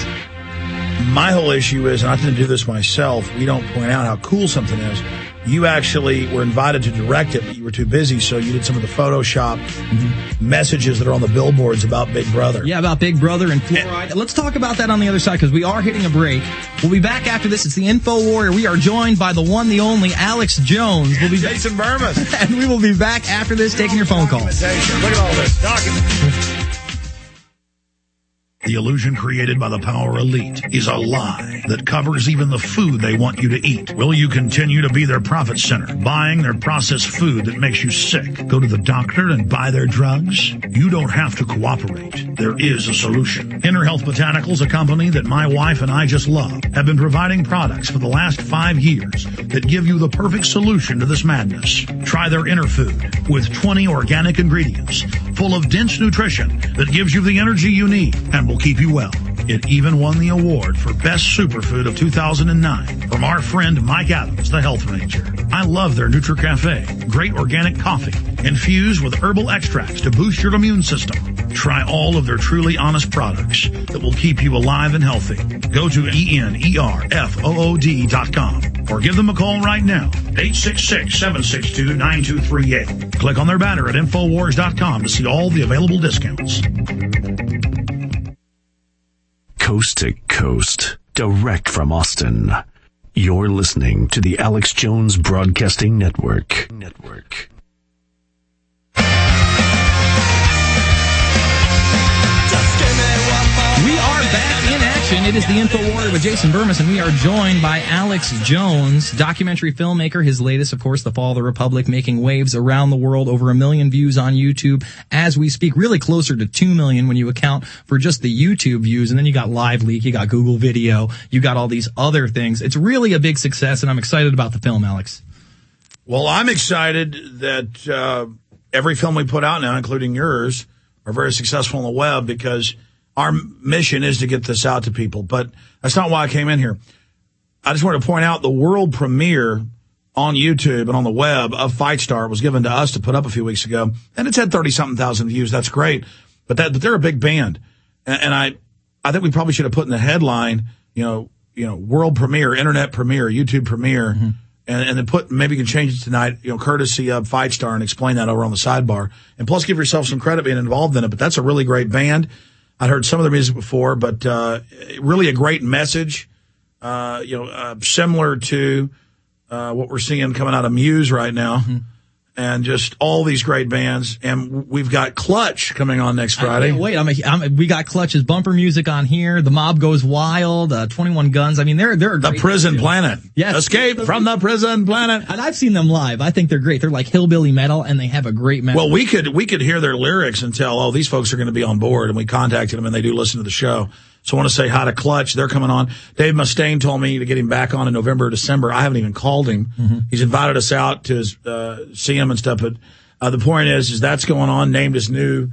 [SPEAKER 3] My whole issue is, and I didn't do this myself, we don't point out how cool something is. You actually were invited to direct it, but you were too busy, so you did some of the Photoshop messages that are on the billboards about Big Brother.
[SPEAKER 1] Yeah, about Big Brother and fluoride. Let's talk about that on the other side, because we are hitting a break. We'll be back after this. It's the Info Warrior. We are joined by the one, the only, Alex Jones. We'll be
[SPEAKER 3] Jason Burmis.
[SPEAKER 1] And we will be back after this, taking your phone calls.
[SPEAKER 3] Look at all this documentation. The illusion created by the Power Elite is a lie that covers even the food they want you to eat. Will you continue to be their profit center, buying their processed food that makes you sick? Go to the doctor and buy their drugs? You don't have to cooperate. There is a solution. Inner Health Botanicals, a company that my wife and I just love, have been providing products for the last 5 years that give you the perfect solution to this madness. Try their Inner Food with 20 organic ingredients full of dense nutrition that gives you the energy you need and will keep you well. It even won the award for Best Superfood of 2009 from our friend Mike Adams, the Health Ranger. I love their NutriCafe. Great organic coffee infused with herbal extracts to boost your immune system. Try all of their truly honest products that will keep you alive and healthy. Go to ENERFOOD.com or give them a call right now, 866-762-9238. Click on their banner at Infowars.com to see all the available discounts.
[SPEAKER 9] Coast to coast, direct from Austin. You're listening to the Alex Jones Broadcasting Network.
[SPEAKER 1] We are back in action. It is the Info Warrior with Jason Burmis, and we are joined by Alex Jones, documentary filmmaker. His latest, of course, The Fall of the Republic, making waves around the world, over 1 million views on YouTube as we speak, really closer to 2 million when you account for just the YouTube views. And then you got Live Leak, you got Google Video, you got all these other things. It's really a big success, and I'm excited about the film, Alex.
[SPEAKER 3] Well, I'm excited that every film we put out now, including yours, are very successful on the web, because our mission is to get this out to people. But that's not why I came in here. I just wanted to point out the world premiere on YouTube and on the web of Fight Star was given to us to put up a few weeks ago. And it's had 30-something thousand views. That's great. But they're a big band. And I think we probably should have put in the headline, world premiere, internet premiere, YouTube premiere. Mm-hmm. And then maybe you can change it tonight, courtesy of Fight Star, and explain that over on the sidebar. And plus give yourself some credit being involved in it. But that's a really great band. I'd heard some of their music before, but really a great message, similar to what we're seeing coming out of Muse right now. Mm-hmm. And just all these great bands. And we've got Clutch coming on next Friday.
[SPEAKER 1] Wait, we got Clutch's bumper music on here. The Mob Goes Wild, 21 Guns. I mean, they're
[SPEAKER 3] The Prison
[SPEAKER 1] too.
[SPEAKER 3] Planet.
[SPEAKER 1] Yes.
[SPEAKER 3] Escape from the Prison Planet.
[SPEAKER 1] And I've seen them live. I think they're great. They're like hillbilly metal, and they have a great message.
[SPEAKER 3] Well, we could hear their lyrics and tell, these folks are going to be on board. And we contacted them, and they do listen to the show. So I want to say hi to Clutch. They're coming on. Dave Mustaine told me to get him back on in November or December. I haven't even called him. Mm-hmm. He's invited us out to see him and stuff. But the point is that's going on. Named his new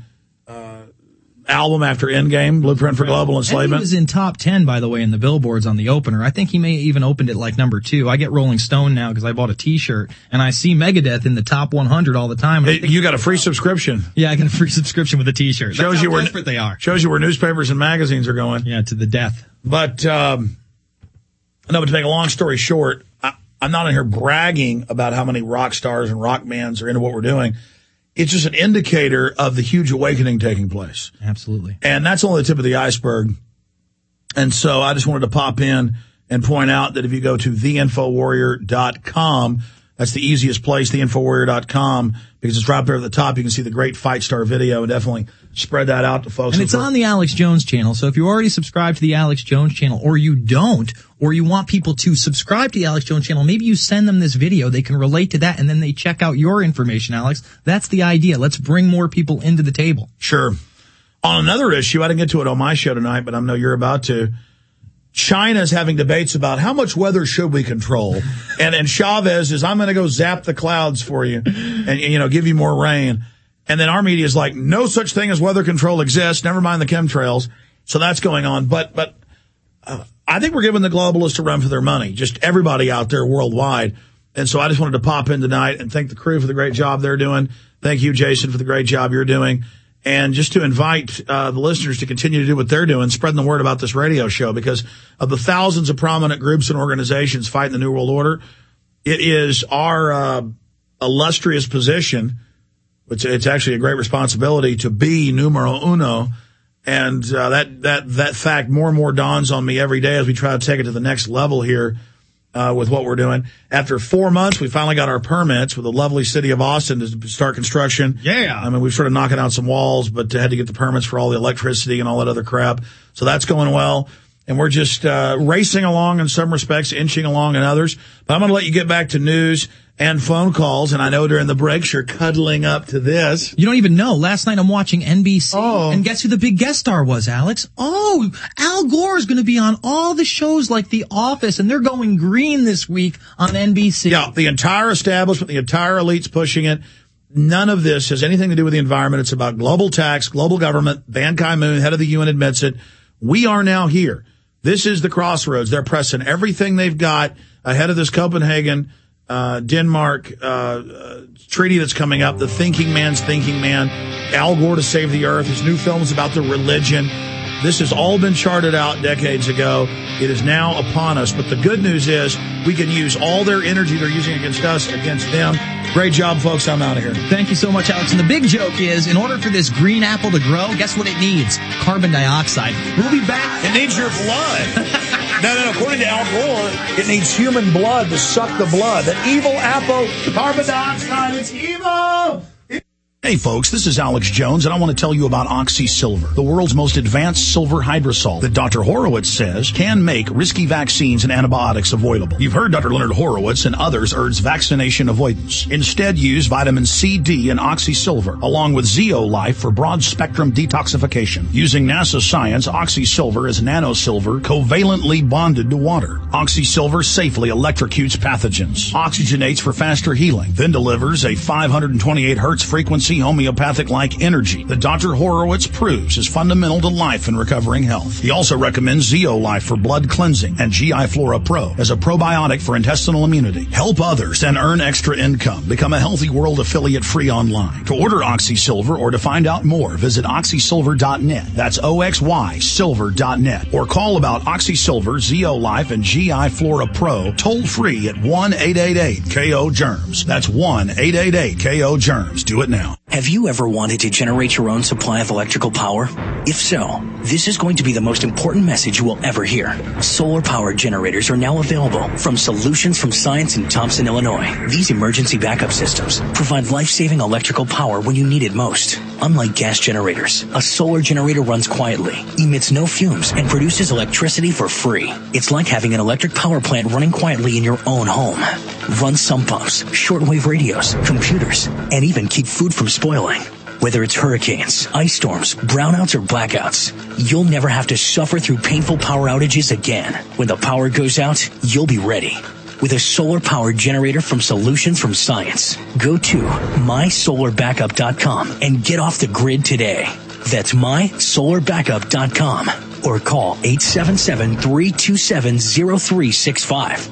[SPEAKER 3] album after Endgame, Blueprint for Global Enslavement.
[SPEAKER 1] And he was in top 10, by the way, in the billboards on the opener. I think he may even opened it like number 2. I get Rolling Stone now because I bought a T-shirt, and I see Megadeth in the top 100 all the time.
[SPEAKER 3] You got a free subscriction.
[SPEAKER 1] Yeah, I got a free subscription with a T-shirt. That's how desperate they are.
[SPEAKER 3] Shows you where newspapers and magazines are going.
[SPEAKER 1] Yeah, to the death.
[SPEAKER 3] But to make a long story short, I'm not in here bragging about how many rock stars and rock bands are into what we're doing. It's just an indicator of the huge awakening taking place.
[SPEAKER 1] Absolutely.
[SPEAKER 3] And that's only the tip of the iceberg. And so I just wanted to pop in and point out that if you go to theinfowarrior.com, that's the easiest place, theinfowarrior.com, because it's right there at the top. You can see the great Fight Star video, and definitely spread that out to folks.
[SPEAKER 1] And it's on the Alex Jones channel. So if you already subscribe to the Alex Jones channel, or you don't, or you want people to subscribe to the Alex Jones channel, maybe you send them this video. They can relate to that, and then they check out your information, Alex. That's the idea. Let's bring more people into the table.
[SPEAKER 3] Sure. On another issue, I didn't get to it on my show tonight, but I know you're about to. China's having debates about how much weather should we control. And Chavez is, I'm going to go zap the clouds for you and, give you more rain. And then our media is like, no such thing as weather control exists. Never mind the chemtrails. So that's going on. But I think we're giving the globalists a run for their money. Just everybody out there worldwide. And so I just wanted to pop in tonight and thank the crew for the great job they're doing. Thank you, Jason, for the great job you're doing. And just to invite the listeners to continue to do what they're doing, spreading the word about this radio show, because of the thousands of prominent groups and organizations fighting the New World Order, it is our illustrious position, which it's actually a great responsibility, to be numero uno. And that fact more and more dawns on me every day as we try to take it to the next level here with what we're doing. After 4 months, we finally got our permits with the lovely city of Austin to start construction.
[SPEAKER 1] Yeah.
[SPEAKER 3] I mean, we've sort of knocking out some walls, but had to get the permits for all the electricity and all that other crap. So that's going well. And we're just racing along in some respects, inching along in others. But I'm going to let you get back to news and phone calls. And I know during the breaks you're cuddling up to this.
[SPEAKER 1] You don't even know. Last night I'm watching NBC. And guess who the big guest star was, Alex? Oh, Al Gore is going to be on all the shows like The Office, and they're going green this week on NBC.
[SPEAKER 3] Yeah, the entire establishment, the entire elite's pushing it. None of this has anything to do with the environment. It's about global tax, global government. Ban Ki-moon, head of the UN, admits it. We are now here. This is the crossroads. They're pressing everything they've got ahead of this Copenhagen, Denmark, treaty that's coming up. The thinking man's thinking man. Al Gore to save the earth. His new film's about the religion. This has all been charted out decades ago. It is now upon us. But the good news is we can use all their energy they're using against us, against them. Great job, folks. I'm out of here.
[SPEAKER 1] Thank you so much, Alex. And the big joke is, in order for this green apple to grow, guess what it needs? Carbon dioxide. We'll be back.
[SPEAKER 3] It needs your blood. No. According to Al Gore, it needs human blood to suck the blood. The evil apple, carbon dioxide, it's evil. Hey folks, this is Alex Jones, and I want to tell you about Oxy Silver, the world's most advanced silver hydrosol that Dr. Horowitz says can make risky vaccines and antibiotics avoidable. You've heard Dr. Leonard Horowitz and others urge vaccination avoidance. Instead, use vitamin C, D, and Oxy Silver, along with Zeolife for broad-spectrum detoxification. Using NASA science, Oxy Silver is nanosilver covalently bonded to water. Oxy Silver safely electrocutes pathogens, oxygenates for faster healing, then delivers a 528 hertz frequency homeopathic-like energy that Dr. Horowitz proves is fundamental to life and recovering health. He also recommends Zeolife for blood cleansing and GI Flora Pro as a probiotic for intestinal immunity. Help others and earn extra income. Become a Healthy World affiliate free online. To order Oxy Silver or to find out more, visit oxysilver.net. That's OXY silver.net. Or call about Oxy Silver, Zeolife, and GI Flora Pro toll free at 1-888-KO-GERMS. That's 1-888-KO-GERMS. Do it now.
[SPEAKER 5] Have you ever wanted to generate your own supply of electrical power? If so, this is going to be the most important message you will ever hear. Solar-powered generators are now available from Solutions from Science in Thompson, Illinois. These emergency backup systems provide life-saving electrical power when you need it most. Unlike gas generators, a solar generator runs quietly, emits no fumes, and produces electricity for free. It's like having an electric power plant running quietly in your own home. Run sump pumps, shortwave radios, computers, and even keep food from spoiling. Whether it's hurricanes, ice storms, brownouts, or blackouts, you'll never have to suffer through painful power outages again. When the power goes out, you'll be ready with a solar-powered generator from Solutions from Science. Go to mysolarbackup.com and get off the grid today. That's mysolarbackup.com. Or call 877-327-0365.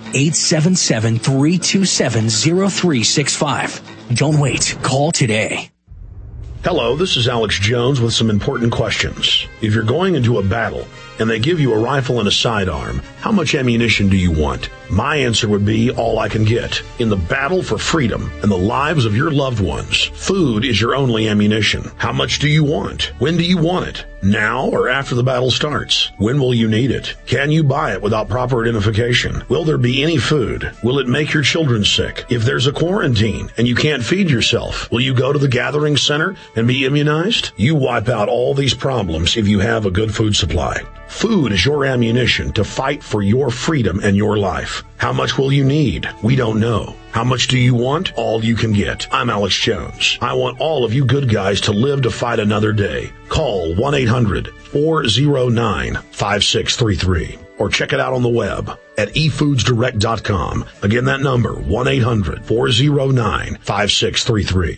[SPEAKER 5] 877-327-0365. Don't wait. Call today.
[SPEAKER 4] Hello, this is Alex Jones with some important questions. If you're going into a battle and they give you a rifle and a sidearm, how much ammunition do you want? My answer would be all I can get. In the battle for freedom and the lives of your loved ones, food is your only ammunition. How much do you want? When do you want it? Now or after the battle starts? When will you need it? Can you buy it without proper identification? Will there be any food? Will it make your children sick? If there's a quarantine and you can't feed yourself, will you go to the gathering center and be immunized? You wipe out all these problems if you have a good food supply. Food is your ammunition to fight for your freedom and your life. How much will you need? We don't know. How much do you want? All you can get. I'm Alex Jones. I want all of you good guys to live to fight another day. Call 1-800-409-5633 or check it out on the web at efoodsdirect.com. Again, that number, 1-800-409-5633.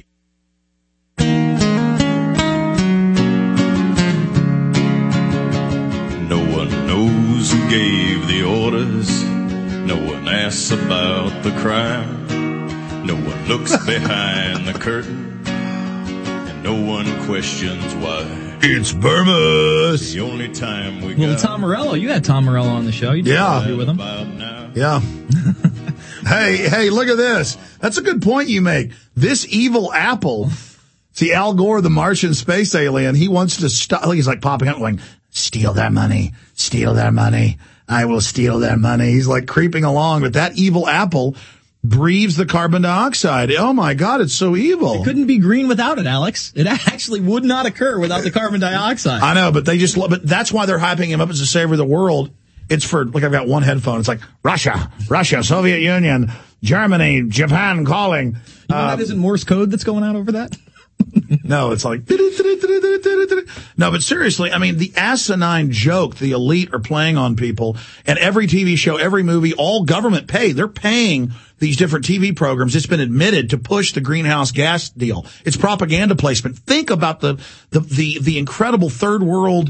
[SPEAKER 8] No one knows who gave the orders. No one asks about the crime. No one looks behind the curtain. And no one questions why.
[SPEAKER 3] It's Burmese.
[SPEAKER 8] The only time we
[SPEAKER 1] Well,
[SPEAKER 8] got...
[SPEAKER 1] Tom Morello. You had Tom Morello on the show. You did an interview with him.
[SPEAKER 3] Yeah. Hey, look at this. That's a good point you make. This evil apple, see, Al Gore, the Martian space alien, he wants to stop. He's like popping up going, steal their money, steal their money. I will steal their money. He's like creeping along, but that evil apple breathes the carbon dioxide. Oh my God, it's so evil.
[SPEAKER 1] It couldn't be green without it, Alex. It actually would not occur without the carbon dioxide.
[SPEAKER 3] I know, but but that's why they're hyping him up as the savior of the world. It's for, like, I've got one headphone. It's like Russia, Soviet Union, Germany, Japan calling.
[SPEAKER 1] You know that isn't Morse code that's going out over that?
[SPEAKER 3] No, it's like, no, but seriously, I mean, the asinine joke the elite are playing on people, and every TV show, every movie, all government pay. They're paying these different TV programs. It's been admitted to push the greenhouse gas deal. It's propaganda placement. Think about the incredible third world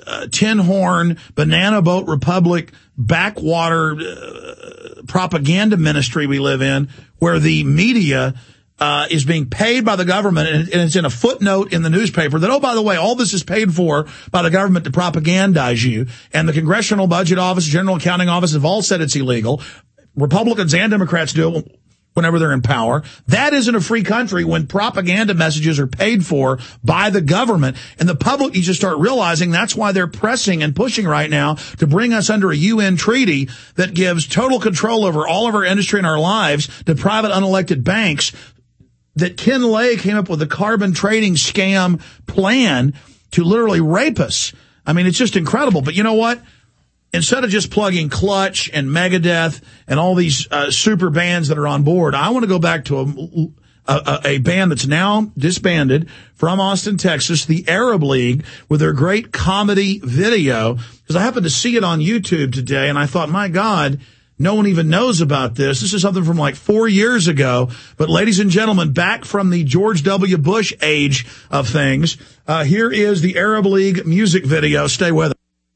[SPEAKER 3] tin horn, banana boat republic, backwater propaganda ministry we live in, where the media is being paid by the government, and it's in a footnote in the newspaper that, oh, by the way, all this is paid for by the government to propagandize you. And the Congressional Budget Office, General Accounting Office have all said it's illegal. Republicans and Democrats do it whenever they're in power. That isn't a free country when propaganda messages are paid for by the government. And the public needs to start realizing that's why they're pressing and pushing right now to bring us under a UN treaty that gives total control over all of our industry and our lives to private unelected banks. That Ken Lay came up with a carbon trading scam plan to literally rape us. I mean, it's just incredible. But you know what? Instead of just plugging Clutch and Megadeth and all these super bands that are on board, I want to go back to a band that's now disbanded from Austin, Texas, the Arab League, with their great comedy video. Because I happened to see it on YouTube today, and I thought, my God, no one even knows about this. This is something from like 4 years ago. But ladies and gentlemen, back from the George W. Bush age of things, here is the Arab League music video. Stay with us.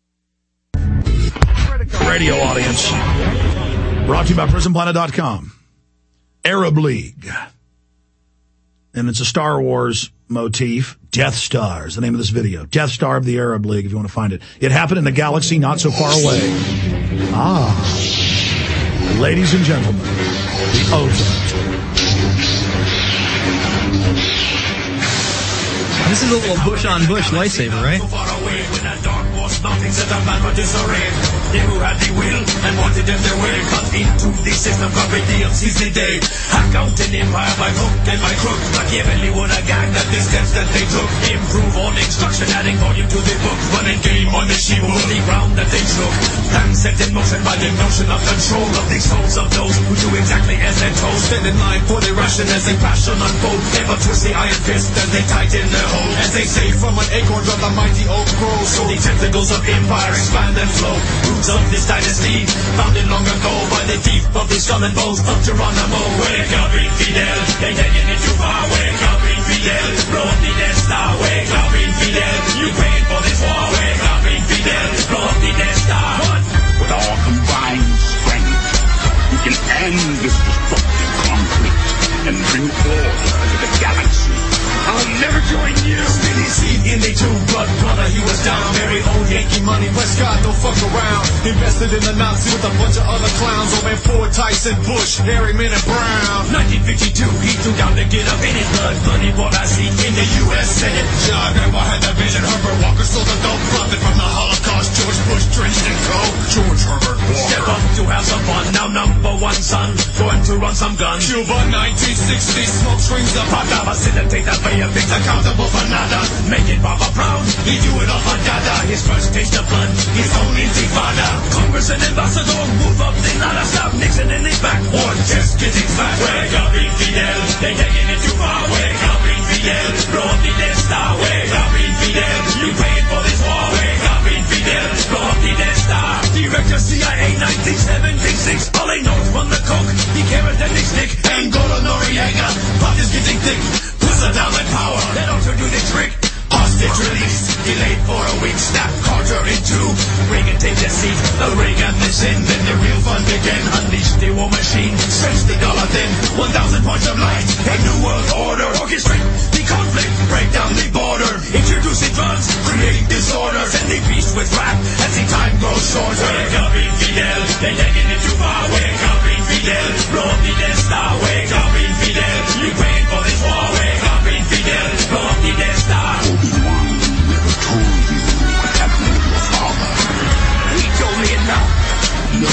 [SPEAKER 3] Radio audience. Brought to you by PrisonPlanet.com. Arab League. And it's a Star Wars motif. Death Star is the name of this video. Death Star of the Arab League, if you want to find it. It happened in a galaxy not so far away. Ladies and gentlemen, the ultimate.
[SPEAKER 1] This is a little Bush-on-Bush lightsaber, right?
[SPEAKER 6] They who had the will and wanted them their way, cut into the system, covered the unseasoned day. Hack out an empire by hook and by crook. Machiavelli would have gagged at the steps that they took. Improve on instruction, adding volume to the book. Running game on the sheep, the ground that they took. Plans set in motion by the notion of control of the souls of those who do exactly as they're told. Stand in line for their ration as they passion unfold. Never twist the iron fist as they tighten their hold. As they say, from an acorn of the mighty oak grows. So the tentacles of empire expand and flow. Roots of this dynasty, founded long ago by the thief of the skull and bones of Geronimo. Wake up, Infidel, they're taking it too far. Wake up, Infidel, blow up the Death Star. Wake up, Infidel, you paid for this war. Wake up, Infidel, blow up the Death Star.
[SPEAKER 13] With our combined strength, we can end this destructive conflict and bring order to the galaxy.
[SPEAKER 6] I'll never join you. Spinning seed in the tube, blood brother, he was down. Very old Yankee money, Prescott, don't fuck around. Invested in the Nazi with a bunch of other clowns. Old man Ford, Tyson, Bush, Harriman, and Brown. 1952, he threw down to get up in his blood. Money bought a seat in the U.S. Senate. John Grandma had that vision. Herbert Walker sold a dope profit from the Holocaust. George Bush drenched in coke. George Herbert Walker. Step up to have some fun. Now number one son, going to run some guns. Cuba, 1960, smoke screens of Prada. Facilitate that way of things accountable for nada. Making Papa proud, he do it all for Dada. His first taste of blood, his own intifada. Congress and ambassador, move up the ladder. Stop Nixon in his back, or just getting fat. Wake up, Infidel, they taking it too far. Wake up, Infidel, blow up the Death Star. Wake up, Infidel, you paid for this war. Wake up, Infidel, blow up the Death Star. Director CIA, 1976. All they know from the coke, he carried the stick. Angola, Noriega, plot is getting thick. Down in power, that ought to do the trick. Hostage release, delayed for a week. Snap Carter in two. Reagan take the seat. The Reagan is in. Then the real fun began. Unleash the war machine. Stretch the dollar thin. 1,000 points of light. A new world order. Orchestrate the conflict. Break down the border. Introducing drugs. Create disorder. Send the beast with rap as the time grows shorter. Wake up, Infidel. They're taking it too far. Wake up, Infidel. Blow up the Death Star. Wake up, Infidel. You paid for this war. Wake up, Infidel. Blow up the Death Star.
[SPEAKER 13] Obi-Wan never told you what happened with your father.
[SPEAKER 6] He told me enough.
[SPEAKER 13] No.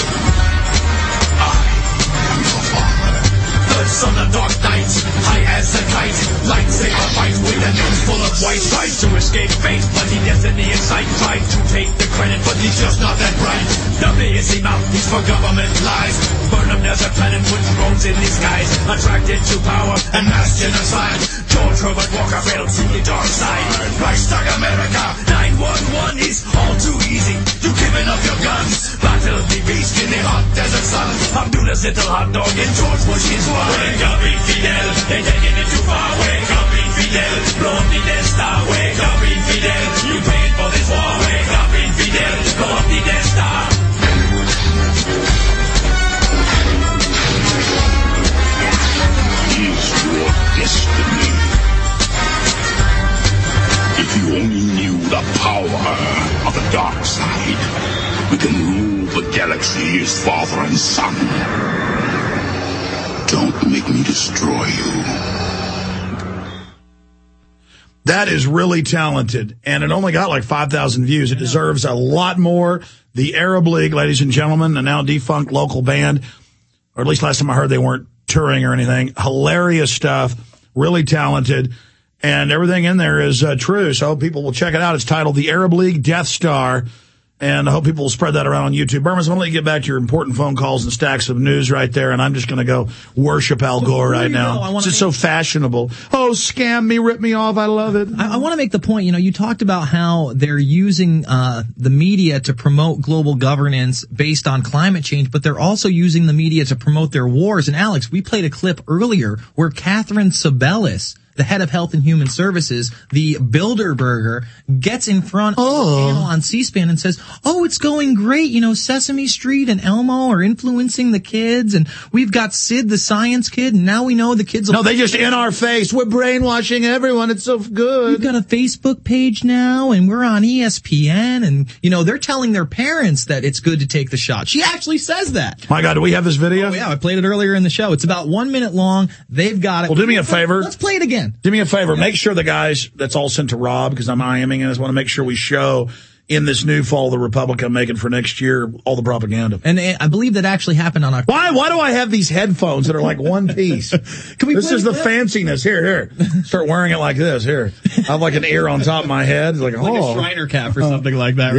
[SPEAKER 13] I am your father.
[SPEAKER 6] The son of dark nights, high as a kite. Lightsaber fight with a nose full of white. Tried to escape fate, but he destiny in sight. Tried to take the credit, but he's just not that bright. W is he mouthpiece for government lies. Burnham desert planet puts roads in the skies. Attracted to power and mass genocide. George Herbert Walker failed to the dark side. Reichstag America, 911 is all too easy. You giving up your guns. Battle the beast in the hot desert sun. Abdullah's little hot dog in George Bush's one. Wake up, Infidel, they're taking it too far. Wake up, Infidel, blow up the Death Star. Wake up, Infidel, you paid for this war. Wake up,
[SPEAKER 13] If you only knew the power of the dark side, we can rule the galaxy as father and son. Don't make me destroy you.
[SPEAKER 3] That is really talented, and it only got like 5,000 views. It deserves a lot more. The Arab League, ladies and gentlemen, a now defunct local band, or at least last time I heard they weren't touring or anything. Hilarious stuff, really talented, and everything in there is true, so I hope people will check it out. It's titled The Arab League Death Star, and I hope people will spread that around on YouTube. Burmese, I'm going to let you get back to your important phone calls and stacks of news right there, and I'm just going to go worship Al Gore right now. It's just so fashionable. Oh, scam me, rip me off. I love it.
[SPEAKER 1] I want to make the point, you talked about how they're using the media to promote global governance based on climate change, but they're also using the media to promote their wars. And Alex, we played a clip earlier where Catherine Sebelius, the head of Health and Human Services, the Bilderberger, gets in front of the panel on C-SPAN and says, it's going great. Sesame Street and Elmo are influencing the kids, and we've got Sid, the science kid, and now we know the kids will...
[SPEAKER 3] No, they just in our face. We're brainwashing everyone. It's so good.
[SPEAKER 1] We've got a Facebook page now, and we're on ESPN, and, they're telling their parents that it's good to take the shot. She actually says that.
[SPEAKER 3] My God, do we have this video?
[SPEAKER 1] Oh, yeah, I played it earlier in the show. It's about 1 minute long. They've got it.
[SPEAKER 3] Well, do me a favor.
[SPEAKER 1] Let's play it again.
[SPEAKER 3] Do me a favor. Make sure the guys, that's all sent to Rob, because I'm IMing, and I just want to make sure we show in this new fall the Republic I'm making for next year all the propaganda.
[SPEAKER 1] And I believe that actually happened on October.
[SPEAKER 3] Why do I have these headphones that are like one piece? This is the fanciness. Here. Start wearing it like this. Here. I have like an ear on top of my head. Like
[SPEAKER 1] a Shriner cap or something like that. Right?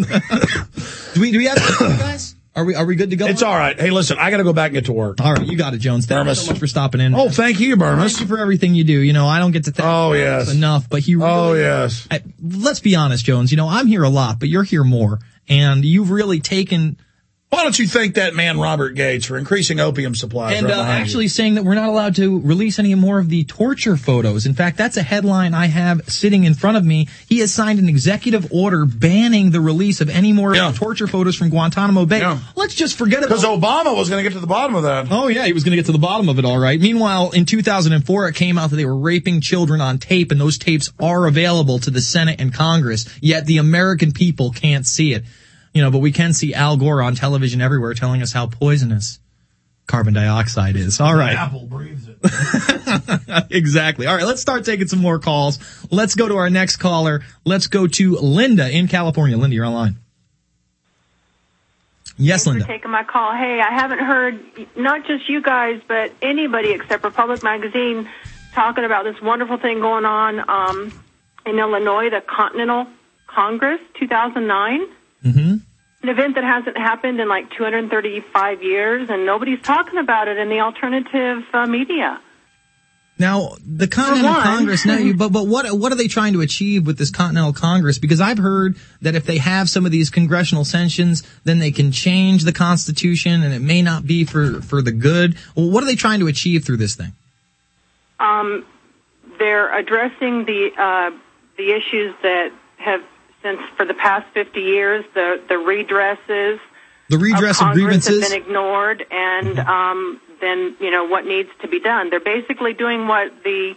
[SPEAKER 3] Yes.
[SPEAKER 1] do we have it, guys? Are we good to go?
[SPEAKER 3] It's all right. Hey, listen, I got to go back and get to work.
[SPEAKER 1] All right, you got it, Jones. Thank you so much for stopping in.
[SPEAKER 3] Oh, thank you, Burmese.
[SPEAKER 1] Thank you for everything you do. I don't get to thank you enough, but he really...
[SPEAKER 3] Oh, yes.
[SPEAKER 1] Let's be honest, Jones. I'm here a lot, but you're here more, and you've really taken...
[SPEAKER 3] Why don't you thank that man, Robert Gates, for increasing opium supplies?
[SPEAKER 1] And actually saying that we're not allowed to release any more of the torture photos. In fact, that's a headline I have sitting in front of me. He has signed an executive order banning the release of any more torture photos from Guantanamo Bay.
[SPEAKER 3] Yeah.
[SPEAKER 1] Let's just forget about it.
[SPEAKER 3] Because Obama was going to get to the bottom of that.
[SPEAKER 1] Oh, yeah, he was going to get to the bottom of it, all right. Meanwhile, in 2004, it came out that they were raping children on tape, and those tapes are available to the Senate and Congress, yet the American people can't see it. But we can see Al Gore on television everywhere telling us how poisonous carbon dioxide is. All right.
[SPEAKER 3] The apple breathes it.
[SPEAKER 1] Exactly. All right, let's start taking some more calls. Let's go to our next caller. Let's go to Linda in California. Linda, you're online. Yes,
[SPEAKER 14] Thanks
[SPEAKER 1] Linda.
[SPEAKER 14] for taking my call. Hey, I haven't heard not just you guys, but anybody except Republic Magazine talking about this wonderful thing going on in Illinois, the Continental Congress 2009.
[SPEAKER 1] Mm-hmm.
[SPEAKER 14] An event that hasn't happened in like 235 years, and nobody's talking about it in the alternative media.
[SPEAKER 1] Now, the Continental Congress, but what are they trying to achieve with this Continental Congress? Because I've heard that if they have some of these congressional sanctions, then they can change the Constitution, and it may not be for the good. Well, what are they trying to achieve through this thing?
[SPEAKER 14] They're addressing the issues that have, since for the past 50 years, the redresses.
[SPEAKER 1] The redress of grievances
[SPEAKER 14] have been ignored, and then what needs to be done. They're basically doing what the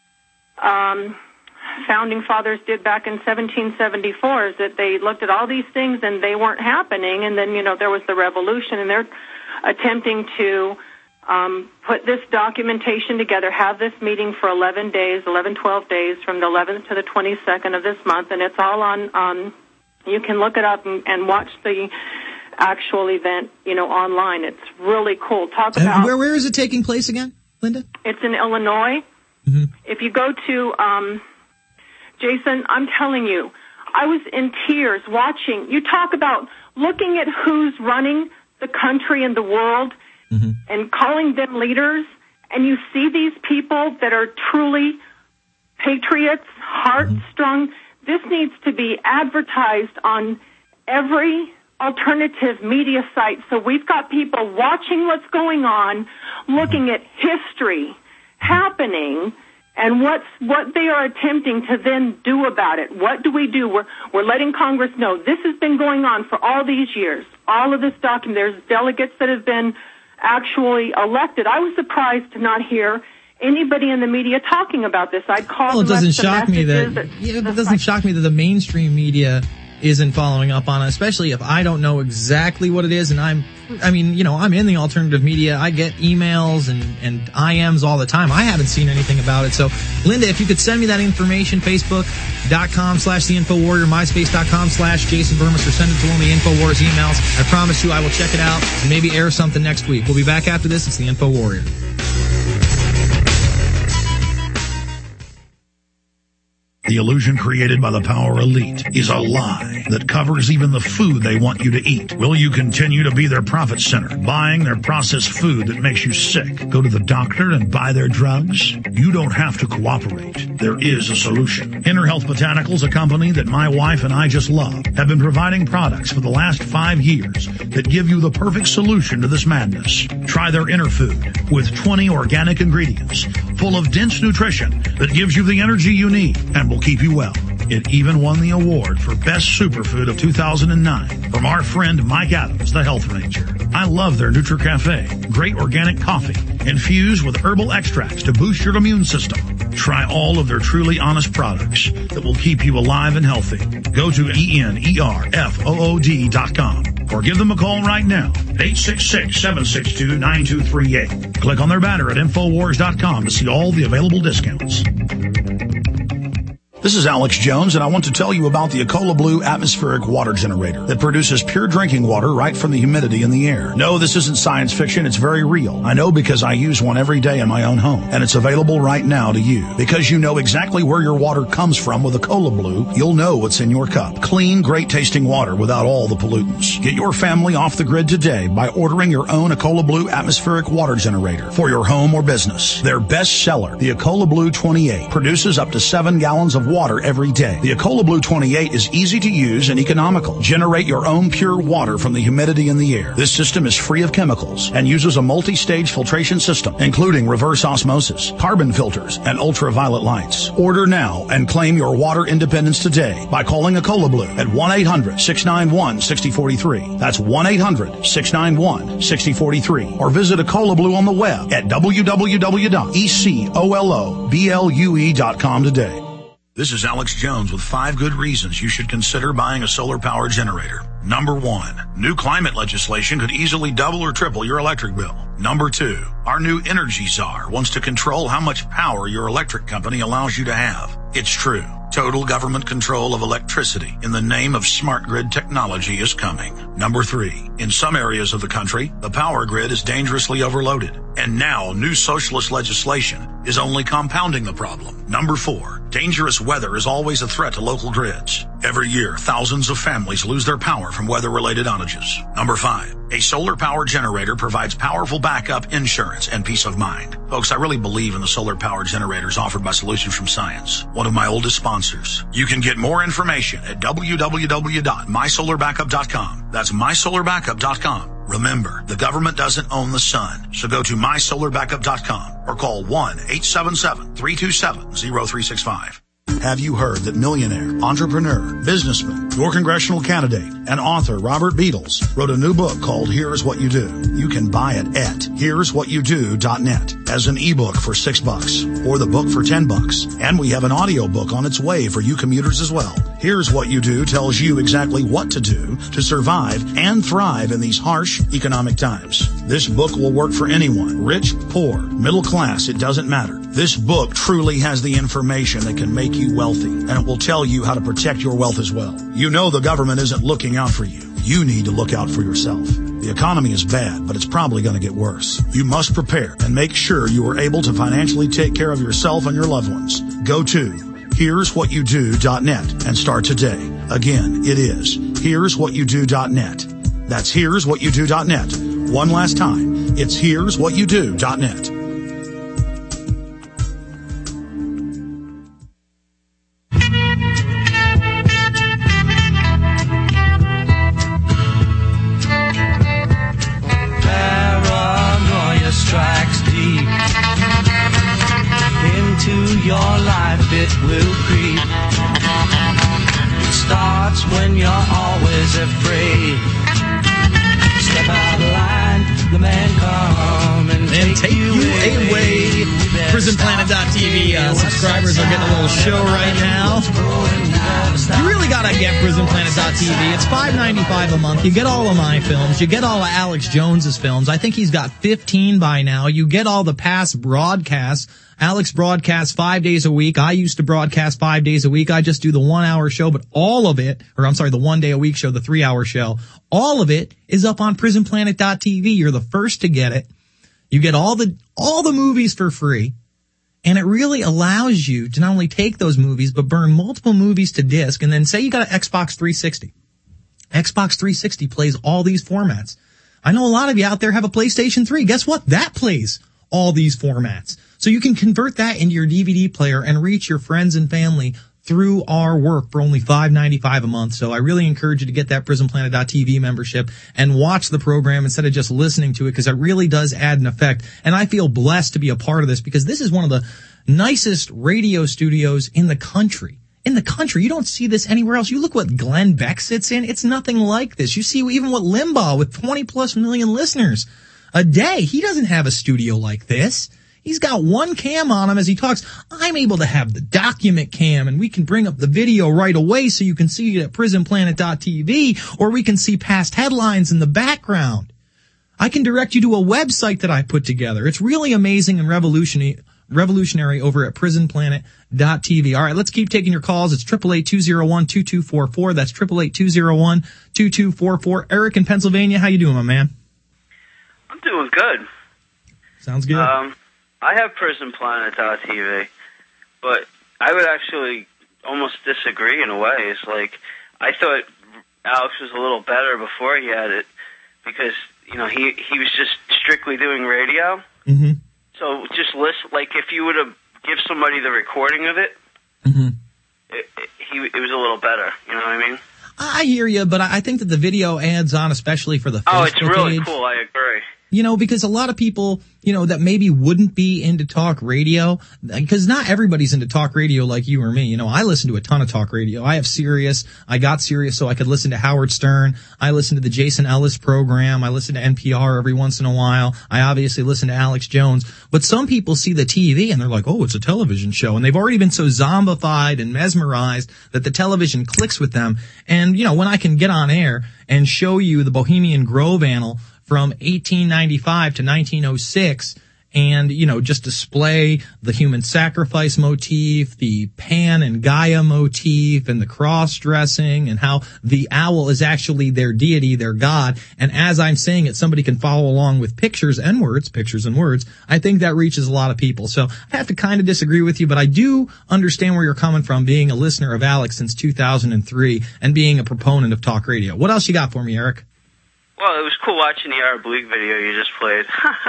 [SPEAKER 14] founding fathers did back in 1774. Is that they looked at all these things and they weren't happening, and then there was the revolution, and they're attempting to put this documentation together, have this meeting for 12 days from the 11th to the 22nd of this month, and it's all on, you can look it up and watch the actual event, online. It's really cool. Talk about...
[SPEAKER 1] Where is it taking place again, Linda?
[SPEAKER 14] It's in Illinois.
[SPEAKER 1] Mm-hmm.
[SPEAKER 14] If you go to, Jason, I'm telling you, I was in tears watching. You talk about looking at who's running the country and the world, mm-hmm. and calling them leaders, and you see these people that are truly patriots, heart-strung. Mm-hmm. This needs to be advertised on every alternative media site. So we've got people watching what's going on, looking at history happening, and what they are attempting to then do about it. What do? We're letting Congress know this has been going on for all these years. All of this document. There's delegates that have been actually elected. I was surprised to not hear anybody in the media talking about this. I'd call.
[SPEAKER 1] Well, it doesn't shock me that the mainstream media isn't following up on it, especially if I don't know exactly what it is. And I'm in the alternative media. I get emails and IMs all the time. I haven't seen anything about it. So, Linda, if you could send me that information, Facebook.com/TheInfoWarrior, MySpace.com/Jason Bermas, or send it to one of the InfoWars emails. I promise you I will check it out and maybe air something next week. We'll be back after this. It's the Info Warrior.
[SPEAKER 3] The illusion created by the power elite is a lie that covers even the food they want you to eat. Will you continue to be their profit center, buying their processed food that makes you sick? Go to the doctor and buy their drugs? You don't have to cooperate. There is a solution. Inner Health Botanicals, a company that my wife and I just love, have been providing products for the last 5 years that give you the perfect solution to this madness. Try their Inner Food with 20 organic ingredients full of dense nutrition that gives you the energy you need and will keep you well. It even won the award for Best Superfood of 2009 from our friend Mike Adams, the Health Ranger. I love their NutriCafe, great organic coffee infused with herbal extracts to boost your immune system. Try all of their truly honest products that will keep you alive and healthy. Go to ENERFOOD.com or give them a call right now, 866-762-9238. Click on their banner at Infowars.com to see all the available discounts. This is Alex Jones, and I want to tell you about the Ecola Blue atmospheric water generator that produces pure drinking water right from the humidity in the air. No, this isn't science fiction. It's very real. I know because I use one every day in my own home, and it's available right now to you. Because you know exactly where your water comes from with Ecola Blue, you'll know what's in your cup. Clean, great-tasting water without all the pollutants. Get your family off the grid today by ordering your own Ecola Blue atmospheric water generator for your home or business. Their best seller, the Ecola Blue 28, produces up to 7 gallons of water every day. The Ecola Blue 28 is easy to use and economical. Generate your own pure water from the humidity in the air. This system is free of chemicals and uses a multi-stage filtration system, including reverse osmosis, carbon filters, and ultraviolet lights. Order now and claim your water independence today by calling Ecola Blue at 1-800-691-6043. That's 1-800-691-6043. Or visit Ecola Blue on the web at www.ecoloblu.com today. This is Alex Jones with 5 good reasons you should consider buying a solar power generator. Number 1, new climate legislation could easily double or triple your electric bill. Number 2, our new energy czar wants to control how much power your electric company allows you to have. It's true. Total government control of electricity in the name of smart grid technology is coming. Number 3, in some areas of the country, the power grid is dangerously overloaded. And now new socialist legislation is only compounding the problem. Number 4, dangerous weather is always a threat to local grids. Every year, thousands of families lose their power from weather-related outages. Number 5, a solar power generator provides powerful backup insurance and peace of mind. Folks, I really believe in the solar power generators offered by Solutions from Science, one of my oldest sponsors. You can get more information at www.mysolarbackup.com. That's mysolarbackup.com. Remember, the government doesn't own the sun, so go to mysolarbackup.com or call 1-877-327-0365. Have you heard that millionaire, entrepreneur, businessman, your congressional candidate, and author Robert Beatles wrote a new book called Here's What You Do? You can buy it at here'swhatyoudO.net as an ebook for $6 or the book for $10. And we have an audio book on its way for you commuters as well. Here's What You Do tells you exactly what to do to survive and thrive in these harsh economic times. This book will work for anyone, rich, poor, middle class, it doesn't matter. This book truly has the information that can make you wealthy, and it will tell you how to protect your wealth as well. You know the government isn't looking out for you. You need to look out for yourself. The economy is bad, but it's probably going to get worse. You must prepare and make sure you are able to financially take care of yourself and your loved ones. Go to here'swhatyoudO.net and start today. Again, it is here'swhatyoudO.net. That's here'swhatyoudO.net. One last time, it's here'swhatyoudO.net.
[SPEAKER 1] and take you away. PrisonPlanet.tv subscribers are getting a little show right now. You really gotta get PrisonPlanet.tv. It's $5.95 a month. You get all of my films. You get all of Alex Jones's films. I think he's got 15 by now. You get all the past broadcasts. Alex broadcasts 5 days a week. I used to broadcast 5 days a week. I just do the 1 hour show, but all of it, the 1 day a week show, the 3 hour show, all of it is up on PrisonPlanet.tv. You're the first to get it. You get all the movies for free. And it really allows you to not only take those movies, but burn multiple movies to disc. And then say you got an Xbox 360. Xbox 360 plays all these formats. I know a lot of you out there have a PlayStation 3. Guess what? That plays all these formats. So you can convert that into your DVD player and reach your friends and family through our work for only $5.95 a month. So I really encourage you to get that PrisonPlanet.tv membership and watch the program instead of just listening to it, because it really does add an effect. And I feel blessed to be a part of this, because this is one of the nicest radio studios in the country. In the country. You don't see this anywhere else. You look what Glenn Beck sits in. It's nothing like this. You see even what Limbaugh, with 20 plus million listeners a day, he doesn't have a studio like this. He's got one cam on him as he talks. I'm able to have the document cam, and we can bring up the video right away so you can see it at PrisonPlanet.tv, or we can see past headlines in the background. I can direct you to a website that I put together. It's really amazing and revolutionary over at PrisonPlanet.tv. All right, let's keep taking your calls. It's 888-201-2244. That's 888-201-2244. Eric in Pennsylvania, how you doing, my man?
[SPEAKER 15] I'm doing good.
[SPEAKER 1] Sounds good.
[SPEAKER 15] I have PrisonPlanet.tv, but I would actually almost disagree in a way. It's like, I thought Alex was a little better before he had it, because, he was just strictly doing radio.
[SPEAKER 1] Mm-hmm.
[SPEAKER 15] So just listen, like if you were to give somebody the recording of it,
[SPEAKER 1] mm-hmm.
[SPEAKER 15] it was a little better. You know what I mean?
[SPEAKER 1] I hear you, but I think that the video adds on, especially for the Facebook
[SPEAKER 15] it's really
[SPEAKER 1] age.
[SPEAKER 15] cool. I agree.
[SPEAKER 1] Because a lot of people, that maybe wouldn't be into talk radio, because not everybody's into talk radio like you or me. I listen to a ton of talk radio. I have Sirius. I got Sirius so I could listen to Howard Stern. I listen to the Jason Ellis program. I listen to NPR every once in a while. I obviously listen to Alex Jones. But some people see the TV and they're like, oh, it's a television show. And they've already been so zombified and mesmerized that the television clicks with them. And, when I can get on air and show you the Bohemian Grove Annal from 1895 to 1906, and, just display the human sacrifice motif, the Pan and Gaia motif, and the cross-dressing, and how the owl is actually their deity, their god. And as I'm saying it, somebody can follow along with pictures and words. I think that reaches a lot of people. So I have to kind of disagree with you, but I do understand where you're coming from, being a listener of Alex since 2003 and being a proponent of talk radio. What else you got for me, Eric?
[SPEAKER 15] Well, it was cool watching the Arab League video you just played.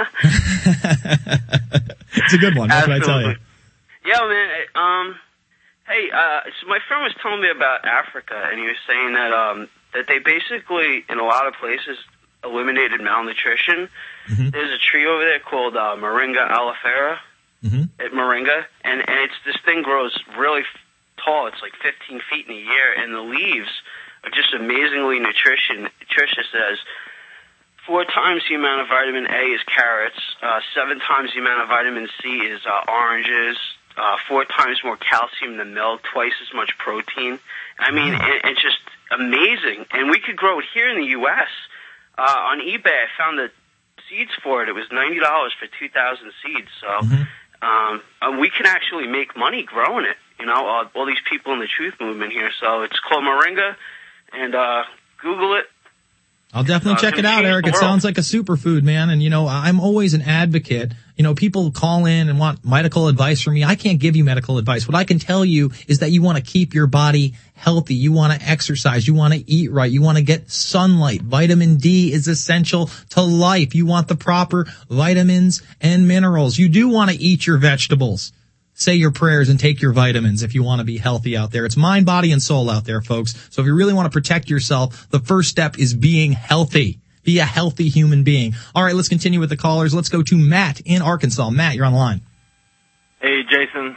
[SPEAKER 1] It's a good one. What can I tell you?
[SPEAKER 15] Yeah, man. So my friend was telling me about Africa, and he was saying that they basically, in a lot of places, eliminated malnutrition.
[SPEAKER 1] Mm-hmm.
[SPEAKER 15] There's a tree over there called Moringa alifera, at Moringa, and this thing grows really tall. It's like 15 feet in a year, and the leaves are just amazingly nutritious. As 4 times the amount of vitamin A is carrots, 7 times the amount of vitamin C is oranges, 4 times more calcium than milk, twice as much protein. I mean, it's just amazing. And we could grow it here in the U.S. On eBay, I found the seeds for it. It was $90 for 2,000 seeds. So we can actually make money growing it. All these people in the Truth Movement here. So it's called Moringa. And Google it.
[SPEAKER 1] I'll definitely check it out, Eric. It sounds like a superfood, man. And, I'm always an advocate. People call in and want medical advice from me. I can't give you medical advice. What I can tell you is that you want to keep your body healthy. You want to exercise. You want to eat right. You want to get sunlight. Vitamin D is essential to life. You want the proper vitamins and minerals. You do want to eat your vegetables. Say your prayers and take your vitamins if you want to be healthy out there. It's mind, body, and soul out there, folks. So if you really want to protect yourself, the first step is being healthy. Be a healthy human being. All right, let's continue with the callers. Let's go to Matt in Arkansas. Matt, you're on the line.
[SPEAKER 16] Hey, Jason.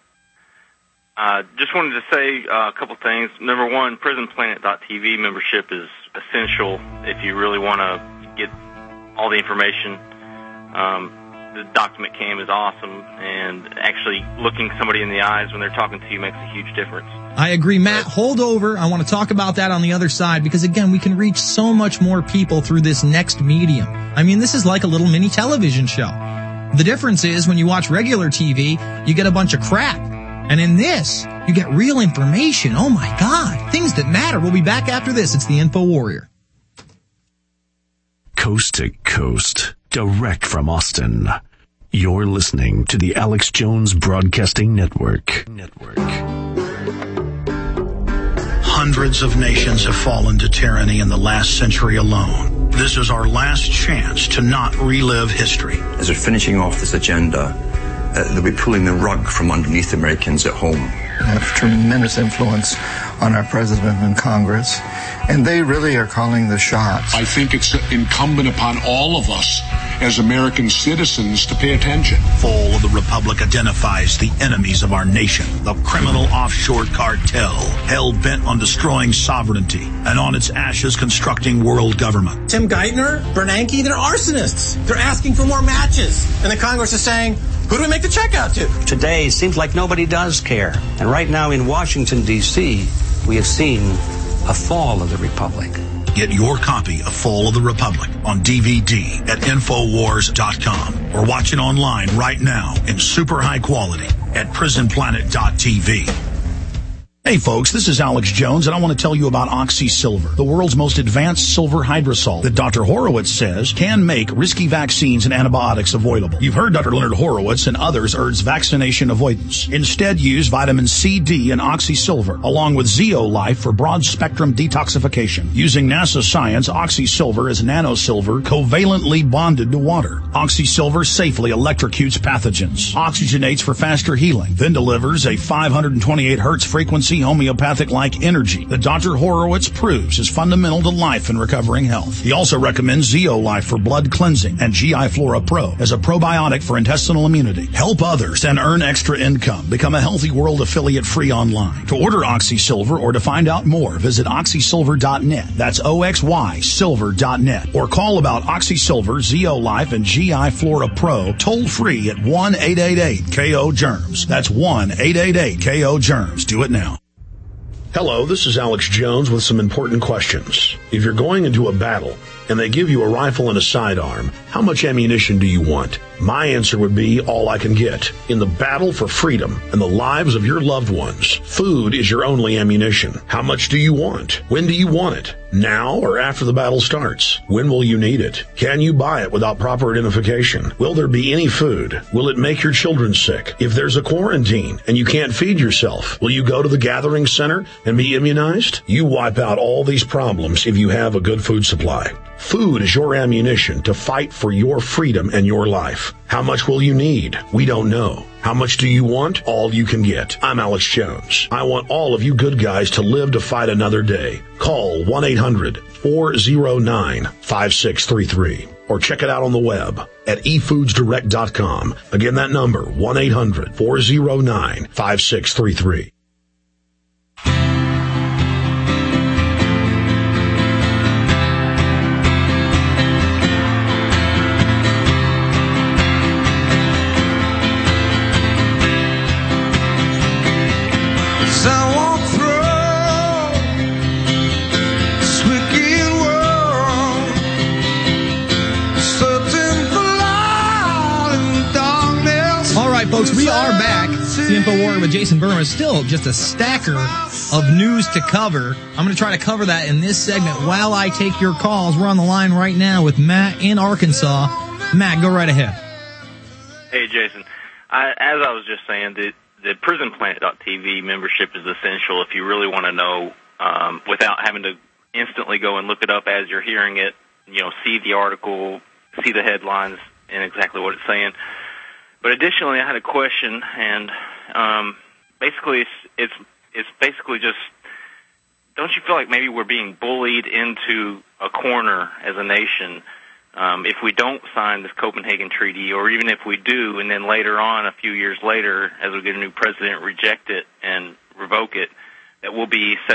[SPEAKER 16] Just wanted to say a couple things. Number one, PrisonPlanet.tv membership is essential if you really want to get all the information. the document cam is awesome, and actually looking somebody in the eyes when they're talking to you makes a huge difference.
[SPEAKER 1] I agree. Matt, hold over. I want to talk about that on the other side because, again, we can reach so much more people through this next medium. I mean, this is like a little mini television show. The difference is when you watch regular TV, you get a bunch of crap. And in this, you get real information. Oh, my God. Things that matter. We'll be back after this. It's the Info Warrior.
[SPEAKER 9] Coast to coast, direct from Austin. You're listening to the Alex Jones Broadcasting Network.
[SPEAKER 3] Hundreds of nations have fallen to tyranny in the last century alone. This is our last chance to not relive history.
[SPEAKER 10] As we're finishing off this agenda, they'll be pulling the rug from underneath Americans at home.
[SPEAKER 17] They have tremendous influence on our president and Congress, and they really are calling the shots.
[SPEAKER 13] I think it's incumbent upon all of us as American citizens to pay attention.
[SPEAKER 3] Fall of the Republic identifies the enemies of our nation, the criminal offshore cartel, hell-bent on destroying sovereignty, and on its ashes constructing world government.
[SPEAKER 18] Tim Geithner, Bernanke, they're arsonists. They're asking for more matches. And the Congress is saying, who do we make the check out to?
[SPEAKER 19] Today, it seems like nobody does care. And right now in Washington, D.C., we have seen a fall of the Republic.
[SPEAKER 3] Get your copy of Fall of the Republic on DVD at Infowars.com or watch it online right now in super high quality at PrisonPlanet.tv. Hey folks, this is Alex Jones, and I want to tell you about OxySilver, the world's most advanced silver hydrosol that Dr. Horowitz says can make risky vaccines and antibiotics avoidable. You've heard Dr. Leonard Horowitz and others urge vaccination avoidance. Instead, use vitamin C, D, and OxySilver, along with Zeolife for broad-spectrum detoxification. Using NASA science, OxySilver is nanosilver covalently bonded to water. OxySilver safely electrocutes pathogens, oxygenates for faster healing, then delivers a 528 hertz frequency homeopathic-like energy that Dr. Horowitz proves is fundamental to life and recovering health. He also recommends Zeolife for blood cleansing and GI Flora Pro as a probiotic for intestinal immunity. Help others and earn extra income. Become a Healthy World affiliate free online. To order OxySilver or to find out more, visit oxysilver.net. That's OXY silver.net. Or call about OxySilver, Zeolife, and GI Flora Pro toll free at 1-888-KO-GERMS. That's 1-888-KO-GERMS. Do it now.
[SPEAKER 4] Hello, this is Alex Jones with some important questions. If you're going into a battle and they give you a rifle and a sidearm, how much ammunition do you want? My answer would be all I can get. In the battle for freedom and the lives of your loved ones, food is your only ammunition. How much do you want? When do you want it? Now or after the battle starts? When will you need it? Can you buy it without proper identification? Will there be any food? Will it make your children sick? If there's a quarantine and you can't feed yourself, will you go to the gathering center and be immunized? You wipe out all these problems if you have a good food supply. Food is your ammunition to fight for your freedom and your life. How much will you need? We don't know. How much do you want? All you can get. I'm Alex Jones. I want all of you good guys to live to fight another day. Call 1-800-409-5633 or check it out on the web at efoodsdirect.com. Again, that number, 1-800-409-5633.
[SPEAKER 1] Folks, we are back. It's the Info Warrior with Jason Burma. Still just a stacker of news to cover. I'm going to try to cover that in this segment while I take your calls. We're on the line right now with Matt in Arkansas. Matt, go right ahead.
[SPEAKER 16] Hey, Jason. As I was just saying, the PrisonPlanet.tv membership is essential if you really want to know without having to instantly go and look it up as you're hearing it, see the article, see the headlines and exactly what it's saying. But additionally, I had a question, and basically, it's basically just, don't you feel like maybe we're being bullied into a corner as a nation if we don't sign this Copenhagen Treaty, or even if we do, and then later on, a few years later, as we get a new president, reject it and revoke it, that we'll be set up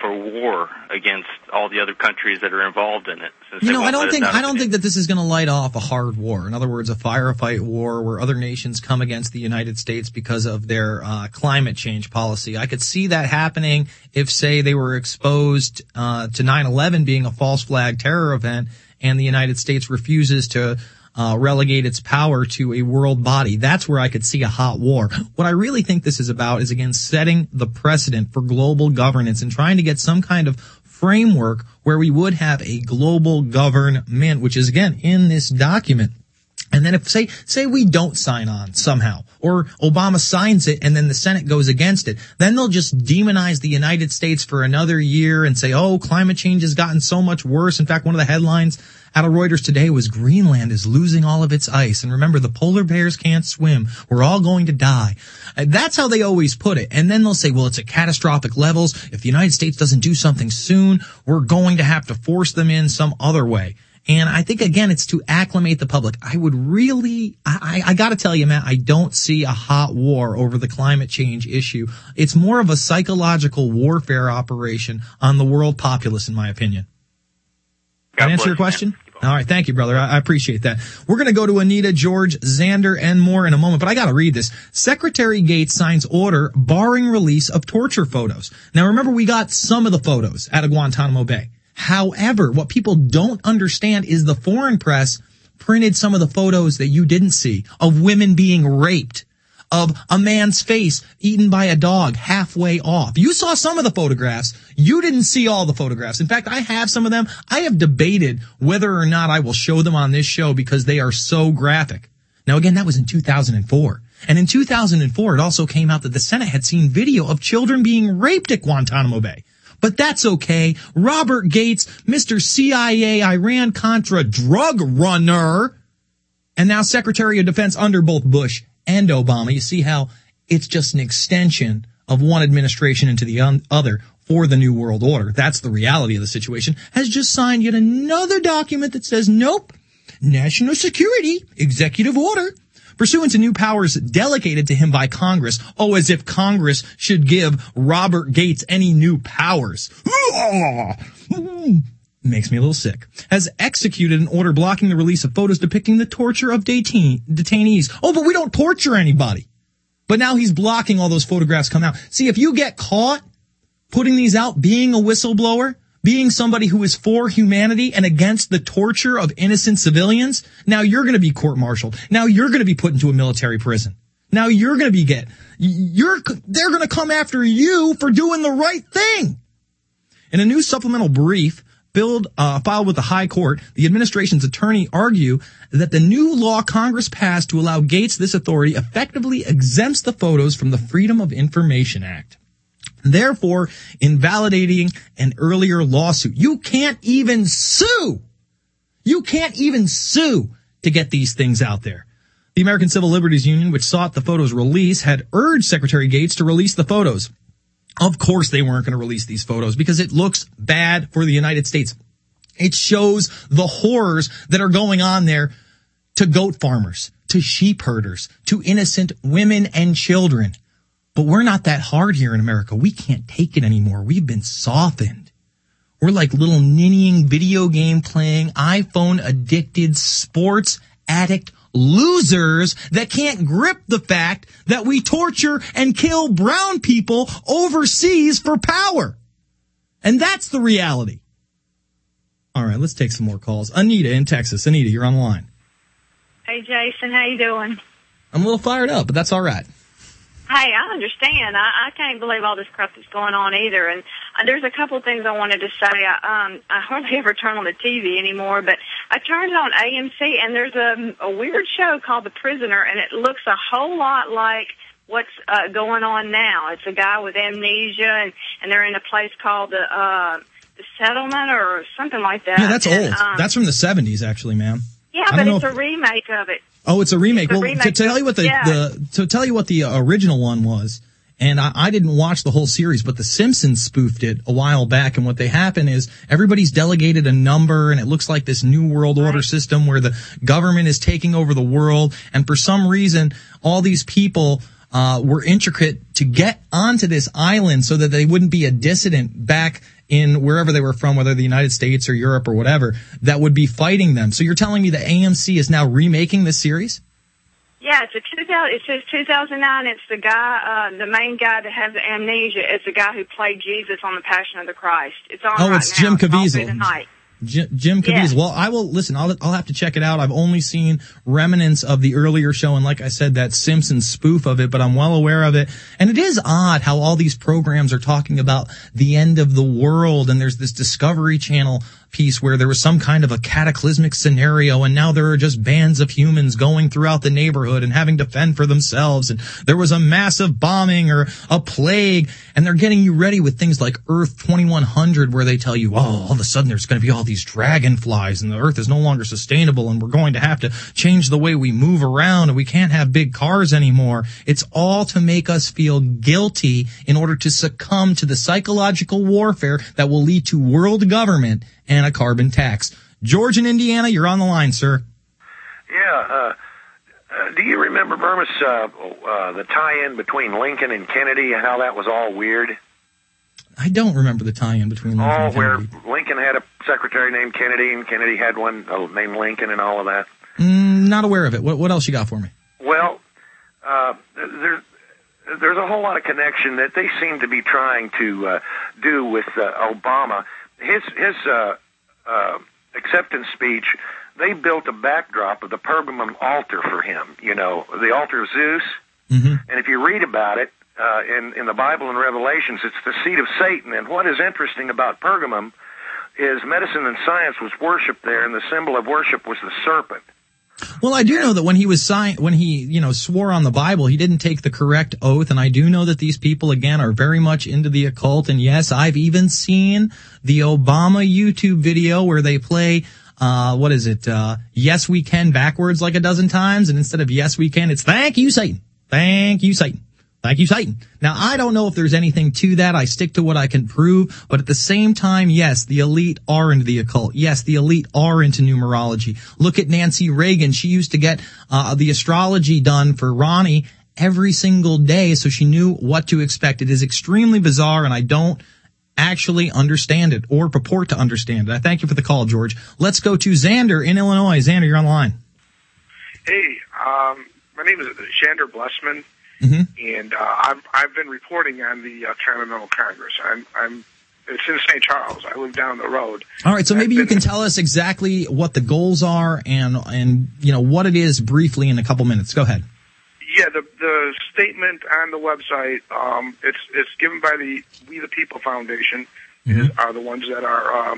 [SPEAKER 16] for war against all the other countries that are involved in it.
[SPEAKER 1] I don't think that this is going to light off a hard war. In other words, a firefight war where other nations come against the United States because of their climate change policy. I could see that happening if, say, they were exposed to 9/11 being a false flag terror event and the United States refuses to relegate its power to a world body. That's where I could see a hot war. What I really think this is about is, again, setting the precedent for global governance and trying to get some kind of framework where we would have a global government, which is, again, in this document. And then if, say we don't sign on somehow, or Obama signs it and then the Senate goes against it, then they'll just demonize the United States for another year and say, oh, climate change has gotten so much worse. In fact, one of the headlines out of Reuters today was Greenland is losing all of its ice. And remember, the polar bears can't swim. We're all going to die. That's how they always put it. And then they'll say, well, it's at catastrophic levels. If the United States doesn't do something soon, we're going to have to force them in some other way. And I think, again, it's to acclimate the public. I would really, I gotta tell you, Matt, I don't see a hot war over the climate change issue. It's more of a psychological warfare operation on the world populace, in my opinion. Can I answer your question? All right. Thank you, brother. I appreciate that. We're going to go to Anita, George, Xander, and more in a moment, but I got to read this. Secretary Gates signs order barring release of torture photos. Now, remember, we got some of the photos out of Guantanamo Bay. However, what people don't understand is the foreign press printed some of the photos that you didn't see of women being raped, of a man's face eaten by a dog halfway off. You saw some of the photographs. You didn't see all the photographs. In fact, I have some of them. I have debated whether or not I will show them on this show because they are so graphic. Now, again, that was in 2004. And in 2004, it also came out that the Senate had seen video of children being raped at Guantanamo Bay. But that's okay. Robert Gates, Mr. CIA, Iran-Contra drug runner, and now Secretary of Defense under both Bush and Obama. You see how it's just an extension of one administration into the other for the New World Order. That's the reality of the situation. Has just signed yet another document that says, nope, national security, executive order, pursuant to new powers delegated to him by Congress. Oh, as if Congress should give Robert Gates any new powers. Makes me a little sick. Has executed an order blocking the release of photos depicting the torture of detainees. Oh, but we don't torture anybody. But now he's blocking all those photographs come out. See, if you get caught putting these out, being a whistleblower, being somebody who is for humanity and against the torture of innocent civilians, now you're going to be court-martialed. Now you're going to be put into a military prison. Now you're going to be they're going to come after you for doing the right thing. In a new supplemental brief filed with the High Court, the administration's attorney argue that the new law Congress passed to allow Gates this authority effectively exempts the photos from the Freedom of Information Act, therefore invalidating an earlier lawsuit. You can't even sue. You can't even sue to get these things out there. The American Civil Liberties Union, which sought the photos release, had urged Secretary Gates to release the photos. Of course they weren't going to release these photos because it looks bad for the United States. It shows the horrors that are going on there to goat farmers, to sheep herders, to innocent women and children. But we're not that hard here in America. We can't take it anymore. We've been softened. We're like little ninnying, video game playing, iPhone addicted, sports addict losers that can't grip the fact that we torture and kill brown people overseas for power. And that's the reality. All right, let's take some more calls. Anita in Texas. Anita, you're on the line.
[SPEAKER 11] Hey, Jason, how you doing?
[SPEAKER 1] I'm a little fired up, but that's all right.
[SPEAKER 11] Hey, I understand. I can't believe all this crap that's going on either. And there's a couple of things I wanted to say. I hardly ever turn on the TV anymore, but I turned it on AMC, and there's a weird show called The Prisoner, and it looks a whole lot like what's going on now. It's a guy with amnesia, and they're in a place called the Settlement or something like that.
[SPEAKER 1] Yeah, that's old. That's from the 70s, actually, ma'am.
[SPEAKER 11] Yeah, but it's a remake of it.
[SPEAKER 1] Oh, it's a remake. To tell you what the original one was, and I didn't watch the whole series, but The Simpsons spoofed it a while back, and what they happen is everybody's delegated a number, and it looks like this new world order system where the government is taking over the world, and for some reason, all these people were intricate to get onto this island so that they wouldn't be a dissident back in wherever they were from, whether the United States or Europe or whatever, that would be fighting them. So you're telling me that AMC is now remaking this series?
[SPEAKER 11] Yeah, it says 2009. It's the guy, the main guy that has amnesia. It's the guy who played Jesus on The Passion of the Christ. It's on right
[SPEAKER 1] it's
[SPEAKER 11] now.
[SPEAKER 1] Jim
[SPEAKER 11] It's all through
[SPEAKER 1] Caviezel.
[SPEAKER 11] the night.
[SPEAKER 1] Jim Caviezel.
[SPEAKER 11] Yes.
[SPEAKER 1] Well, I will listen. I'll have to check it out. I've only seen remnants of the earlier show, and like I said, that Simpsons spoof of it. But I'm well aware of it, and it is odd how all these programs are talking about the end of the world. And there's this Discovery Channel piece where there was some kind of a cataclysmic scenario, and now there are just bands of humans going throughout the neighborhood and having to fend for themselves, and there was a massive bombing or a plague, and they're getting you ready with things like Earth 2100, where they tell you, all of a sudden there's going to be all these dragonflies and the Earth is no longer sustainable and we're going to have to change the way we move around and we can't have big cars anymore. It's all to make us feel guilty in order to succumb to the psychological warfare that will lead to world government and a carbon tax. George in Indiana, you're on the line, sir.
[SPEAKER 20] Yeah, do you remember, Burmis, the tie-in between Lincoln and Kennedy and how that was all weird?
[SPEAKER 1] I don't remember the tie-in between Lincoln and
[SPEAKER 20] where
[SPEAKER 1] Kennedy.
[SPEAKER 20] Lincoln had a secretary named Kennedy and Kennedy had one named Lincoln and all of that.
[SPEAKER 1] Not aware of it. What else you got for me?
[SPEAKER 20] Well, there's a whole lot of connection that they seem to be trying to do with Obama. His acceptance speech, they built a backdrop of the Pergamum altar for him, you know, the altar of Zeus.
[SPEAKER 1] Mm-hmm.
[SPEAKER 20] And if you read about it in the Bible and Revelations, it's the seat of Satan. And what is interesting about Pergamum is medicine and science was worshipped there, and the symbol of worship was the serpent.
[SPEAKER 1] Well, I do know that when he swore on the Bible, he didn't take the correct oath, and I do know that these people, again, are very much into the occult, and yes, I've even seen the Obama YouTube video where they play, Yes We Can backwards like a dozen times, and instead of Yes We Can, it's Thank You, Satan. Thank you, Satan. Thank you, Satan. Now, I don't know if there's anything to that. I stick to what I can prove. But at the same time, yes, the elite are into the occult. Yes, the elite are into numerology. Look at Nancy Reagan. She used to get the astrology done for Ronnie every single day, so she knew what to expect. It is extremely bizarre, and I don't actually understand it or purport to understand it. I thank you for the call, George. Let's go to Xander in Illinois. Xander, you're on the line.
[SPEAKER 21] Hey, my name is Xander Blessman.
[SPEAKER 1] Mm-hmm.
[SPEAKER 21] And I've been reporting on the Continental Congress. It's in St. Charles. I live down the road.
[SPEAKER 1] All right, so maybe you can tell us exactly what the goals are and you know what it is briefly in a couple minutes. Go ahead.
[SPEAKER 21] Yeah, the statement on the website, it's given by the We the People Foundation. Are the ones that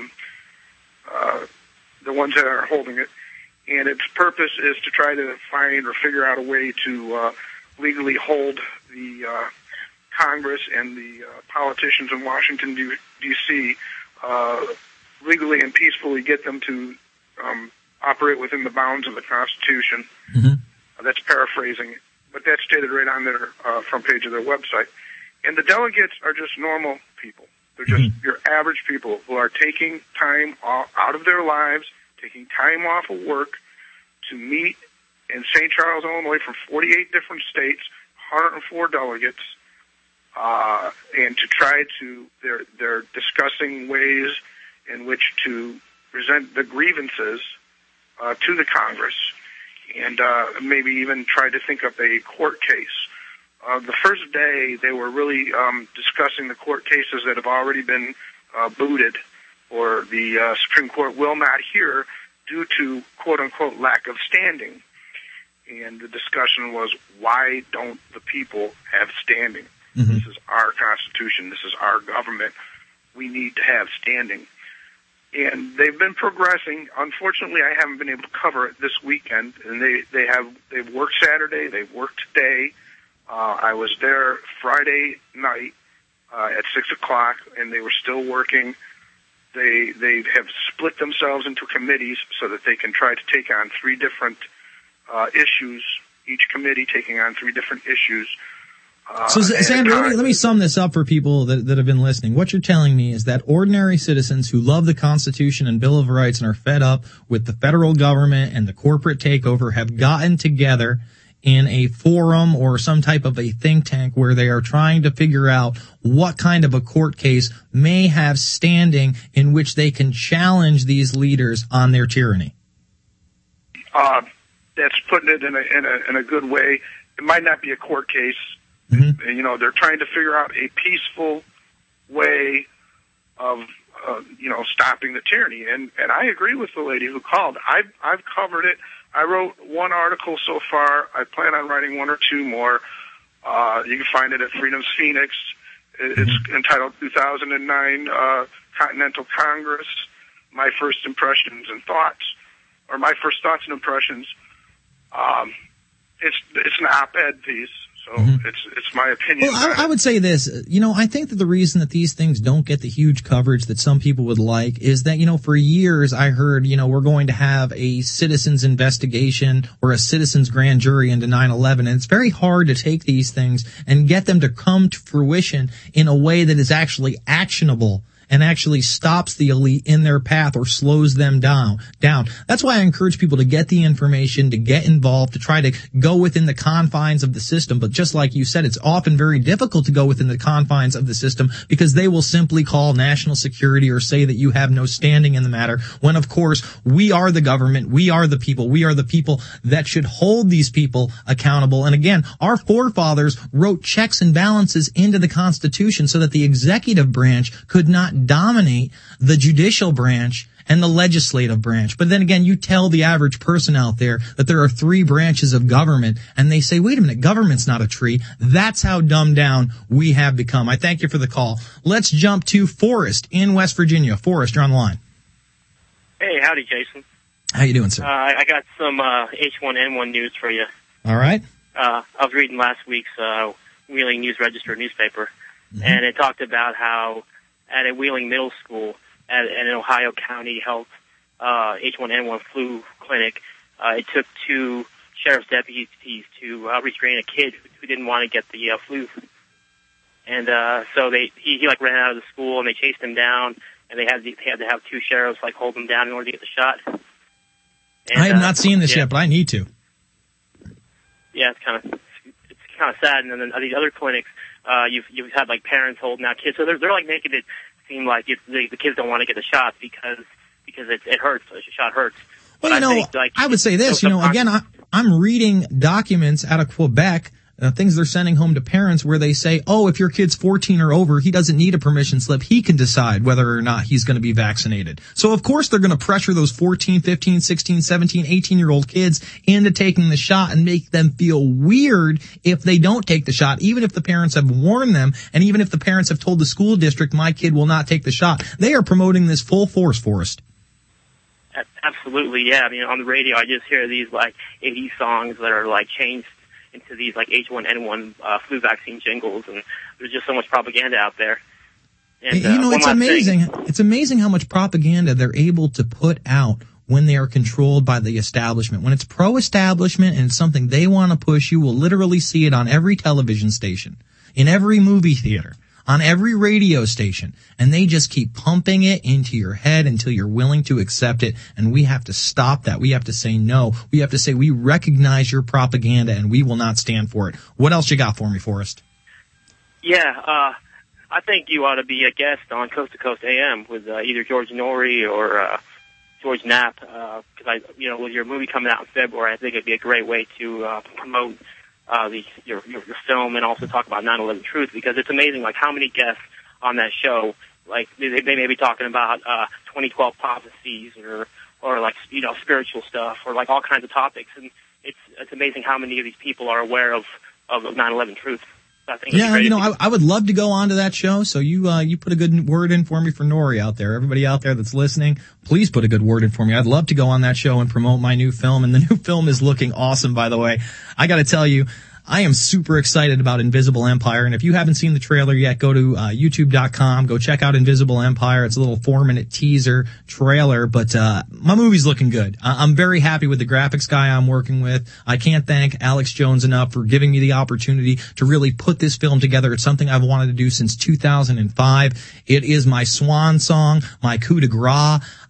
[SPEAKER 21] are holding it, and its purpose is to try to find or figure out a way to legally hold the Congress and the politicians in Washington, D.C., legally and peacefully get them to operate within the bounds of the Constitution.
[SPEAKER 1] Mm-hmm.
[SPEAKER 21] That's paraphrasing it, but that's stated right on their front page of their website. And the delegates are just normal people. They're just your average people who are taking time out of their lives, taking time off of work to meet in St. Charles, Illinois, from 48 different states, 104 delegates, and to try to, they're discussing ways in which to present the grievances to the Congress, and maybe even try to think up a court case. The first day, they were really discussing the court cases that have already been booted, or the Supreme Court will not hear due to, quote-unquote, lack of standing. And the discussion was, why don't the people have standing?
[SPEAKER 1] Mm-hmm.
[SPEAKER 21] This is our Constitution. This is our government. We need to have standing. And they've been progressing. Unfortunately, I haven't been able to cover it this weekend. And they've worked Saturday. They've worked today. I was there Friday night at 6 o'clock, and they were still working. They have split themselves into committees so that they can try to take on three different issues, each committee taking on three different issues.
[SPEAKER 1] So, Sandra, let me sum this up for people that have been listening. What you're telling me is that ordinary citizens who love the Constitution and Bill of Rights and are fed up with the federal government and the corporate takeover have gotten together in a forum or some type of a think tank where they are trying to figure out what kind of a court case may have standing in which they can challenge these leaders on their tyranny?
[SPEAKER 21] That's putting it in a good way. It might not be a court case. Mm-hmm. You know, they're trying to figure out a peaceful way of stopping the tyranny. And I agree with the lady who called. I've covered it. I wrote one article so far. I plan on writing one or two more. You can find it at Freedom's Phoenix. It's entitled 2009 Continental Congress, My First Impressions and Thoughts, or My First Thoughts and Impressions. It's an op-ed piece. So it's my opinion.
[SPEAKER 1] Well, I would say this, I think that the reason that these things don't get the huge coverage that some people would like is that, for years I heard, we're going to have a citizens investigation or a citizens grand jury into 9/11. And it's very hard to take these things and get them to come to fruition in a way that is actually actionable and actually stops the elite in their path or slows them down. That's why I encourage people to get the information, to get involved, to try to go within the confines of the system. But just like you said, it's often very difficult to go within the confines of the system because they will simply call national security or say that you have no standing in the matter, when of course we are the government, we are the people that should hold these people accountable. And again, our forefathers wrote checks and balances into the Constitution so that the executive branch could not dominate the judicial branch and the legislative branch. But then again, you tell the average person out there that there are three branches of government, and they say, wait a minute, government's not a tree. That's how dumbed down we have become. I thank you for the call. Let's jump to Forrest in West Virginia. Forrest, you're on the line.
[SPEAKER 12] Hey, howdy, Jason.
[SPEAKER 1] How you doing, sir?
[SPEAKER 12] I got some H1N1 news for you.
[SPEAKER 1] All right.
[SPEAKER 12] I was reading last week's Wheeling News Register newspaper, and it talked about how at a Wheeling Middle School, at an Ohio County Health H1N1 flu clinic, it took two sheriff's deputies to restrain a kid who didn't want to get the flu. And so he ran out of the school, and they chased him down, and they had to have two sheriffs hold him down in order to get the shot. And,
[SPEAKER 1] I have not seen this yet, but I need to.
[SPEAKER 12] Yeah, it's kind of sad. And then these other clinics, you've had parents holding out kids, so they're making it seem like the kids don't want to get the shot because it hurts. The shot hurts.
[SPEAKER 1] Well, I would say this. Again, I'm reading documents out of Quebec, things they're sending home to parents where they say, oh, if your kid's 14 or over, he doesn't need a permission slip. He can decide whether or not he's going to be vaccinated. So, of course, they're going to pressure those 14, 15, 16, 17, 18-year-old kids into taking the shot and make them feel weird if they don't take the shot, even if the parents have warned them and even if the parents have told the school district, my kid will not take the shot. They are promoting this full force, Forrest.
[SPEAKER 12] Absolutely, yeah. I mean, on the radio, I just hear these 80 songs that are changed into these H1N1 flu vaccine jingles, and there's just so much propaganda out there. And,
[SPEAKER 1] it's amazing. It's amazing how much propaganda they're able to put out when they are controlled by the establishment. When it's pro-establishment and it's something they want to push, you will literally see it on every television station, in every movie theater, on every radio station, and they just keep pumping it into your head until you're willing to accept it, and we have to stop that. We have to say no. We have to say we recognize your propaganda, and we will not stand for it. What else you got for me, Forrest?
[SPEAKER 12] Yeah, I think you ought to be a guest on Coast to Coast AM with either George Norrie or George Knapp, because with your movie coming out in February, I think it'd be a great way to promote your film and also talk about 9/11 Truth, because it's amazing how many guests on that show they may be talking about 2012 prophecies or spiritual stuff or all kinds of topics, and it's amazing how many of these people are aware of 9/11 Truth. I think
[SPEAKER 1] I would love to go on to that show. So you put a good word in for me for Norrie out there. Everybody out there that's listening, please put a good word in for me. I'd love to go on that show and promote my new film. And the new film is looking awesome, by the way. I got to tell you, I am super excited about Invisible Empire, and if you haven't seen the trailer yet, go to youtube.com, go check out Invisible Empire. It's a little 4-minute teaser trailer, but my movie's looking good. I'm very happy with the graphics guy I'm working with. I can't thank Alex Jones enough for giving me the opportunity to really put this film together. It's something I've wanted to do since 2005. It is my swan song, my coup de grace.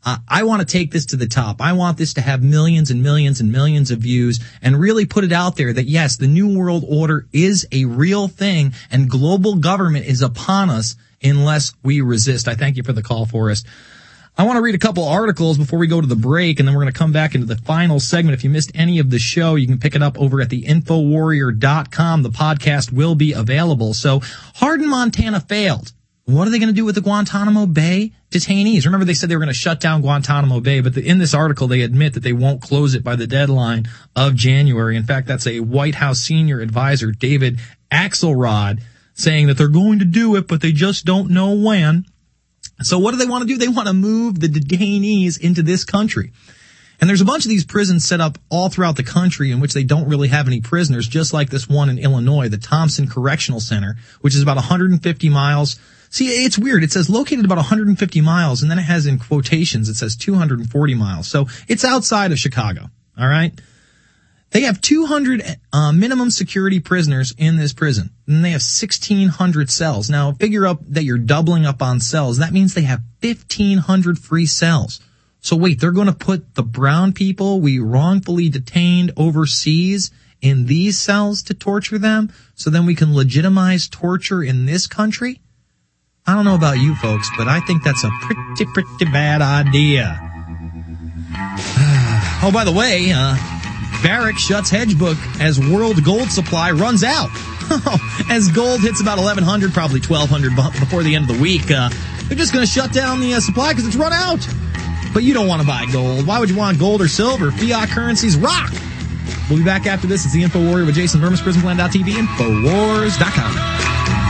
[SPEAKER 1] I want to take this to the top. I want this to have millions and millions and millions of views and really put it out there that, yes, the New World Order is a real thing and global government is upon us unless we resist. I thank you for the call, Forrest. I want to read a couple articles before we go to the break, and then we're going to come back into the final segment. If you missed any of the show, you can pick it up over at the Infowarrior.com. The podcast will be available. So, Hardin, Montana failed. What are they going to do with the Guantanamo Bay detainees? Remember, they said they were going to shut down Guantanamo Bay, but in this article, they admit that they won't close it by the deadline of January. In fact, that's a White House senior advisor, David Axelrod, saying that they're going to do it, but they just don't know when. So what do they want to do? They want to move the detainees into this country. And there's a bunch of these prisons set up all throughout the country in which they don't really have any prisoners, just like this one in Illinois, the Thompson Correctional Center, which is about 150 miles. See, it's weird. It says located about 150 miles, and then it has in quotations, it says 240 miles. So it's outside of Chicago. All right. They have 200 minimum security prisoners in this prison, and they have 1,600 cells. Now, figure up that you're doubling up on cells. That means they have 1,500 free cells. So wait, they're going to put the brown people we wrongfully detained overseas in these cells to torture them, so then we can legitimize torture in this country? I don't know about you folks, but I think that's a pretty bad idea. Oh, by the way, Barrick shuts hedge book as world gold supply runs out. As gold hits about 1,100, probably 1,200 before the end of the week, they're just going to shut down the supply because it's run out. But you don't want to buy gold. Why would you want gold or silver? Fiat currencies rock. We'll be back after this. It's the InfoWarrior with Jason Vermis, PrisonPlan.tv, Infowars.com.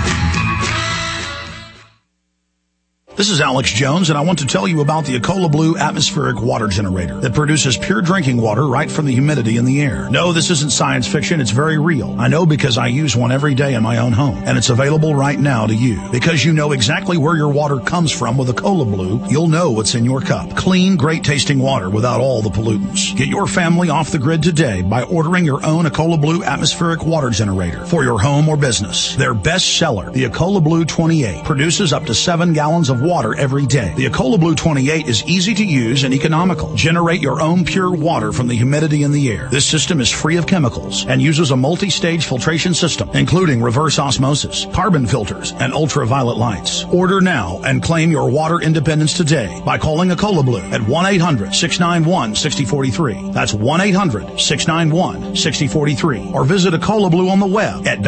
[SPEAKER 3] This is Alex Jones, and I want to tell you about the Ecola Blue atmospheric water generator that produces pure drinking water right from the humidity in the air. No, this isn't science fiction. It's very real. I know because I use one every day in my own home, and it's available right now to you. Because you know exactly where your water comes from with Ecola Blue, you'll know what's in your cup. Clean, great-tasting water without all the pollutants. Get your family off the grid today by ordering your own Ecola Blue atmospheric water generator for your home or business. Their best seller, the Ecola Blue 28, produces up to 7 gallons of water every day. The Ecola Blue 28 is easy to use and economical. Generate your own pure water from the humidity in the air. This system is free of chemicals and uses a multi-stage filtration system, including reverse osmosis, carbon filters, and ultraviolet lights. Order now and claim your water independence today by calling Ecola Blue at 1-800-691-6043. That's 1-800-691-6043. Or visit Ecola Blue on the web at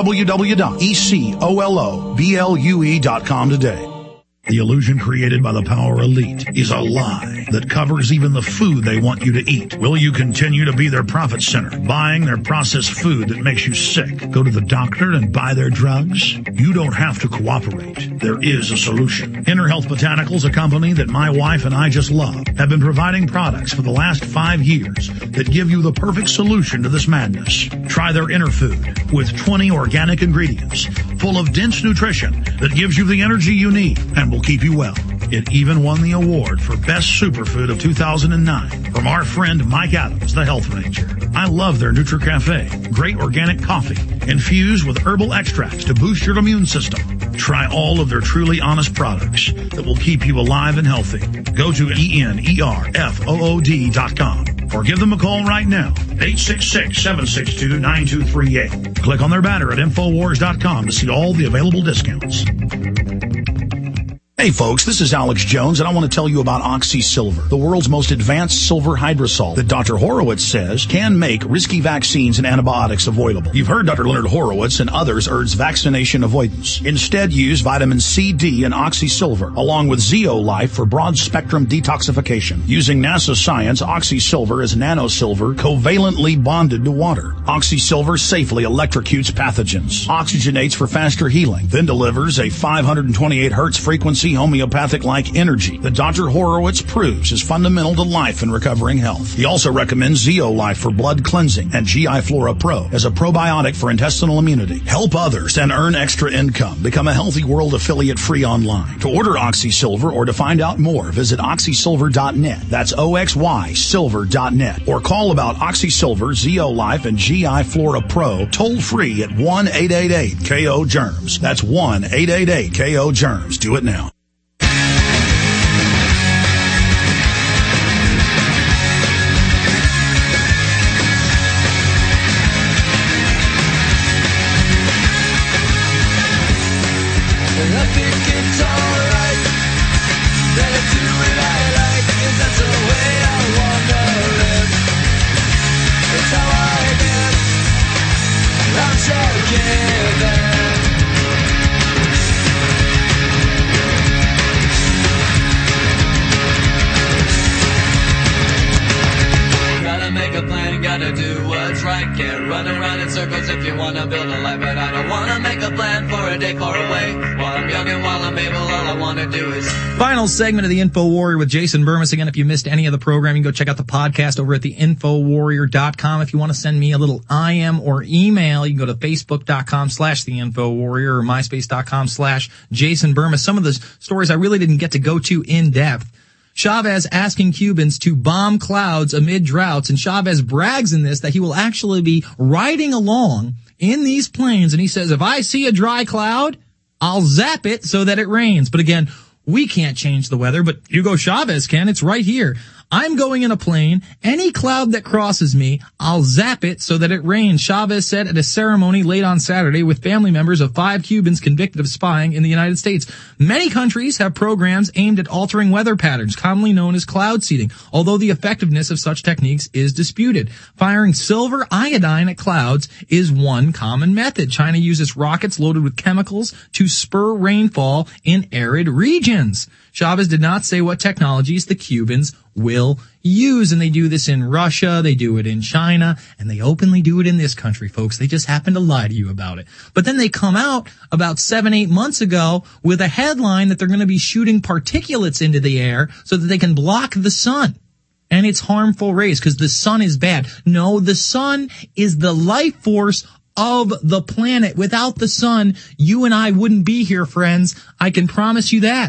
[SPEAKER 3] www.ecoloblu.com today. The illusion created by the power elite is a lie that covers even the food they want you to eat. Will you continue to be their profit center, buying their processed food that makes you sick? Go to the doctor and buy their drugs? You don't have to cooperate. There is a solution. Inner Health Botanicals, a company that my wife and I just love, have been providing products for the last 5 years that give you the perfect solution to this madness. Try their Inner Food with 20 organic ingredients full of dense nutrition that gives you the energy you need and will keep you well. It even won the award for Best Superfood of 2009 from our friend Mike Adams, the Health Ranger. I love their NutriCafe. Great organic coffee infused with herbal extracts to boost your immune system. Try all of their truly honest products that will keep you alive and healthy. Go to ENERFOOD.com or give them a call right now, 866-762-9238. Click on their banner at Infowars.com to see all the available discounts. Hey folks, this is Alex Jones, and I want to tell you about Oxy Silver, the world's most advanced silver hydrosol that Dr. Horowitz says can make risky vaccines and antibiotics avoidable. You've heard Dr. Leonard Horowitz and others urge vaccination avoidance. Instead, use vitamin C, D, and Oxy Silver, along with Zeolife for broad-spectrum detoxification. Using NASA science, Oxy Silver is nanosilver covalently bonded to water. Oxy Silver safely electrocutes pathogens, oxygenates for faster healing, then delivers a 528 hertz frequency homeopathic-like energy that Dr. Horowitz proves is fundamental to life and recovering health. He also recommends Zeolife for blood cleansing and GI Flora Pro as a probiotic for intestinal immunity. Help others and earn extra income. Become a Healthy World affiliate free online. To order Oxy Silver or to find out more, visit oxysilver.net. That's OXYsilver.net. Or call about Oxy Silver, Zeolife, and GI Flora Pro toll free at 1-888-KO-GERMS. That's 1-888-KO-GERMS. Do it now.
[SPEAKER 6] think it's alright that I do what I like, 'cause that's the way I wanna live. It's how I've been. I'm so given. Gotta make a plan, gotta do what's right. Can't run around in circles if you wanna build a life. But I don't wanna make a plan for a day far away. While I'm young and while I'm able, all I wanna do is...
[SPEAKER 1] Final segment of the Info Warrior with Jason Burmis. Again, if you missed any of the program, you can go check out the podcast over at theinfowarrior.com. If you want to send me a little IM or email, you can go to facebook.com/theinfowarrior or myspace.com/Jason Burmis. Some of the stories I really didn't get to go to in depth. Chavez asking Cubans to bomb clouds amid droughts, and Chavez brags in this that he will actually be riding along in these planes, and he says, if I see a dry cloud, I'll zap it so that it rains. But again, we can't change the weather, but Hugo Chavez can. It's right here. I'm going in a plane. Any cloud that crosses me, I'll zap it so that it rains, Chavez said at a ceremony late on Saturday with family members of 5 Cubans convicted of spying in the United States. Many countries have programs aimed at altering weather patterns, commonly known as cloud seeding, although the effectiveness of such techniques is disputed. Firing silver iodine at clouds is one common method. China uses rockets loaded with chemicals to spur rainfall in arid regions. Chavez did not say what technologies the Cubans will use, and they do this in Russia, they do it in China, and they openly do it in this country, folks. They just happen to lie to you about it. But then they come out about 7-8 months ago with a headline that they're going to be shooting particulates into the air so that they can block the sun and its harmful rays, because the sun is bad. No, the sun is the life force of the planet. Without the sun, you and I wouldn't be here, friends. I can promise you that.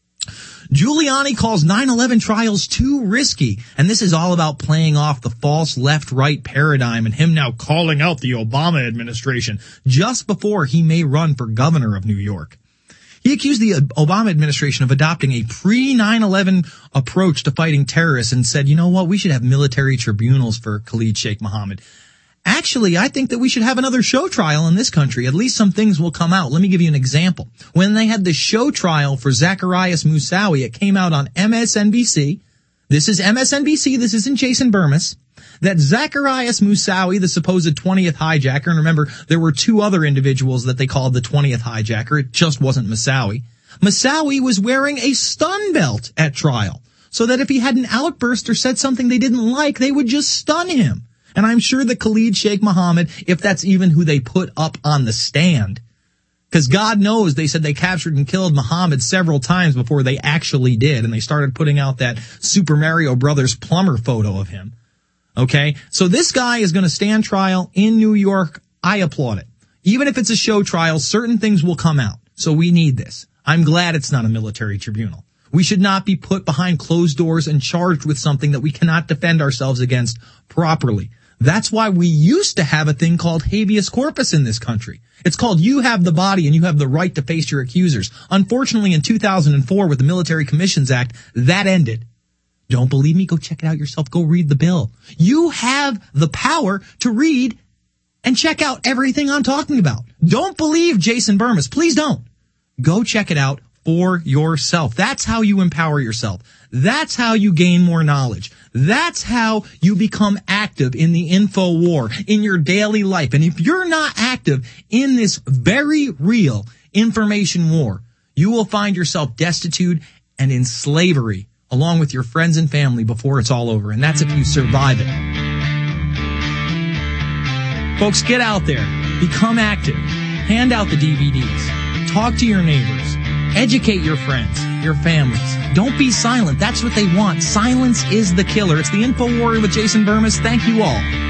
[SPEAKER 1] Giuliani calls 9/11 trials too risky, and this is all about playing off the false left-right paradigm and him now calling out the Obama administration just before he may run for governor of New York. He accused the Obama administration of adopting a pre-9/11 approach to fighting terrorists and said, you know what, we should have military tribunals for Khalid Sheikh Mohammed. Actually, I think that we should have another show trial in this country. At least some things will come out. Let me give you an example. When they had the show trial for Zacarias Moussaoui, it came out on MSNBC. This is MSNBC. This isn't Jason Burmis. That Zacarias Moussaoui, the supposed 20th hijacker, and remember, there were 2 other individuals that they called the 20th hijacker. It just wasn't Moussaoui. Moussaoui was wearing a stun belt at trial, so that if he had an outburst or said something they didn't like, they would just stun him. And I'm sure that Khalid Sheikh Mohammed, if that's even who they put up on the stand, because God knows they said they captured and killed Mohammed several times before they actually did, and they started putting out that Super Mario Brothers plumber photo of him. Okay? So this guy is going to stand trial in New York. I applaud it. Even if it's a show trial, certain things will come out. So we need this. I'm glad it's not a military tribunal. We should not be put behind closed doors and charged with something that we cannot defend ourselves against properly. That's why we used to have a thing called habeas corpus in this country. It's called you have the body and you have the right to face your accusers. Unfortunately, in 2004 with the Military Commissions Act, that ended. Don't believe me? Go check it out yourself. Go read the bill. You have the power to read and check out everything I'm talking about. Don't believe Jason Burmis. Please don't. Go check it out for yourself. That's how you empower yourself. That's how you gain more knowledge. That's how you become active in the info war, in your daily life. And if you're not active in this very real information war, you will find yourself destitute and in slavery along with your friends and family before it's all over. And that's if you survive it. Folks, get out there. Become active. Hand out the DVDs. Talk to your neighbors. Educate your friends, your families. Don't be silent. That's what they want. Silence is the killer. It's the Info Warrior with Jason Burmis. Thank you all